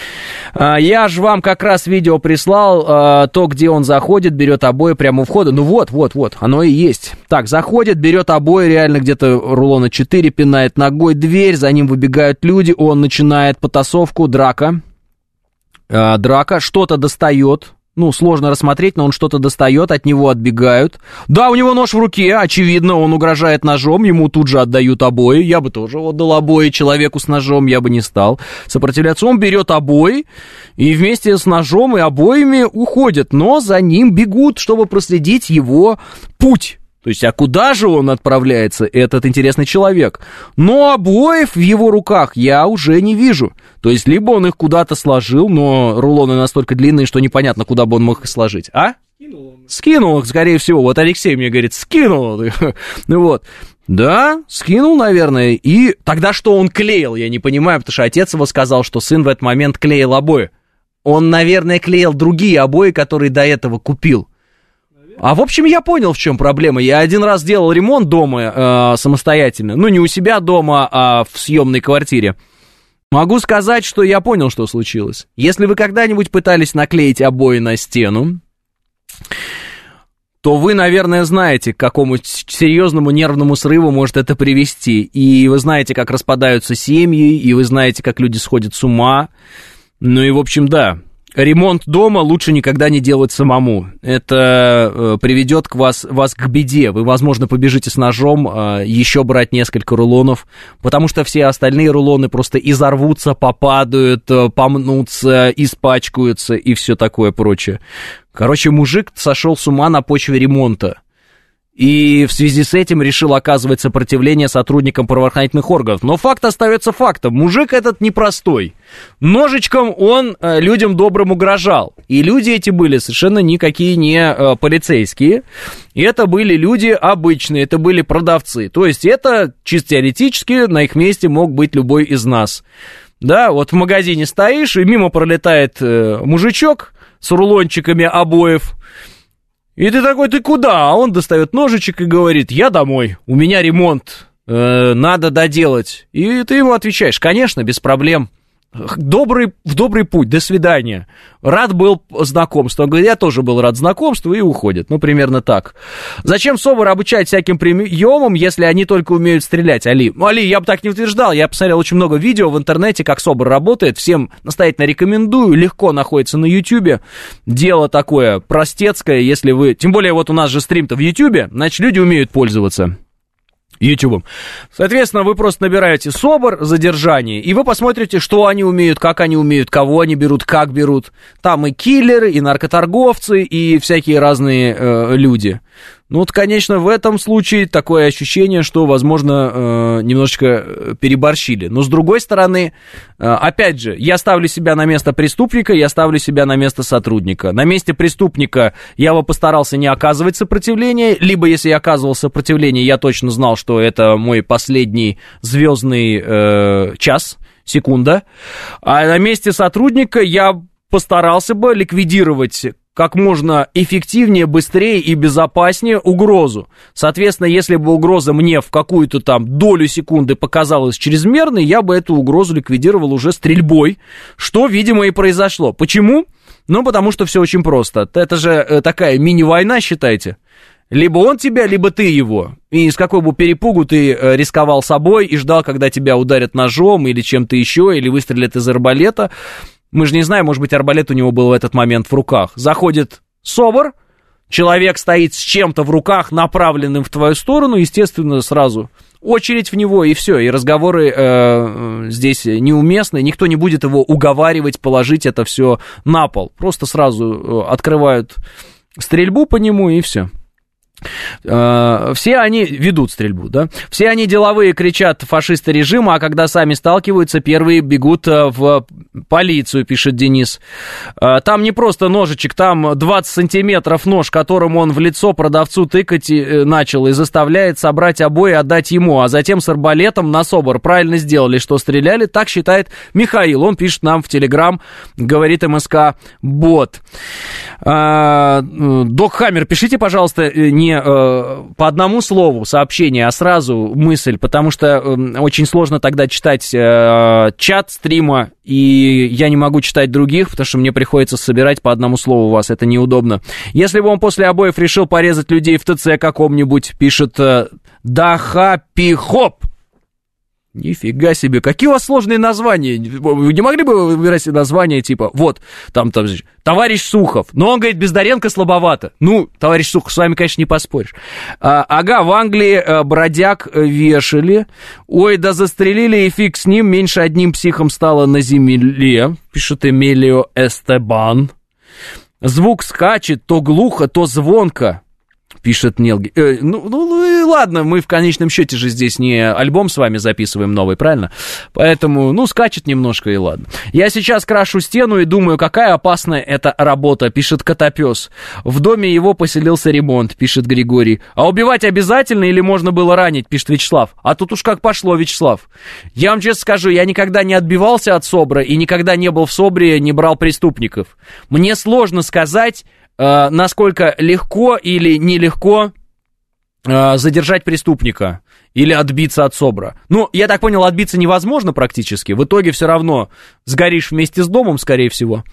Я же вам как раз видео прислал, то, где он заходит, берет обои прямо у входа. Ну вот, вот, вот, оно и есть. Так, заходит, берет обои, реально где-то рулона четыре, пинает ногой дверь, за ним выбегают люди, он начинает потасовку, драка. Драка, что-то достает. Ну, сложно рассмотреть, но он что-то достает, от него отбегают. Да, у него нож в руке, очевидно, он угрожает ножом, ему тут же отдают обои. Я бы тоже отдал обои человеку с ножом, я бы не стал сопротивляться. Он берет обои и вместе с ножом и обоями уходит, но за ним бегут, чтобы проследить его путь. То есть, а куда же он отправляется, этот интересный человек? Но обоев в его руках я уже не вижу. То есть, либо он их куда-то сложил, но рулоны настолько длинные, что непонятно, куда бы он мог их сложить. А? Скинул. Скинул их, скорее всего. Вот Алексей мне говорит, скинул. Ну вот. Да, скинул, наверное. И тогда что он клеил, я не понимаю, потому что отец его сказал, что сын в этот момент клеил обои. Он, наверное, клеил другие обои, которые до этого купил. А в общем, я понял, в чем проблема. Я один раз делал ремонт дома э, самостоятельно. Ну, не у себя дома, а в съемной квартире. Могу сказать, что я понял, что случилось. Если вы когда-нибудь пытались наклеить обои на стену, то вы, наверное, знаете, к какому серьезному нервному срыву может это привести. И вы знаете, как распадаются семьи, и вы знаете, как люди сходят с ума. Ну и, в общем, да, ремонт дома лучше никогда не делать самому. Это э, приведет к вас, вас к беде. Вы, возможно, побежите с ножом э, еще брать несколько рулонов, потому что все остальные рулоны просто изорвутся, попадают, э, помнутся, испачкаются и все такое прочее. Короче, мужик сошел с ума на почве ремонта. И в связи с этим решил оказывать сопротивление сотрудникам правоохранительных органов. Но факт остается фактом. Мужик этот непростой. Ножичком он э, людям добрым угрожал. И люди эти были совершенно никакие не э, полицейские. И это были люди обычные, это были продавцы. То есть это чисто теоретически на их месте мог быть любой из нас. Да, вот в магазине стоишь, и мимо пролетает э, мужичок с рулончиками обоев. И ты такой, ты куда? А он достает ножичек и говорит, я домой, у меня ремонт, э, надо доделать. И ты ему отвечаешь, конечно, без проблем. Добрый, в добрый путь, до свидания. Рад был знакомству. Он говорит, я тоже был рад знакомству, и уходит. Ну, примерно так. Зачем СОБР обучать всяким приемам, если они только умеют стрелять, Али? Ну, Али, я бы так не утверждал. Я посмотрел очень много видео в интернете, как СОБР работает. Всем настоятельно рекомендую. Легко находится на Ютьюбе. Дело такое простецкое, если вы... Тем более, вот у нас же стрим-то в Ютьюбе, значит, люди умеют пользоваться Ютубом. Соответственно, вы просто набираете СОБР, задержание, и вы посмотрите, что они умеют, как они умеют, кого они берут, как берут. Там и киллеры, и наркоторговцы, и всякие разные э, люди. Ну вот, конечно, в этом случае такое ощущение, что, возможно, э, немножечко переборщили. Но, с другой стороны, э, опять же, я ставлю себя на место преступника, я ставлю себя на место сотрудника. На месте преступника я бы постарался не оказывать сопротивления, либо, если я оказывал сопротивление, я точно знал, что это мой последний звездный э, час, секунда. А на месте сотрудника я постарался бы ликвидировать как можно эффективнее, быстрее и безопаснее угрозу. Соответственно, если бы угроза мне в какую-то там долю секунды показалась чрезмерной, я бы эту угрозу ликвидировал уже стрельбой, что, видимо, и произошло. Почему? Ну, потому что все очень просто. Это же такая мини-война, считайте. Либо он тебя, либо ты его. И с какой бы перепугу ты рисковал собой и ждал, когда тебя ударят ножом или чем-то еще, или выстрелят из арбалета. Мы же не знаем, может быть, арбалет у него был в этот момент в руках. Заходит СОБР, человек стоит с чем-то в руках, направленным в твою сторону, естественно, сразу очередь в него, и все, и разговоры э, здесь неуместны, никто не будет его уговаривать положить это все на пол. Просто сразу открывают стрельбу по нему, и все. Все они ведут стрельбу, да? Все они деловые, кричат фашисты режима, а когда сами сталкиваются, первые бегут в полицию, пишет Денис. Там не просто ножичек, там двадцать сантиметров нож, которым он в лицо продавцу тыкать начал и заставляет собрать обои и отдать ему, а затем с арбалетом на СОБР. Правильно сделали, что стреляли, так считает Михаил. Он пишет нам в Телеграм, говорит МСК-бот. Док Хаммер, пишите, пожалуйста, не по одному слову сообщение, а сразу мысль, потому что очень сложно тогда читать чат стрима, и я не могу читать других, потому что мне приходится собирать по одному слову у вас, это неудобно. Если бы он после обоев решил порезать людей в ТЦ каком-нибудь, пишет Дахапихоп. Нифига себе, какие у вас сложные названия. Вы не могли бы выбирать название типа, вот, там, там, товарищ Сухов, но он говорит, Бездаренко слабовато. Ну, товарищ Сухов, с вами, конечно, не поспоришь. А, ага, в Англии а, бродяг вешали. Ой, да застрелили, и фиг с ним, меньше одним психом стало на земле, пишет Эмилио Эстебан. Звук скачет, то глухо, то звонко. Пишет Нелги. Э, ну, ну, ладно, мы в конечном счете же здесь не альбом с вами записываем новый, правильно? Поэтому, ну, скачет немножко и ладно. Я сейчас крашу стену и думаю, какая опасная эта работа, пишет Котопес. В доме его поселился ремонт, пишет Григорий. А убивать обязательно или можно было ранить, пишет Вячеслав. А тут уж как пошло, Вячеслав. Я вам честно скажу, я никогда не отбивался от СОБРа и никогда не был в СОБРе, не брал преступников. Мне сложно сказать, э, насколько легко или нелегко э, задержать преступника или отбиться от СОБРа. Ну, я так понял, отбиться невозможно практически. В итоге все равно сгоришь вместе с домом, скорее всего.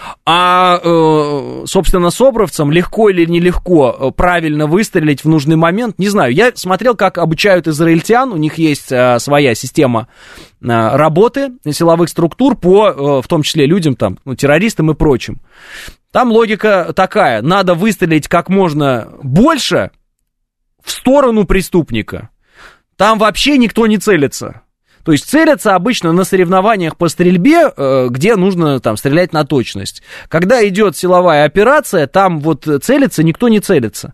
А, э, собственно, СОБРовцам легко или нелегко правильно выстрелить в нужный момент, не знаю. Я смотрел, как обучают израильтян. У них есть э, своя система э, работы силовых структур по, э, в том числе, людям, там, ну, террористам и прочим. Там логика такая. Надо выстрелить как можно больше в сторону преступника. Там вообще никто не целится. То есть целятся обычно на соревнованиях по стрельбе, где нужно там стрелять на точность. Когда идет силовая операция, там вот целится, никто не целится.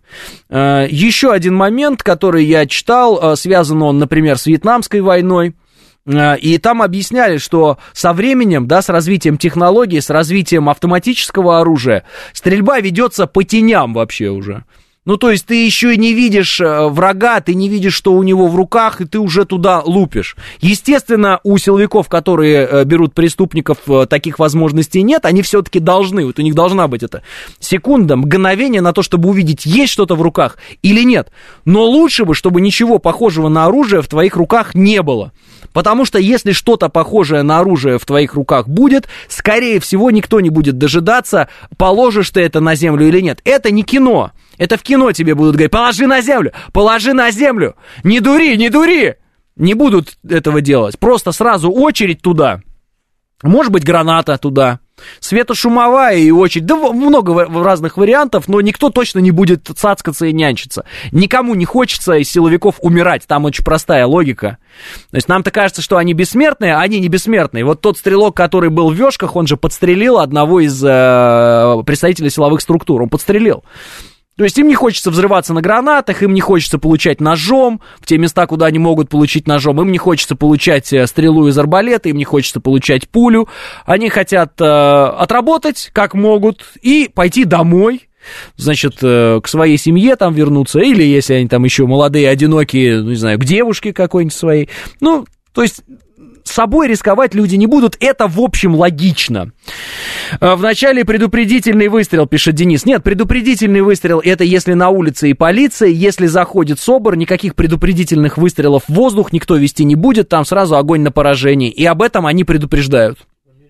Еще один момент, который я читал, связан он, например, с Вьетнамской войной. И там объясняли, что со временем, да, с развитием технологий, с развитием автоматического оружия, стрельба ведется по теням вообще уже. Ну, то есть ты еще и не видишь врага, ты не видишь, что у него в руках, и ты уже туда лупишь. Естественно, у силовиков, которые берут преступников, таких возможностей нет, они все-таки должны, вот у них должна быть эта секунда, мгновение на то, чтобы увидеть, есть что-то в руках или нет. Но лучше бы, чтобы ничего похожего на оружие в твоих руках не было. Потому что если что-то похожее на оружие в твоих руках будет, скорее всего, никто не будет дожидаться, положишь ты это на землю или нет. Это не кино. Это в кино тебе будут говорить: положи на землю, положи на землю, не дури, не дури. Не будут этого делать, просто сразу очередь туда, может быть, граната туда, светошумовая и очередь, да много разных вариантов, но никто точно не будет цацкаться и нянчиться. Никому не хочется из силовиков умирать, там очень простая логика. То есть нам-то кажется, что они бессмертные, а они не бессмертные. Вот тот стрелок, который был в Вешках, он же подстрелил одного из э, представителей силовых структур, он подстрелил. То есть им не хочется взрываться на гранатах, им не хочется получать ножом в те места, куда они могут получить ножом, им не хочется получать стрелу из арбалета, им не хочется получать пулю. Они хотят э, отработать как могут и пойти домой, значит, э, к своей семье там вернуться, или если они там еще молодые, одинокие, ну, не знаю, к девушке какой-нибудь своей. Ну, то есть с собой рисковать люди не будут, это в общем логично. Вначале предупредительный выстрел, пишет Денис. Нет, предупредительный выстрел — это если на улице и полиция, если заходит СОБР, никаких предупредительных выстрелов в воздух никто вести не будет, там сразу огонь на поражение, и об этом они предупреждают.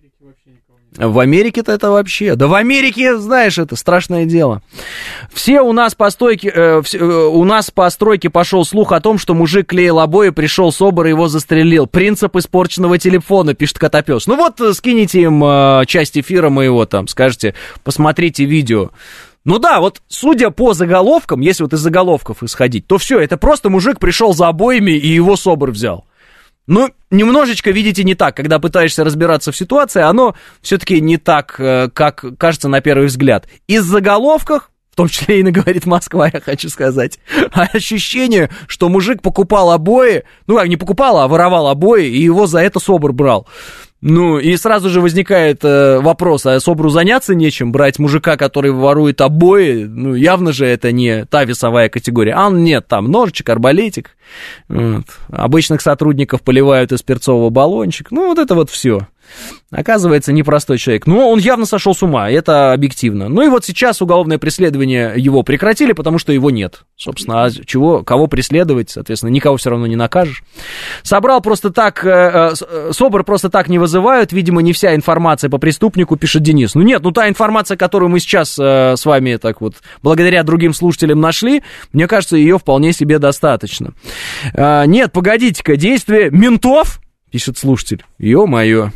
В Америке-то это вообще... Да в Америке, знаешь, это страшное дело. Все у нас по стойке... Э, все, э, у нас по стройке пошел слух о том, что мужик клеил обои, пришел СОБР и его застрелил. Принцип испорченного телефона, пишет Котопес. Ну вот, скинете им э, часть эфира моего там, скажете, посмотрите видео. Ну да, вот судя по заголовкам, если вот из заголовков исходить, то все, это просто мужик пришел за обоями и его СОБР взял. Ну, немножечко, видите, не так. Когда пытаешься разбираться в ситуации, оно все-таки не так, как кажется на первый взгляд. Из заголовков, в том числе и на «Говорит Москва», я хочу сказать, ощущение, что мужик покупал обои, ну, как не покупал, а воровал обои, и его за это СОБР брал. Ну, и сразу же возникает э, вопрос, а СОБРу заняться нечем? Брать мужика, который ворует обои? Ну, явно же это не та весовая категория. А нет, там ножичек, арбалетик. Вот. Обычных сотрудников поливают из перцового баллончика. Ну, вот это вот все. Оказывается, непростой человек. Но он явно сошел с ума, это объективно. Ну и вот сейчас уголовное преследование его прекратили, потому что его нет. Собственно, а чего, кого преследовать, соответственно, никого все равно не накажешь. Собрал просто так, э, э, СОБР просто так не вызывают, видимо, не вся информация по преступнику, пишет Денис. Ну нет, ну та информация, которую мы сейчас э, с вами так вот, благодаря другим слушателям нашли, мне кажется, ее вполне себе достаточно. Э, нет, погодите-ка, действие ментов, пишет слушатель, ё-моё.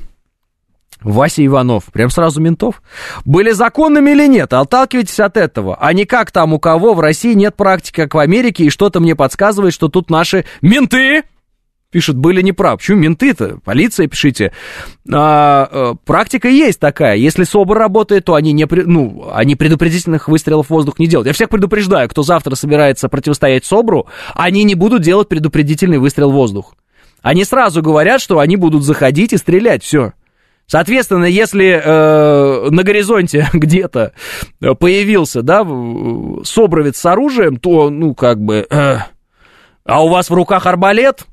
Вася Иванов, прям сразу ментов, были законными или нет? Отталкивайтесь от этого, а не как там у кого в России нет практики, как в Америке, и что-то мне подсказывает, что тут наши менты, пишут, были неправы. Почему менты-то? Полиция, пишите. А, а, практика есть такая, если СОБР работает, то они, не, ну, они предупредительных выстрелов в воздух не делают. Я всех предупреждаю, кто завтра собирается противостоять СОБРу, они не будут делать предупредительный выстрел в воздух. Они сразу говорят, что они будут заходить и стрелять, все. Соответственно, если э, на горизонте где-то появился, да, собровец с оружием, то, ну, как бы, э, а у вас в руках арбалет,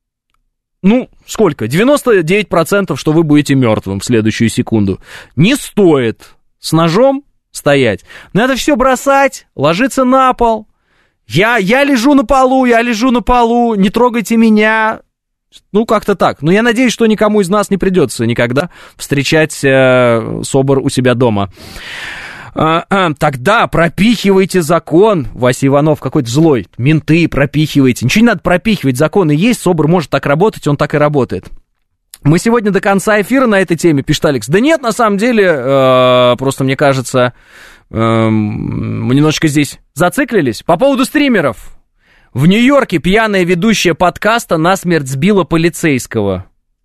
ну, сколько? девяносто девять процентов, что вы будете мертвым в следующую секунду. Не стоит с ножом стоять. Надо все бросать, ложиться на пол. Я, я лежу на полу, я лежу на полу, не трогайте меня. Ну, как-то так. Но я надеюсь, что никому из нас не придется никогда встречать э, СОБР у себя дома. А, а, тогда пропихивайте закон. Вася Иванов какой-то злой. Менты пропихивайте. Ничего не надо пропихивать. Законы есть, СОБР может так работать, он так и работает. Мы сегодня до конца эфира на этой теме, пишет Алекс. Да нет, на самом деле, э, просто мне кажется, э, мы немножечко здесь зациклились. По поводу стримеров. В Нью-Йорке пьяная ведущая подкаста насмерть сбила полицейского.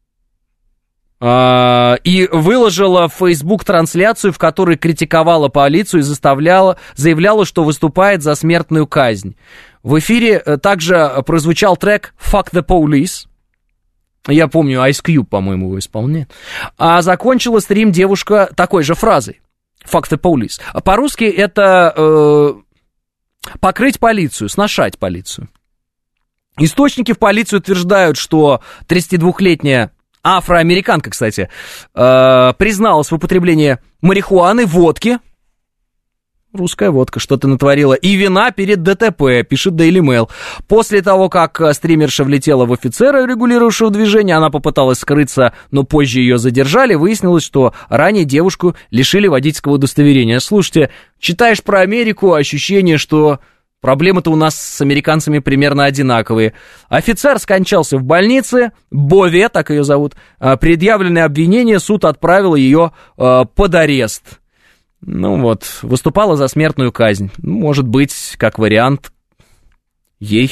А, и выложила в Facebook трансляцию, в которой критиковала полицию и заставляла, заявляла, что выступает за смертную казнь. В эфире также прозвучал трек «Fuck the Police». Я помню, Ice Cube, по-моему, его исполняет. А закончила стрим девушка такой же фразой «Fuck the Police». По-русски это... Э, покрыть полицию, сношать полицию. Источники в полиции утверждают, что тридцатидвухлетняя афроамериканка, кстати, э, призналась в употреблении марихуаны, водки, русская водка, что-то натворила, и вина перед ДТП, пишет Daily Mail. После того, как стримерша влетела в офицера, регулировавшего движение, она попыталась скрыться, но позже ее задержали. Выяснилось, что ранее девушку лишили водительского удостоверения. Слушайте, читаешь про Америку, ощущение, что проблемы-то у нас с американцами примерно одинаковые. Офицер скончался в больнице, Бове, так ее зовут. Предъявленное обвинение, суд отправил ее под арест. Ну вот, выступала за смертную казнь. Может быть, как вариант, ей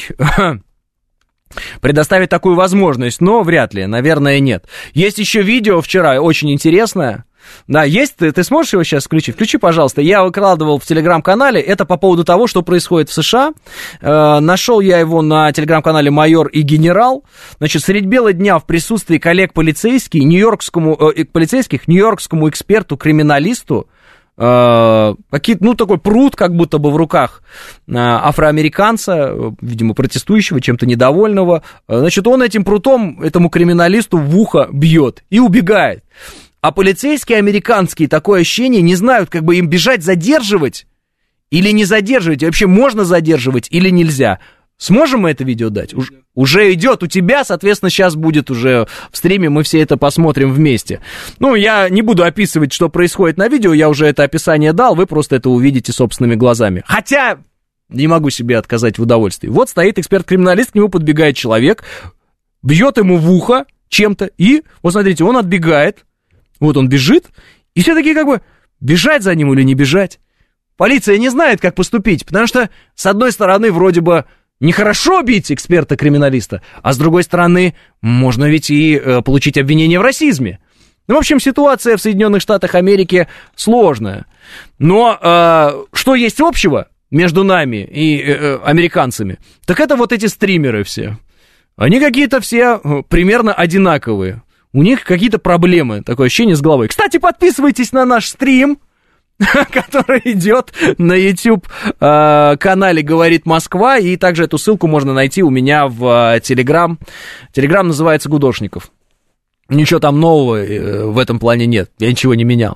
предоставить такую возможность, но вряд ли, наверное, нет. Есть еще видео вчера, очень интересное. Да, есть, ты, ты сможешь его сейчас включить? Включи, пожалуйста. Я выкладывал в телеграм-канале, это по поводу того, что происходит в США. Э, нашел я его на телеграм-канале «Майор и генерал». Значит, средь бела дня в присутствии коллег полицейских, нью-йоркскому, э, полицейских, нью-йоркскому эксперту-криминалисту, Uh, какие-то, ну, такой пруд, как будто бы в руках uh, афроамериканца, видимо, протестующего, чем-то недовольного. Uh, значит, он этим прутом этому криминалисту в ухо бьет и убегает. А полицейские американские, такое ощущение, не знают, как бы им бежать, задерживать или не задерживать. И вообще, можно задерживать или нельзя. Сможем мы это видео дать? Уж, уже идет у тебя, соответственно, сейчас будет уже в стриме, мы все это посмотрим вместе. Ну, я не буду описывать, что происходит на видео, я уже это описание дал, вы просто это увидите собственными глазами. Хотя, не могу себе отказать в удовольствии. Вот стоит эксперт-криминалист, к нему подбегает человек, бьет ему в ухо чем-то, и, вот смотрите, он отбегает, вот он бежит, и все такие как бы, бежать за ним или не бежать? Полиция не знает, как поступить, потому что, с одной стороны, вроде бы, нехорошо бить эксперта-криминалиста, а с другой стороны, можно ведь и э, получить обвинение в расизме. Ну, в общем, ситуация в Соединенных Штатах Америки сложная. Но э, что есть общего между нами и э, американцами, так это вот эти стримеры все. Они какие-то все примерно одинаковые. У них какие-то проблемы, такое ощущение с головой. Кстати, подписывайтесь на наш стрим, который идет на YouTube-канале «Говорит Москва», и также эту ссылку можно найти у меня в Telegram. Telegram называется «Гудошников». Ничего там нового в этом плане нет, я ничего не менял.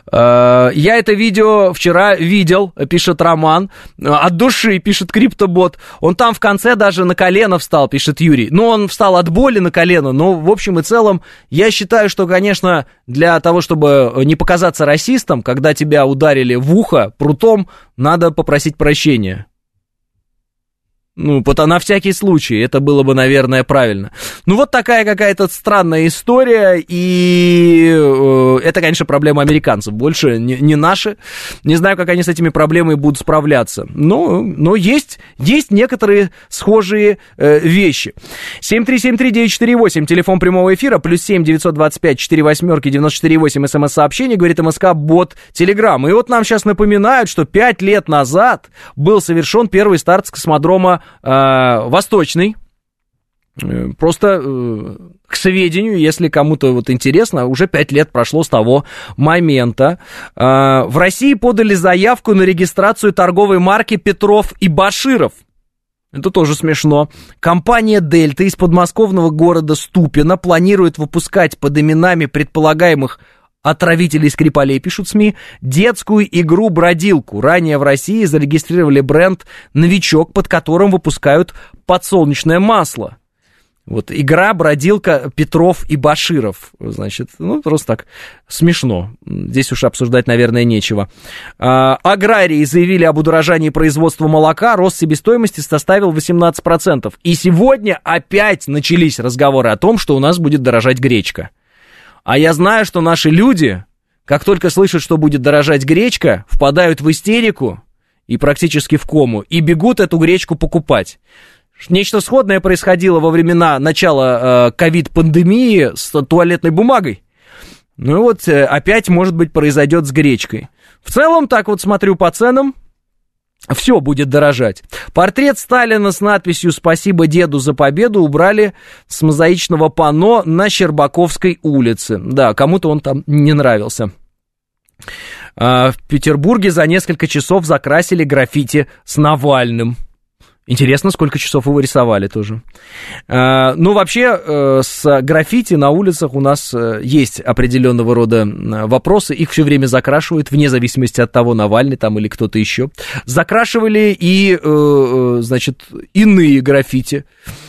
Я это видео вчера видел, пишет Роман, от души, пишет Криптобот. Он там в конце даже на колено встал, пишет Юрий. Ну, он встал от боли на колено, но в общем и целом я считаю, что, конечно, для того, чтобы не показаться расистом, когда тебя ударили в ухо прутом, надо попросить прощения. Ну, на всякий случай, это было бы, наверное, правильно. Ну, вот такая какая-то странная история, и э, это, конечно, проблема американцев, больше не, не наши. Не знаю, как они с этими проблемами будут справляться. Но, но есть, есть некоторые схожие э, вещи. семь три семь три девять четыре восемь, телефон прямого эфира, плюс семь девятьсот двадцать пять четыре восьмерки девяносто четыре восемь, смс-сообщение, говорит МСК, бот, Телеграм. И вот нам сейчас напоминают, что пять лет назад был совершен первый старт с космодрома Восточный. Просто э, к сведению, если кому-то вот интересно, уже пять лет прошло с того момента. Э, в России подали заявку на регистрацию торговой марки Петров и Баширов. Это тоже смешно. Компания «Дельта» из подмосковного города Ступино планирует выпускать под именами предполагаемых отравителей Скрипалей, пишут СМИ, детскую игру-бродилку. Ранее в России зарегистрировали бренд «Новичок», под которым выпускают подсолнечное масло. Вот игра, бродилка Петров и Баширов. Значит, ну, просто так смешно. Здесь уж обсуждать, наверное, нечего. А, аграрии заявили об удорожании производства молока. Рост себестоимости составил восемнадцать процентов. И сегодня опять начались разговоры о том, что у нас будет дорожать гречка. А я знаю, что наши люди, как только слышат, что будет дорожать гречка, впадают в истерику и практически в кому, и бегут эту гречку покупать. Нечто сходное происходило во времена начала э, ковид-пандемии с туалетной бумагой. Ну и вот э, опять, может быть, произойдет с гречкой. В целом, так вот смотрю по ценам, все будет дорожать. Портрет Сталина с надписью «Спасибо деду за победу» убрали с мозаичного панно на Щербаковской улице. Да, кому-то он там не нравился. А в Петербурге за несколько часов закрасили граффити с Навальным. Интересно, сколько часов его рисовали тоже. А, ну, вообще, э, с граффити на улицах у нас э, есть определенного рода вопросы. Их все время закрашивают, вне зависимости от того, Навальный там или кто-то еще. Закрашивали и, э, значит, иные граффити.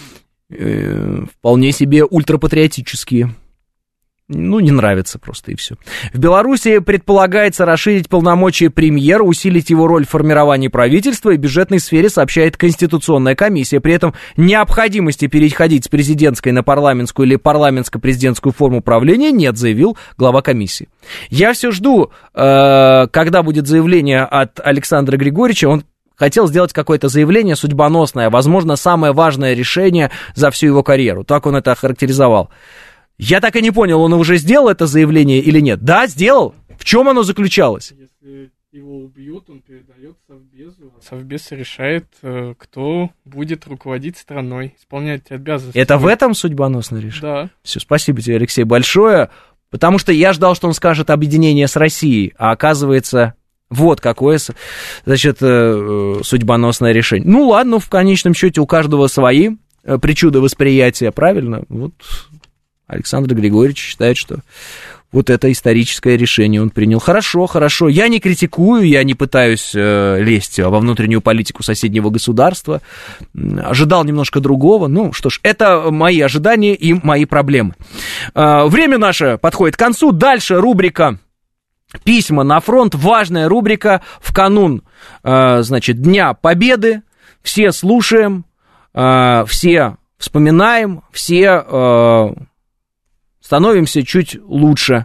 Э, вполне себе ультрапатриотические. Ну, не нравится просто, и все. В Беларуси предполагается расширить полномочия премьера, усилить его роль в формировании правительства и в бюджетной сфере, сообщает Конституционная комиссия. При этом необходимости переходить с президентской на парламентскую или парламентско-президентскую форму правления нет, заявил глава комиссии. Я все жду, э, когда будет заявление от Александра Григорьевича. Он хотел сделать какое-то заявление судьбоносное, возможно, самое важное решение за всю его карьеру. Так он это охарактеризовал. Я так и не понял, он уже сделал это заявление или нет? Да, сделал. В чем оно заключалось? Если его убьют, он передает Совбезу. Совбез решает, кто будет руководить страной, исполнять обязанности. Это в этом судьбоносное решение? Да. Все, спасибо тебе, Алексей, большое. Потому что я ждал, что он скажет объединение с Россией, а оказывается, вот какое, значит, судьбоносное решение. Ну ладно, в конечном счете у каждого свои причуды восприятия, правильно? Вот Александр Григорьевич считает, что вот это историческое решение он принял. Хорошо, хорошо. Я не критикую, я не пытаюсь э, лезть во внутреннюю политику соседнего государства. Ожидал немножко другого. Ну, что ж, это мои ожидания и мои проблемы. Э, время наше подходит к концу. Дальше рубрика «Письма на фронт». Важная рубрика в канун, э, значит, Дня Победы. Все слушаем, э, все вспоминаем, все... Э, становимся чуть лучше,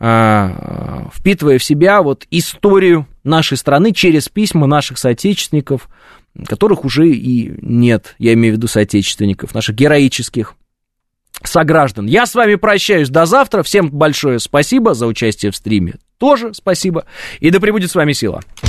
впитывая в себя вот историю нашей страны через письма наших соотечественников, которых уже и нет, я имею в виду соотечественников, наших героических сограждан. Я с вами прощаюсь до завтра. Всем большое спасибо за участие в стриме. Тоже спасибо. И да пребудет с вами сила.